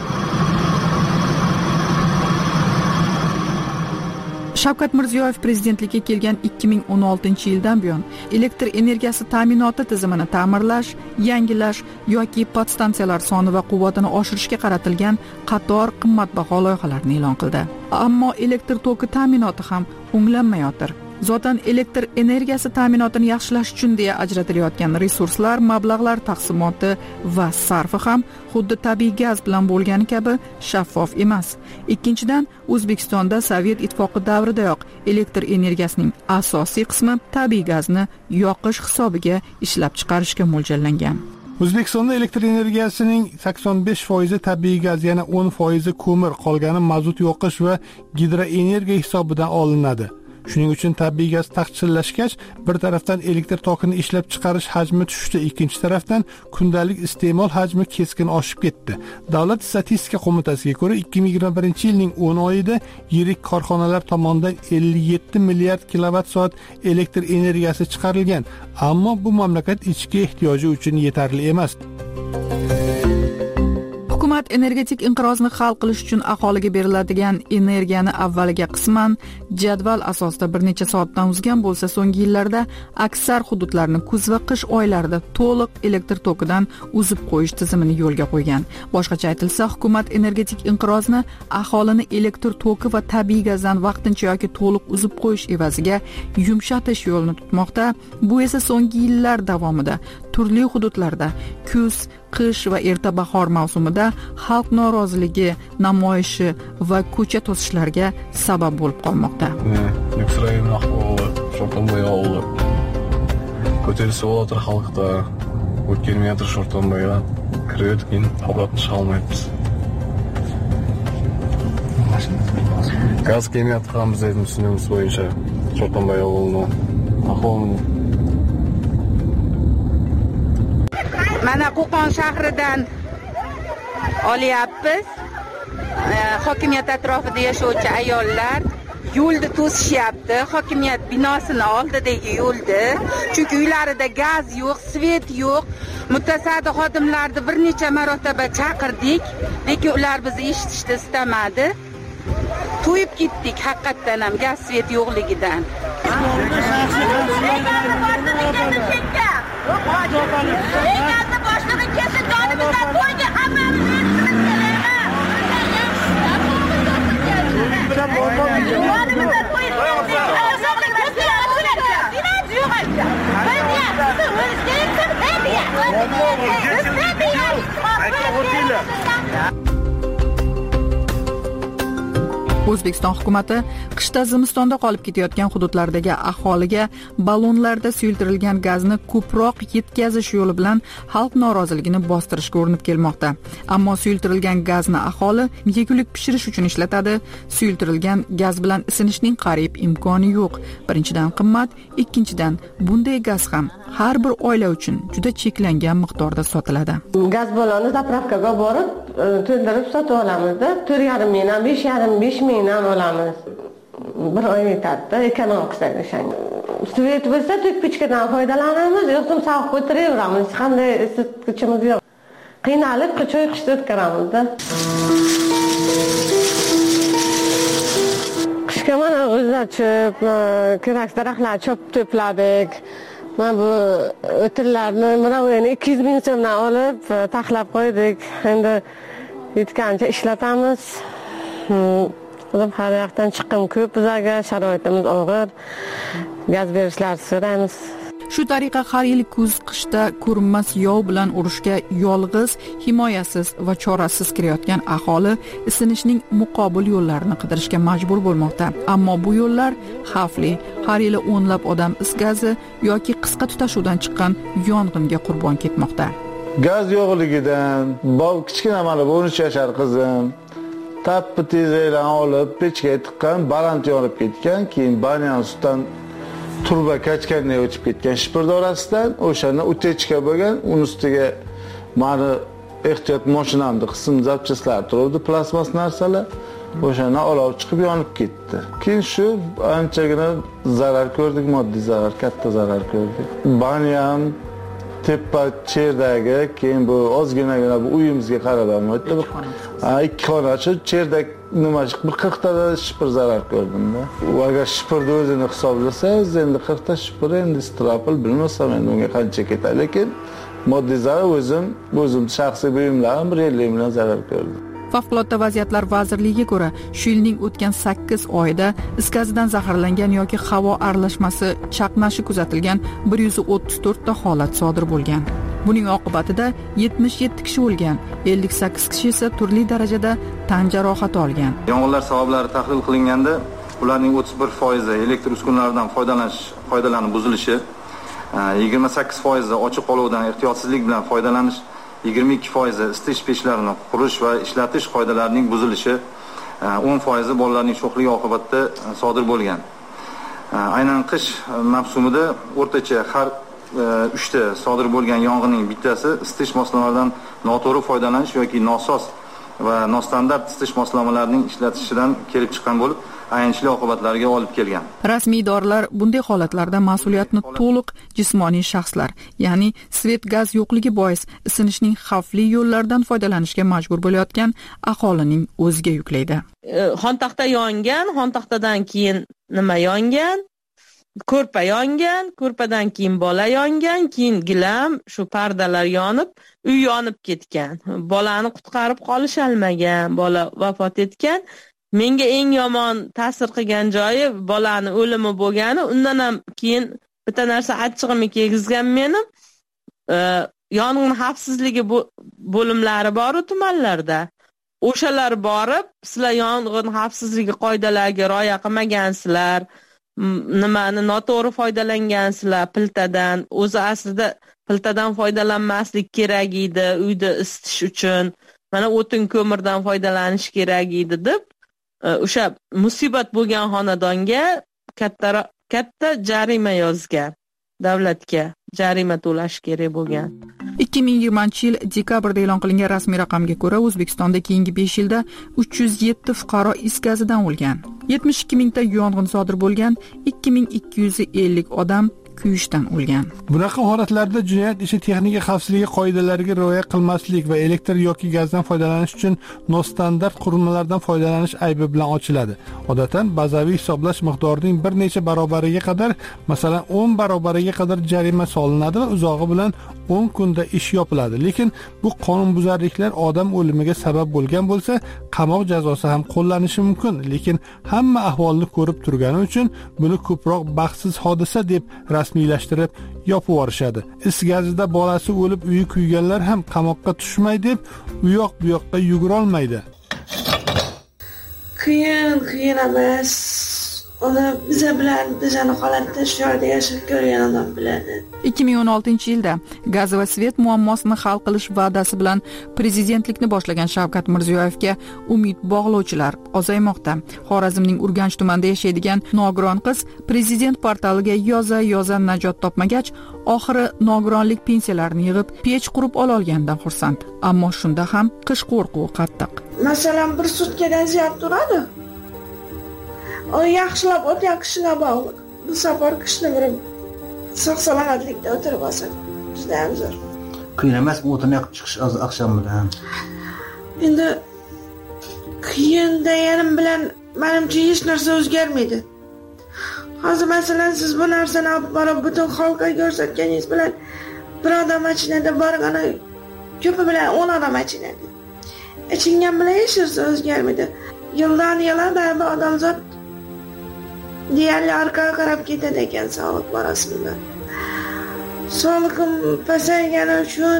Shavkat Mirziyoyev prezidentlikka kelgan ikki ming o'n oltinchi yildan buyon elektr energiyasi ta'minoti tizimini ta'mirlash, yangilash yoki podstansiyalar soni va quvvatini oshirishga qaratilgan qator qimmatbaho loyihalarni e'lon qildi. Ammo elektr toki ta'minoti ham o'nglanmayotir. Zotan elektr energiyasi ta'minotini yaxshilash uchun deya ajratilayotgan resurslar, mablag'lar taqsimoti va sarfi ham xuddi tabiiy gaz bilan bo'lgani kabi shaffof emas. Ikkinchidan, O'zbekistonda Sovet ittifoqi davridayoq elektr energiyasining asosiy qismi tabiiy gazni yoqish hisobiga ishlab chiqarishga mo'ljallangan. O'zbekistonda elektr energiyasining sakson besh foizi tabiiy gaz, yana o'n foizi ko'mir, qolgani mazut yoqish va gidroenergiya hisobidan olinadi. Shuning uchun tabiiy gaz taqchillashgach, bir tarafdan elektr tokini ishlab chiqarish hajmi tushdi, ikkinchi tarafdan kundalik iste'mol hajmi keskin oshib ketdi. Davlat statistika qo'mitasiga ko'ra, ikki ming yigirma birinchi yilning o'n oyida yirik korxonalar tomonidan ellik yetti milliard kilovatt soat elektr energiyasi chiqarilgan, ammo bu mamlakat ichki ehtiyoji uchun yetarli emas. Hukumat energetik inqirozni hal qilish uchun aholiga beriladigan energiyani avvaliga qisman jadval asosida bir necha soatdan uzgan bo'lsa, so'nggi yillarda aksar hududlarni kuz va qish oylarida to'liq elektr tokidan uzib qo'yish tizimini yo'lga qo'ygan. Boshqacha aytilsa, hukumat energetik inqirozni aholini elektr toki va tabiiy gazdan vaqtincha yoki to'liq uzib qo'yish evaziga yumshatish yo'lini tutmoqda. Bu esa so'nggi yillar davomida turli hududlarda kuz, qish va erta bahor mavsumida xalq noroziligi namoyishi va ko'cha to'sishlarga sabab bo'lib qolmoqda. Ukraina ahvoli shortdan bo'yog'i. Ko'tarib o'tir xalqda o'tgan metr shortdan bo'yog'i kirayotgan holatni shalmayapmiz. Gaz kemayapti ham biz aytmoqimiz bo'yicha shortdan bo'yog'i ahvolni. Mana Qo'qon shahridan olyapmiz. Hokimiyat atrofida yashovchi ayollar yo'lda to'sishyapti. Hokimiyat binosini oldidagi yo'lda. Chunki uylarida gaz yo'q, svet yo'q. Mutasaddi xodimlarni bir necha marotaba chaqirdik, lekin ular bizni eshitishni istamadi. To'yib ketdik haqiqatan ham gaz, svet yo'qligidan. Endi boshlig'i kelsa jonimizdan qo'ydi, hammamiz O'zbekiston hukumati qishda zimistonda qolib ketayotgan hududlardagi aholiga ballonlarda suyultirilgan gazni ko'proq yetkazish yo'li bilan xalq noroziligini bostirishga urinib kelmoqda. Ammo suyultirilgan gazni aholi yegulik pishirish uchun ishlatadi. Suyultirilgan gaz bilan isinishning qariyb imkoni yo'q. Birinchidan qimmat, ikkinchidan bunday gaz ham har bir oila uchun juda cheklangan miqdorda sotiladi. Gaz ballonni zapravkaga borib, to'ldirib sotib olamizda. to'rt yarim ming, besh yarim besh ming ham olamiz. Bir oy yetadi, ekonomik ishlaydi. Svet bo'lsa tok pechkadan foydalanamiz, yo'qsa sovuq o'tiraveramiz. Hech qanday isitgichimiz yo'q. Qiynalib, choy qishda o'tkaramizda. Qishga mana o'zlachib, kerak daraxtlar chop to'pladik. Mana bu o'tillarni mana ikki yuz ming so'mdan olib, taxlab qo'ydik. Endi yetgancha ishlatamiz. O'zim har yoqdan chiqqim ko'p, bizga sharoitimiz og'ir. Gaz berishlarni so'raymiz. Shu tariqa har yil kuz, qishda ko'rinmas yov bilan urushga yolg'iz, himoyasiz va chorasiz kirayotgan aholi isinishning muqobil yo'llarini qidirishga majbur bo'lmoqda. Ammo bu yo'llar xavfli. Har yili o'nlab odam is gazi yoki qisqa tutashuvdan chiqqan yong'inga qurbon ketmoqda. Gaz yo'qligidan, bol kichkina mana on uch yashar qizim tappi tezaklarni olib pechga tiqqan, baland yonib ketgan, keyin banyan sutdan turba kachkanday o'tib ketgan shipirni orasidan, o'shani utechka bo'lgan, uni ustiga mani ehtiyot mashinamni qism zapchastlar turibdi, plastmas narsalar. O'shani olov chiqib yonib ketdi. Keyin shu anchagina zarar ko'rdik, moddiy zarar, katta zarar ko'rdik. Banyan tepa cherdagi, keyin bu ozginagina bu uyimizga qarab olmaydi. Ha, ikki xona shu cherdak nima bir qirq ta shipir zarar ko'rdim-da. Agar shipirni o'zini hisoblasangiz, endi qirq ta shipir endi strapl bilmasam endi unga qancha ketadi, lekin moddiy zarar o'zim, o'zim shaxsiy buyumlarim bir ellik million zarar ko'rdim. Favqulodda vaziyatlar vazirligiga ko'ra, shu yilning o'tgan sakkiz oyida is gazidan zaharlangan yoki havo aralashmasi chaqnashi kuzatilgan bir yuz o'ttiz to'rt ta holat sodir bo'lgan. Buning oqibatida yetmish yetti kishi o'lgan, ellik sakkiz kishi esa turli darajada tan jarohati olgan. Yong'inlar sabablari tahlil qilinganda, ularning o'ttiz bir foizi elektr uskunalaridan foydalanish foydalanib buzilishi, yigirma sakkiz foizi ochiq olovdan ehtiyotsizlik bilan foydalanish, yigirma ikki foizi isitish pechlarini qurish va ishlatish qoidalarining buzilishi, o'n foizi bolalarning sho'xligi oqibatida sodir bo'lgan. Aynan qish mavsumida o'rtacha har uchta sodir bo'lgan yong'inning bittasi isitish moslamalaridan noto'g'ri foydalanish yoki nosoz va nostandart isitish moslamalarining ishlatishidan kelib chiqqan bo'lib, ayanchli oqibatlarga olib kelgan. Rasmiy idoralar bunday holatlarda mas'uliyatni to'liq jismoniy shaxslar, ya'ni svet gaz yo'qligi bois isinishning xavfli yo'llaridan foydalanishga majbur bo'layotgan aholining o'ziga yuklaydi. Xontaxta yongan, xontaxtadan keyin nima yongan? Ko'rpa yongan, ko'rpadan keyin bola yongan, keyin gilam, shu pardalar yonib, uy yonib ketgan. Bolani qutqarib qolish olmagan, bola vafot etgan. Menga eng yomon ta'sir qilgan joyi bolani o'limi bo'lgani, undan ham keyin bitta narsa achchig'imni kelgizgan meni. Yong'in xavfsizligi bo'limlari bor tumanlarda. O'shalar borib, sizlar yong'in xavfsizligi qoidalariga rioya qilmagansizlar, nimani noto'g'ri foydalangansizlar piltadan. O'zi aslida piltadan foydalanmaslik kerak edi, uyda isitish uchun. Mana o'tin ko'mirdan foydalanish kerak edi deb o'sha musibat bo'lgan xonadonga katta katta jarima yozgan. Davlatga jarima to'lash kerak bo'lgan. ikki ming yigirmanchi yil dekabrda e'lon qilingan rasmiy raqamga ko'ra, O'zbekistonda keyingi besh yilda uch yuz yetti fuqaro is gazidan o'lgan. yetmish ikki mingta yong'in sodir bo'lgan, ikki ming ikki yuz ellik odam kuyishdan o'lgan. Bunaqa holatlarda jinoyat ishi texnika xavfsizligi qoidalariga rioya qilmaslik va elektr yoki gazdan foydalanish uchun nostandart qurilmalardan foydalanish aybi bilan ochiladi. Odatdan bazaviy hisoblash miqdorining bir necha barobariga qadar, masalan o'n barobariga qadar jarima solinadi va uzog'i bilan o'n kunda ish yopiladi. Lekin bu qonunbuzarliklar odam o'limiga sabab bo'lgan bo'lsa, qamoq jazosi ham qo'llanishi mumkin. Lekin hamma ahvolni ko'rib turgani uchun buni ko'proq baxtsiz hodisa deb rasmiylashtirib yopib yuborishadi. Is gazida bolasi o'lib uyi kuyganlar ham qamoqqa tushmay deb u yoq bu yoqqa yugura olmaydi. Qiyin, qiyin emas. Uni biza bilan bizani holatda shu yerda yashab ko'rgan odam biladi. ikki ming o'n oltinchi yilda gaz va svet muammosini hal qilish va'dasi bilan prezidentlikni boshlagan Shavkat Mirziyoyevga umid bog'lovchilar ozaymoqda. Xorazmning Urganch tumanida yashaydigan nogiron qiz prezident portaliga yoza-yoza najot topmagach, oxiri nogironlik pensiyalarini yig'ib, pech qurib ola olganidan xursand. Ammo shunda ham qish qo'rquvi qattiq. Masalan, bir sutkadan ziyod turadi. O yaxshilab o'tgan qishga bog'liq. Bu safar qishni bir sog' salomatlikda o'tirib olsak, juda ham zo'r. Qiyin emas, o'tin yoqib chiqish oqshom bilan. Endi qiyin deganim bilan menimcha hech narsa o'zgarmaydi. Hozir masalan siz bu narsani olib borib butun xalqqa ko'rsatganingiz bilan bir odam machinada borgani ko'pi bilan o'n odam machinada. Ichingan bilan hech narsa o'zgarmaydi. Yildan yilga baribir odamzod deyarli orqaga qarab ketadi ekan sog'liq borasida. Sog'liqim pasaygani uchun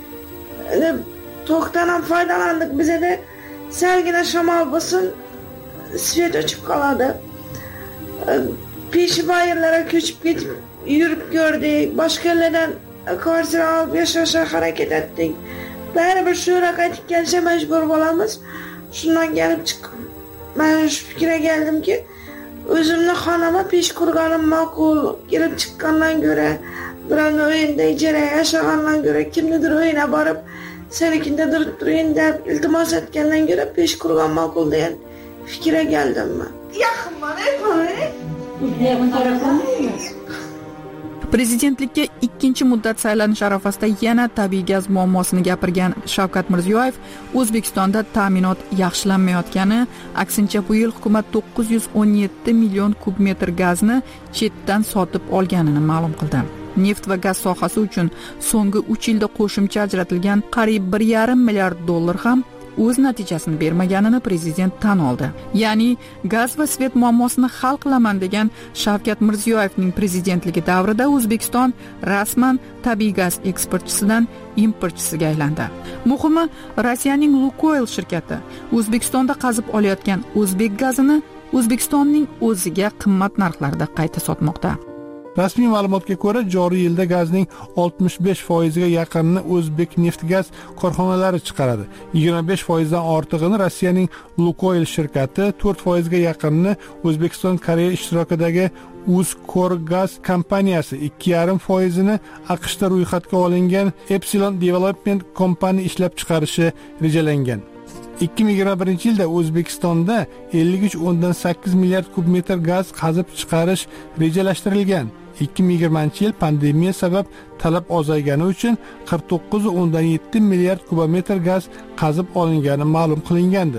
tokdan ham foydalandik. Bizda salgina shamol bo'lsin, svet o'chib qoladi. Peshi bayirlarga ko'chib ketib yurib ko'rdik. Boshqa yerlardan kvartira olib yashashga harakat etdik. Baribir shu yo'lga qaytib kelishga majbur bo'lamiz. Shundan kelib chiqib men shu fikrga keldimki, o'zimni xonama pesh qurganim ma'qul. Kelib chiqqandan ko'ra, birovni uyida ijara yashagandan ko'ra, kimnidir uyina borib, senikindadir turing deb iltimos etgandan ko'ra pesh qurgan ma'qul degan fikrga keldim men. Yaqin Prezidentlikka ikkinchi muddat saylanish arafasida yana tabiiy gaz muammosini gapirgan Shavkat Mirziyoyev O'zbekistonda ta'minot yaxshilanmayotgani, aksincha bu yil hukumat to'qqiz yuz o'n yetti million kub metr gazni chetdan sotib olganini ma'lum qildi. Neft va gaz sohasi uchun so'nggi uch yilda qo'shimcha ajratilgan qariyb bir yarim milliard dollar ham o'z natijasini bermaganini prezident tan oldi. Ya'ni gaz va svet muammosini hal qilaman degan Shavkat Mirziyoyevning prezidentligi davrida O'zbekiston rasman tabiiy gaz eksportchisidan importchisiga aylandi. Muhimi, Rossiyaning Lukoil shirkati O'zbekistonda qazib olayotgan o'zbek gazini O'zbekistonning o'ziga qimmat narxlarda qayta sotmoqda. Rasmiy ma'lumotga ko'ra, joriy yilda gazning oltmish besh foiziga yaqinini o'zbek neftgaz korxonalari chiqaradi. yigirma besh foizdan ortig'ini Rossiyaning Lukoil shirkati, to'rt foizga yaqinini O'zbekiston Koreya ishtirokidagi Uzkorgaz kompaniyasi, ikki yarim foizini AQShda ro'yxatga olingan Epsilon Development Company ishlab chiqarishi rejalangan. ikki ming yigirma birinchi yilda O'zbekistonda ellik uch o'ndan sakkiz milliard kub metr gaz qazib chiqarish rejalashtirilgan. ikki ming yigirmanchi yil pandemiya sabab talab ozaygani uchun qirq to'qqiz o'ndan yetti milliard kubometr gaz qazib olingani ma'lum qilingandi.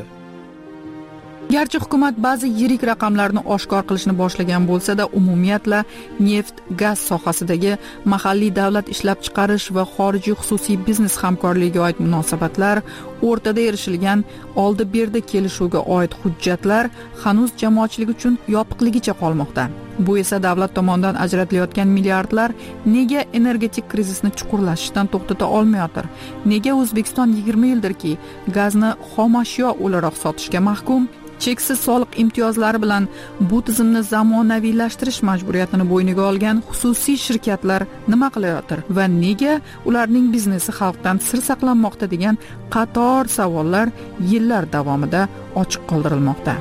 Garchi hukumat ba'zi yirik raqamlarni oshkor qilishni boshlagan bo'lsa-da, umumiyatla neft, gaz sohasidagi mahalliy davlat ishlab chiqarish va xorijiy xususiy biznes hamkorligiga oid munosabatlar, o'rtada erishilgan oldi-berdi kelishuvga oid hujjatlar hanuz jamoatchilik uchun yopiqligicha qolmoqda. Bu esa davlat tomonidan ajratilayotgan milliardlar nega energetik krizisni chuqurlashishdan to'xtata olmayotir? Nega O'zbekiston yigirma yildirki gazni xom ashyo o'laroq sotishga mahkum? Cheksiz soliq imtiyozlari bilan bu tizimni zamonaviylashtirish majburiyatini bo'yniga olgan xususiy shirkatlar nima qilayotir va nega ularning biznesi xalqdan sir saqlanmoqda degan qator savollar yillar davomida ochiq qoldirilmoqda.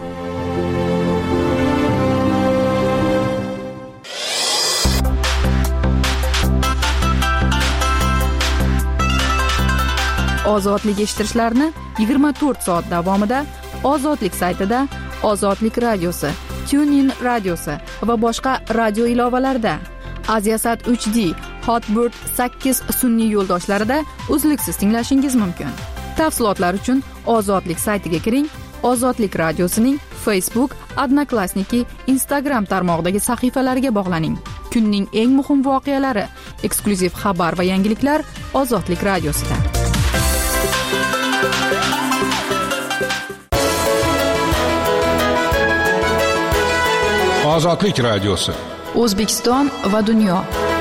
Ozodlik eshittirishlarni yigirma to'rt soat davomida Ozodlik saytida, Ozodlik radiosi, TuneIn radiosi va boshqa radio ilovalarida, Aziasat uch D, Hotbird sakkiz sun'iy yo'ldoshlarida uzluksiz tinglashingiz mumkin. Tafsilotlar uchun Ozodlik saytiga kiring. Ozodlik radiosining Facebook, Odnoklassniki, Instagram tarmog'idagi sahifalariga bog'laning. Kunning eng muhim voqealari, eksklyuziv xabar va yangiliklar Ozodlik radiosida. Ozodlik radiosi. O'zbekiston va dunyo.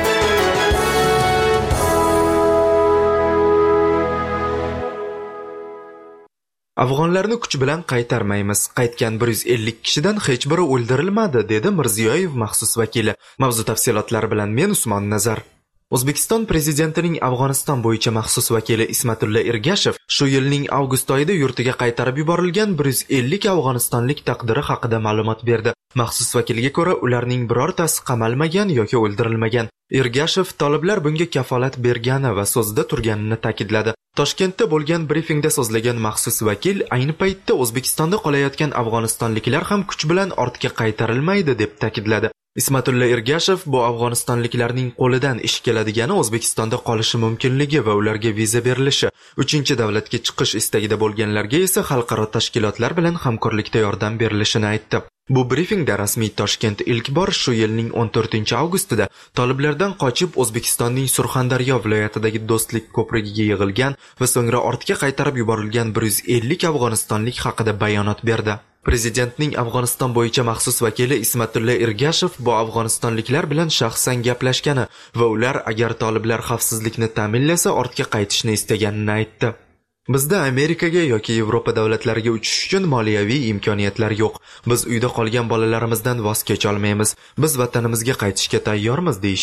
Afg'onlarni kuch bilan qaytarmaymiz. Qaytgan bir yuz ellik kishidan hech biri o'ldirilmadi, dedi Mirziyoyev maxsus vakili. Mavzu tafsilotlari bilan men Usmon Nazar. O'zbekiston prezidentining Afg'oniston bo'yicha maxsus vakili Ismatulla Ergashev shu yilning avgust oyida yurtiga qaytarib yuborilgan bir yuz ellik afg'onistonlik taqdiri haqida ma'lumot berdi. Maxsus vakilga ko'ra, ularning birortasi qamalmagan yoki o'ldirilmagan. Ergashev toliblar bunga kafolat bergani va so'zida turganini ta'kidladi. Toshkentda bo'lgan brifingda so'zlagan maxsus vakil ayni paytda O'zbekistonda qolayotgan afg'onistonliklar ham kuch bilan ortga qaytarilmaydi deb ta'kidladi. Ismatulla Ergashev bu afg'onistonliklarning qo'lidan ish keladigani O'zbekistonda qolishi mumkinligi va ularga viza berilishi, uchinchi davlatga chiqish istagida bo'lganlarga esa xalqaro tashkilotlar bilan hamkorlikda yordam berilishini aytdi. Bu brifingda rasmiy Toshkent ilk bor shu yilning o'n to'rtinchi avgustida toliblardan qochib O'zbekistonning Surxondaryo viloyatidagi Do'stlik ko'prigiga yig'ilgan va so'ngra ortga qaytarib yuborilgan bir yuz ellik afg'onistonlik haqida bayonot berdi. Prezidentning Afg'oniston bo'yicha maxsus vakili Ismatulla Ergashev bu afg'onistonliklar bilan shaxsan gaplashgani va ular agar toliblar xavfsizlikni ta'minlasa ortga qaytishni istaganini aytdi. Bizda Amerikaga yoki Yevropa davlatlariga uchish uchun moliyaviy imkoniyatlar yo'q. Biz uyda qolgan bolalarimizdan voz kecha olmaymiz. Biz vatanimizga qaytishga tayyormiz deyishdi.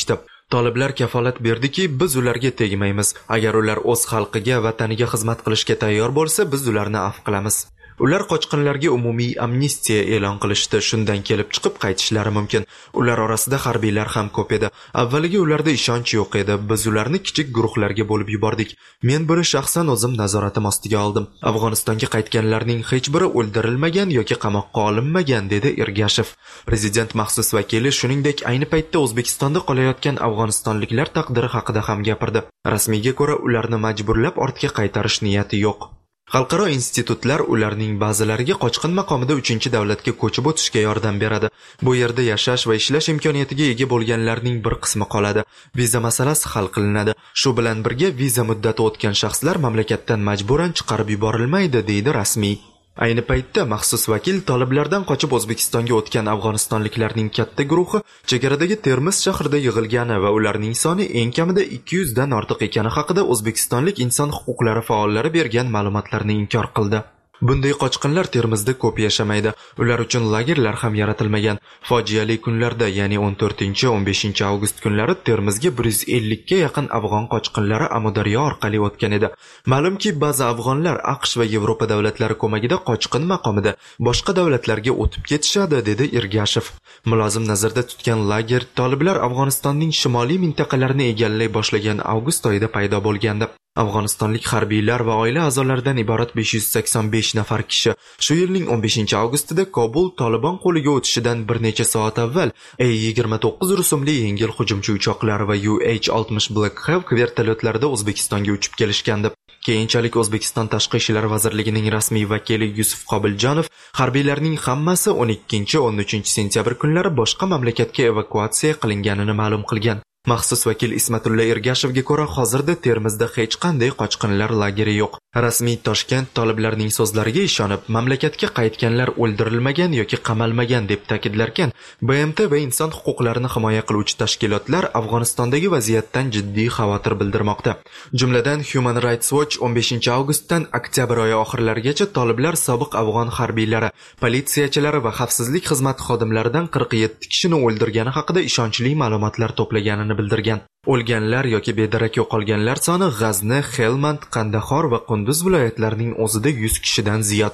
Toliblar kafolat berdiki, biz ularga tegmaymiz. Agar ular o'z xalqiga, vataniga xizmat qilishga tayyor bo'lsa, biz ularni afv qilamiz. Ular qochqinlarga umumiy amnistiya e'lon qilishdi. Shundan kelib chiqib qaytishlari mumkin. Ular orasida harbiylar ham ko'p edi. Avvaliga ularda ishonch yo'q edi. Biz ularni kichik guruhlarga bo'lib yubordik. Men buni shaxsan o'zim nazoratim ostiga oldim. Afg'onistonga qaytganlarning hech biri o'ldirilmagan yoki qamoqqa olinmagan, dedi Ergashev. Prezident maxsus vakili shuningdek ayni paytda O'zbekistonda qolayotgan afg'onistonliklar taqdiri haqida ham gapirdi. Rasmiyga ko'ra, ularni majburlab ortga qaytarish niyati yo'q. Xalqaro institutlar ularning ba'zilariga qochqin maqomida uchinchi davlatga ko'chib o'tishga yordam beradi. Bu yerda yashash va ishlash imkoniyatiga ega bo'lganlarning bir qismi qoladi. Viza masalasi hal qilinadi. Shu bilan birga viza muddati o'tgan shaxslar mamlakatdan majburan chiqarib yuborilmaydi, deydi rasmiy. Ayni paytda maxsus vakil toliblardan qochib O'zbekistonga o'tgan afg'onistonliklarning katta guruhi chegaradagi Termiz shahrida yig'ilgani va ularning soni eng kamida ikki yuz dan ortiq ekani haqida o'zbekistonlik inson huquqlari faollari bergan ma'lumotlarni inkor qildi. Bunday qochqinlar Termizda ko'p yashamaydi. Ular uchun lagerlar ham yaratilmagan. Fojiali kunlarda, ya'ni o'n to'rtinchi o'n beshinchi avgust kunlari Termizga bir yuz ellik ga yaqin afg'on qochqinlari Amudaryo orqali o'tgan edi. Ma'lumki, ba'zi afg'onlar AQSh va Yevropa davlatlari ko'magida qochqin maqomida boshqa davlatlarga o'tib ketishadi, dedi Ergashev. Mulozim nazarda tutgan lager toliblar Afg'onistonning shimoliy mintaqalarini egallay boshlagan avgust oyida paydo bo'lgandi. Afg'onistonlik harbiylar va oila a'zolaridan iborat besh yuz sakson besh nafar kishi shu yilning o'n beshinchi avgustida Kobul Taliban qo'liga o'tishidan bir necha soat avval A yigirma to'qqiz rusumli yengil hujumchi uchoqlar va U H oltmish Black Hawk vertolyotlarida O'zbekistonga uchib kelishgandi. Keyinchalik O'zbekiston Tashqi ishlar vazirligining rasmiy vakili Yusuf Qobiljonov harbiylarning hammasi o'n ikkinchi o'n uchinchi sentyabr kunlari boshqa mamlakatga evakuatsiya qilinganini ma'lum qilgan. Maxsus vakil Ismatulla Ergashevga ko'ra, hozirda Termizda hech qanday qochqinlar lageri yo'q. Rasmiy Toshkent toliblarning so'zlariga ishonib, mamlakatga qaytganlar o'ldirilmagan yoki qamalmagan deb ta'kidlarkan, B M T va inson huquqlarini himoya qiluvchi tashkilotlar Afg'onistondagi vaziyatdan jiddiy xavotir bildirmoqda. Jumladan Human Rights Watch o'n beshinchi avgustdan oktyabr oyi oxirlarigacha toliblar sobiq afg'on harbiylari, politsiyachilari va xavfsizlik xizmati xodimlaridan qirq yetti kishini o'ldirgani haqida ishonchli ma'lumotlar to'plaganini bildirgan. O'lganlar yoki bedarak yo'qolganlar soni G'azni, Helmand, Qandahor va Qunduz viloyatlarining o'zida yuz kishidan ziyod.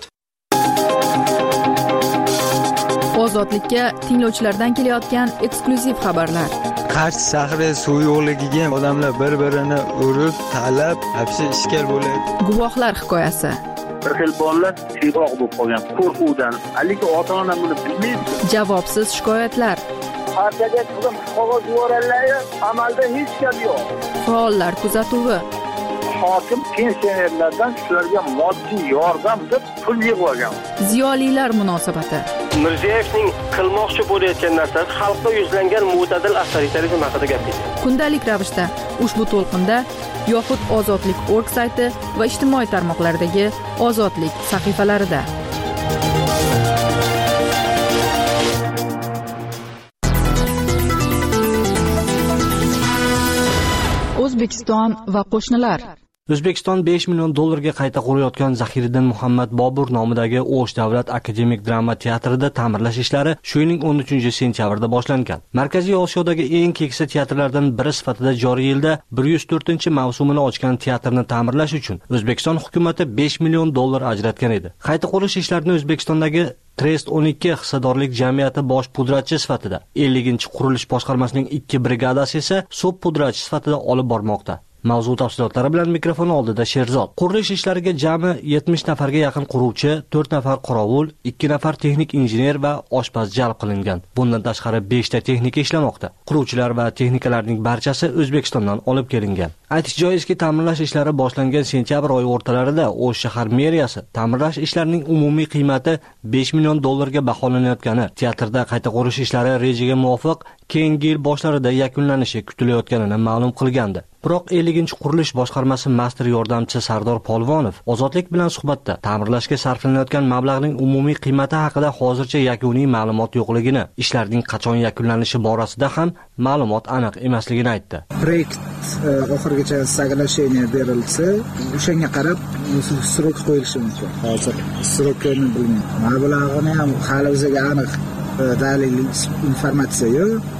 Ozodlikka tinglovchilardan kelayotgan eksklyuziv xabarlar. Qarshi shahri suv yo'qligiga odamlar bir-birini urib, talab, hapsi ishkal bo'ladi. Guvohlar hikoyasi. Bir xil bolalar siyroq bo'lib qolgan qo'rquvdan, haligi ota-ona buni bilmaydi. Javobsiz shikoyatlar. Partiyaga chiqib qog'oz yuborganlar, amalda hech gap yo'q. Faollar kuzatuvi. Hokim pensionerlardan shularga moddiy yordam deb pul yig'ib olgan. Ziyolilar munosabati. Mirziyoyevning qilmoqchi bo'layotgan narsasi xalqqa yuzlangan mo'tadil avtoritarizm haqida gapirdi. Kundalik ravishda ushbu to'lqinda yoxud Ozodlik nokta org sayti va ijtimoiy tarmoqlardagi Ozodlik sahifalarida. O'zbekiston va qo'shnilar. O'zbekiston besh million dollarga qayta qurayotgan Zahiriddin Muhammad Bobur nomidagi O'sh davlat akademik drama teatrida ta'mirlash ishlari shu yilning o'n uchinchi sentyabrda boshlangan. Markaziy Osiyodagi eng keksa teatrlardan biri sifatida joriy yilda bir yuz to'rtinchi mavsumini ochgan teatrni ta'mirlash uchun O'zbekiston hukumatı besh million dollar ajratgan edi. Qayta qurish ishlarini O'zbekistondagi Trest o'n ikki hissadorlik jamiyati bosh pudratchi sifatida, elliginchi qurilish boshqarmasining ikki brigadasi esa sub pudratchi sifatida olib bormoqda. Mavzu tafsilotlari bilan mikrofon oldida Sherzod. Qurilish ishlariga jami yetmish nafarga yaqin quruvchi, to'rt nafar qorovul, ikki nafar texnik injener va oshpaz jalb qilingan. Bundan tashqari besh ta texnika ishlamoqda. Quruvchilar va texnikalarning barchasi O'zbekistondan olib kelingan. Aytish joizki, ta'mirlash ishlari boshlangan sentyabr oyi o'rtalarida O'sh shahar meriyasi ta'mirlash ishlarining umumiy qiymati besh million dollarga baholanayotgani, teatrda qayta qurish ishlari rejaga muvofiq keyingi yil boshlarida yakunlanishi kutilayotganini ma'lum qilgandi. Biroq elliginchi qurilish boshqarmasi master yordamchisi Sardor Polvonov Ozodlik bilan suhbatda ta'mirlashga sarflanayotgan mablag'ning umumiy qiymati haqida hozircha yakuniy ma'lumot yo'qligini, ishlarning qachon yakunlanishi borasida ham ma'lumot aniq emasligini aytdi. Proyekt oxirigacha соглашение berilsa, o'shanga qarab srok qo'yilishi mumkin. Hozir srokni bilmayman. Mablag'ini ham hali o'ziga aniq dalil informatsiya yo'q.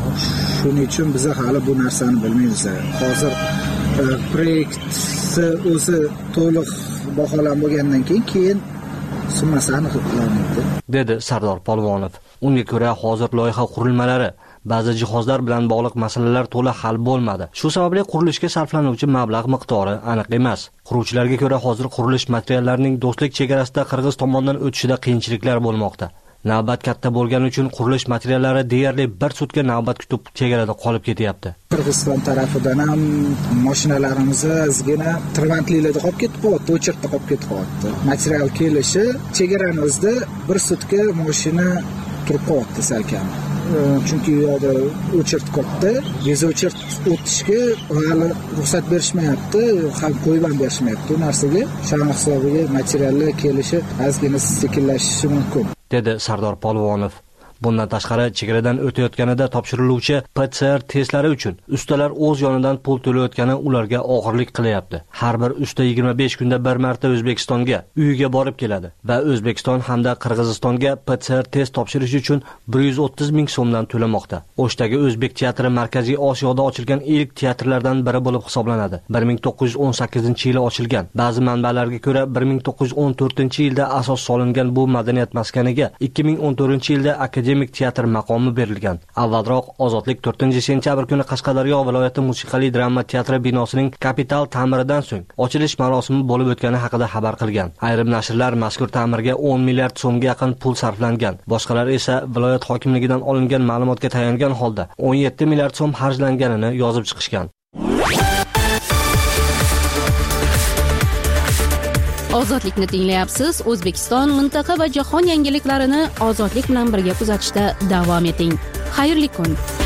Shuning uchun biz hali bu narsani bilmaymiz. Hozir proyektni o'zi to'liq baholanib bo'lgandan keyin keyin summasi aniqlanadi, dedi Sardor Polvonov. Unga ko'ra hozir loyiha qurilmalari, ba'zi jihozlar bilan bog'liq masalalar to'la hal bo'lmadi. Shu sababli qurilishga sarflanuvchi mablag' miqdori aniq emas. Quruvchilarga ko'ra hozir qurilish materiallarining do'stlik chegarasida Qirg'iz tomonidan o'tishida qiyinchiliklar bo'lmoqda. Navbat katta bo'lgani uchun qurilish materiallari deyarli bir sutka navbat kutib chegarada qolib ketyapti. Qirg'iziston tarafidan ham mashinalarimiz ozgina tirbandliklarda qolib ketib qoldi, o'chirtda qolib ketib qoldi. Material kelishi chegaramizda bir sutka mashina turib qoldi salkam. Chunki u yoqda o'chirt katta, bezo'chirt o'tishga hali ruxsat berishmayapti, ham qo'yib ham berishmayapti. Bu narsaga shana hisobiga materiallar kelishi ozgina sekinlashishi mumkin, dedi Sardor Polvonov. Bundan tashqari chegaradan o'tayotganida topshiriluvchi P C R testlari uchun ustalar o'z yonidan pul to'layotgani ularga og'irlik qilyapti. Har bir usta yigirma besh kunda bir marta O'zbekistonga uyiga borib keladi va O'zbekiston hamda Qirg'izistonga P C R test topshirish uchun bir yuz o'ttiz ming so'mdan to'lamoqda. O'shdagi O'zbek teatri Markaziy Osiyoda ochilgan ilk teatrlardan biri bo'lib hisoblanadi. bir ming to'qqiz yuz o'n sakkizinchi yili ochilgan. Ba'zi manbalarga ko'ra bir ming to'qqiz yuz o'n to'rtinchi yilda asos solingan bu madaniyat maskaniga ikki ming o'n to'rtinchi yilda akademik teatr maqomi berilgan. Avvalroq Ozodlik to'rtinchi sentyabr kuni Qashqadaryo viloyati musiqali drama teatri binosining kapital ta'miridan so'ng ochilish marosimi bo'lib o'tgani haqida xabar qilgan. Ayrim nashrlar mazkur ta'mirga o'n milliard so'mga yaqin pul sarflangan. Boshqalar esa viloyat hokimligidan olingan ma'lumotga tayangan holda o'n yetti milliard so'm xarjlanganini yozib chiqishgan. Ozodlikni tinglayapsiz. O'zbekiston, mintaqa va jahon yangiliklarini ozodlik bilan birga kuzatishda davom eting. Xayrli kun.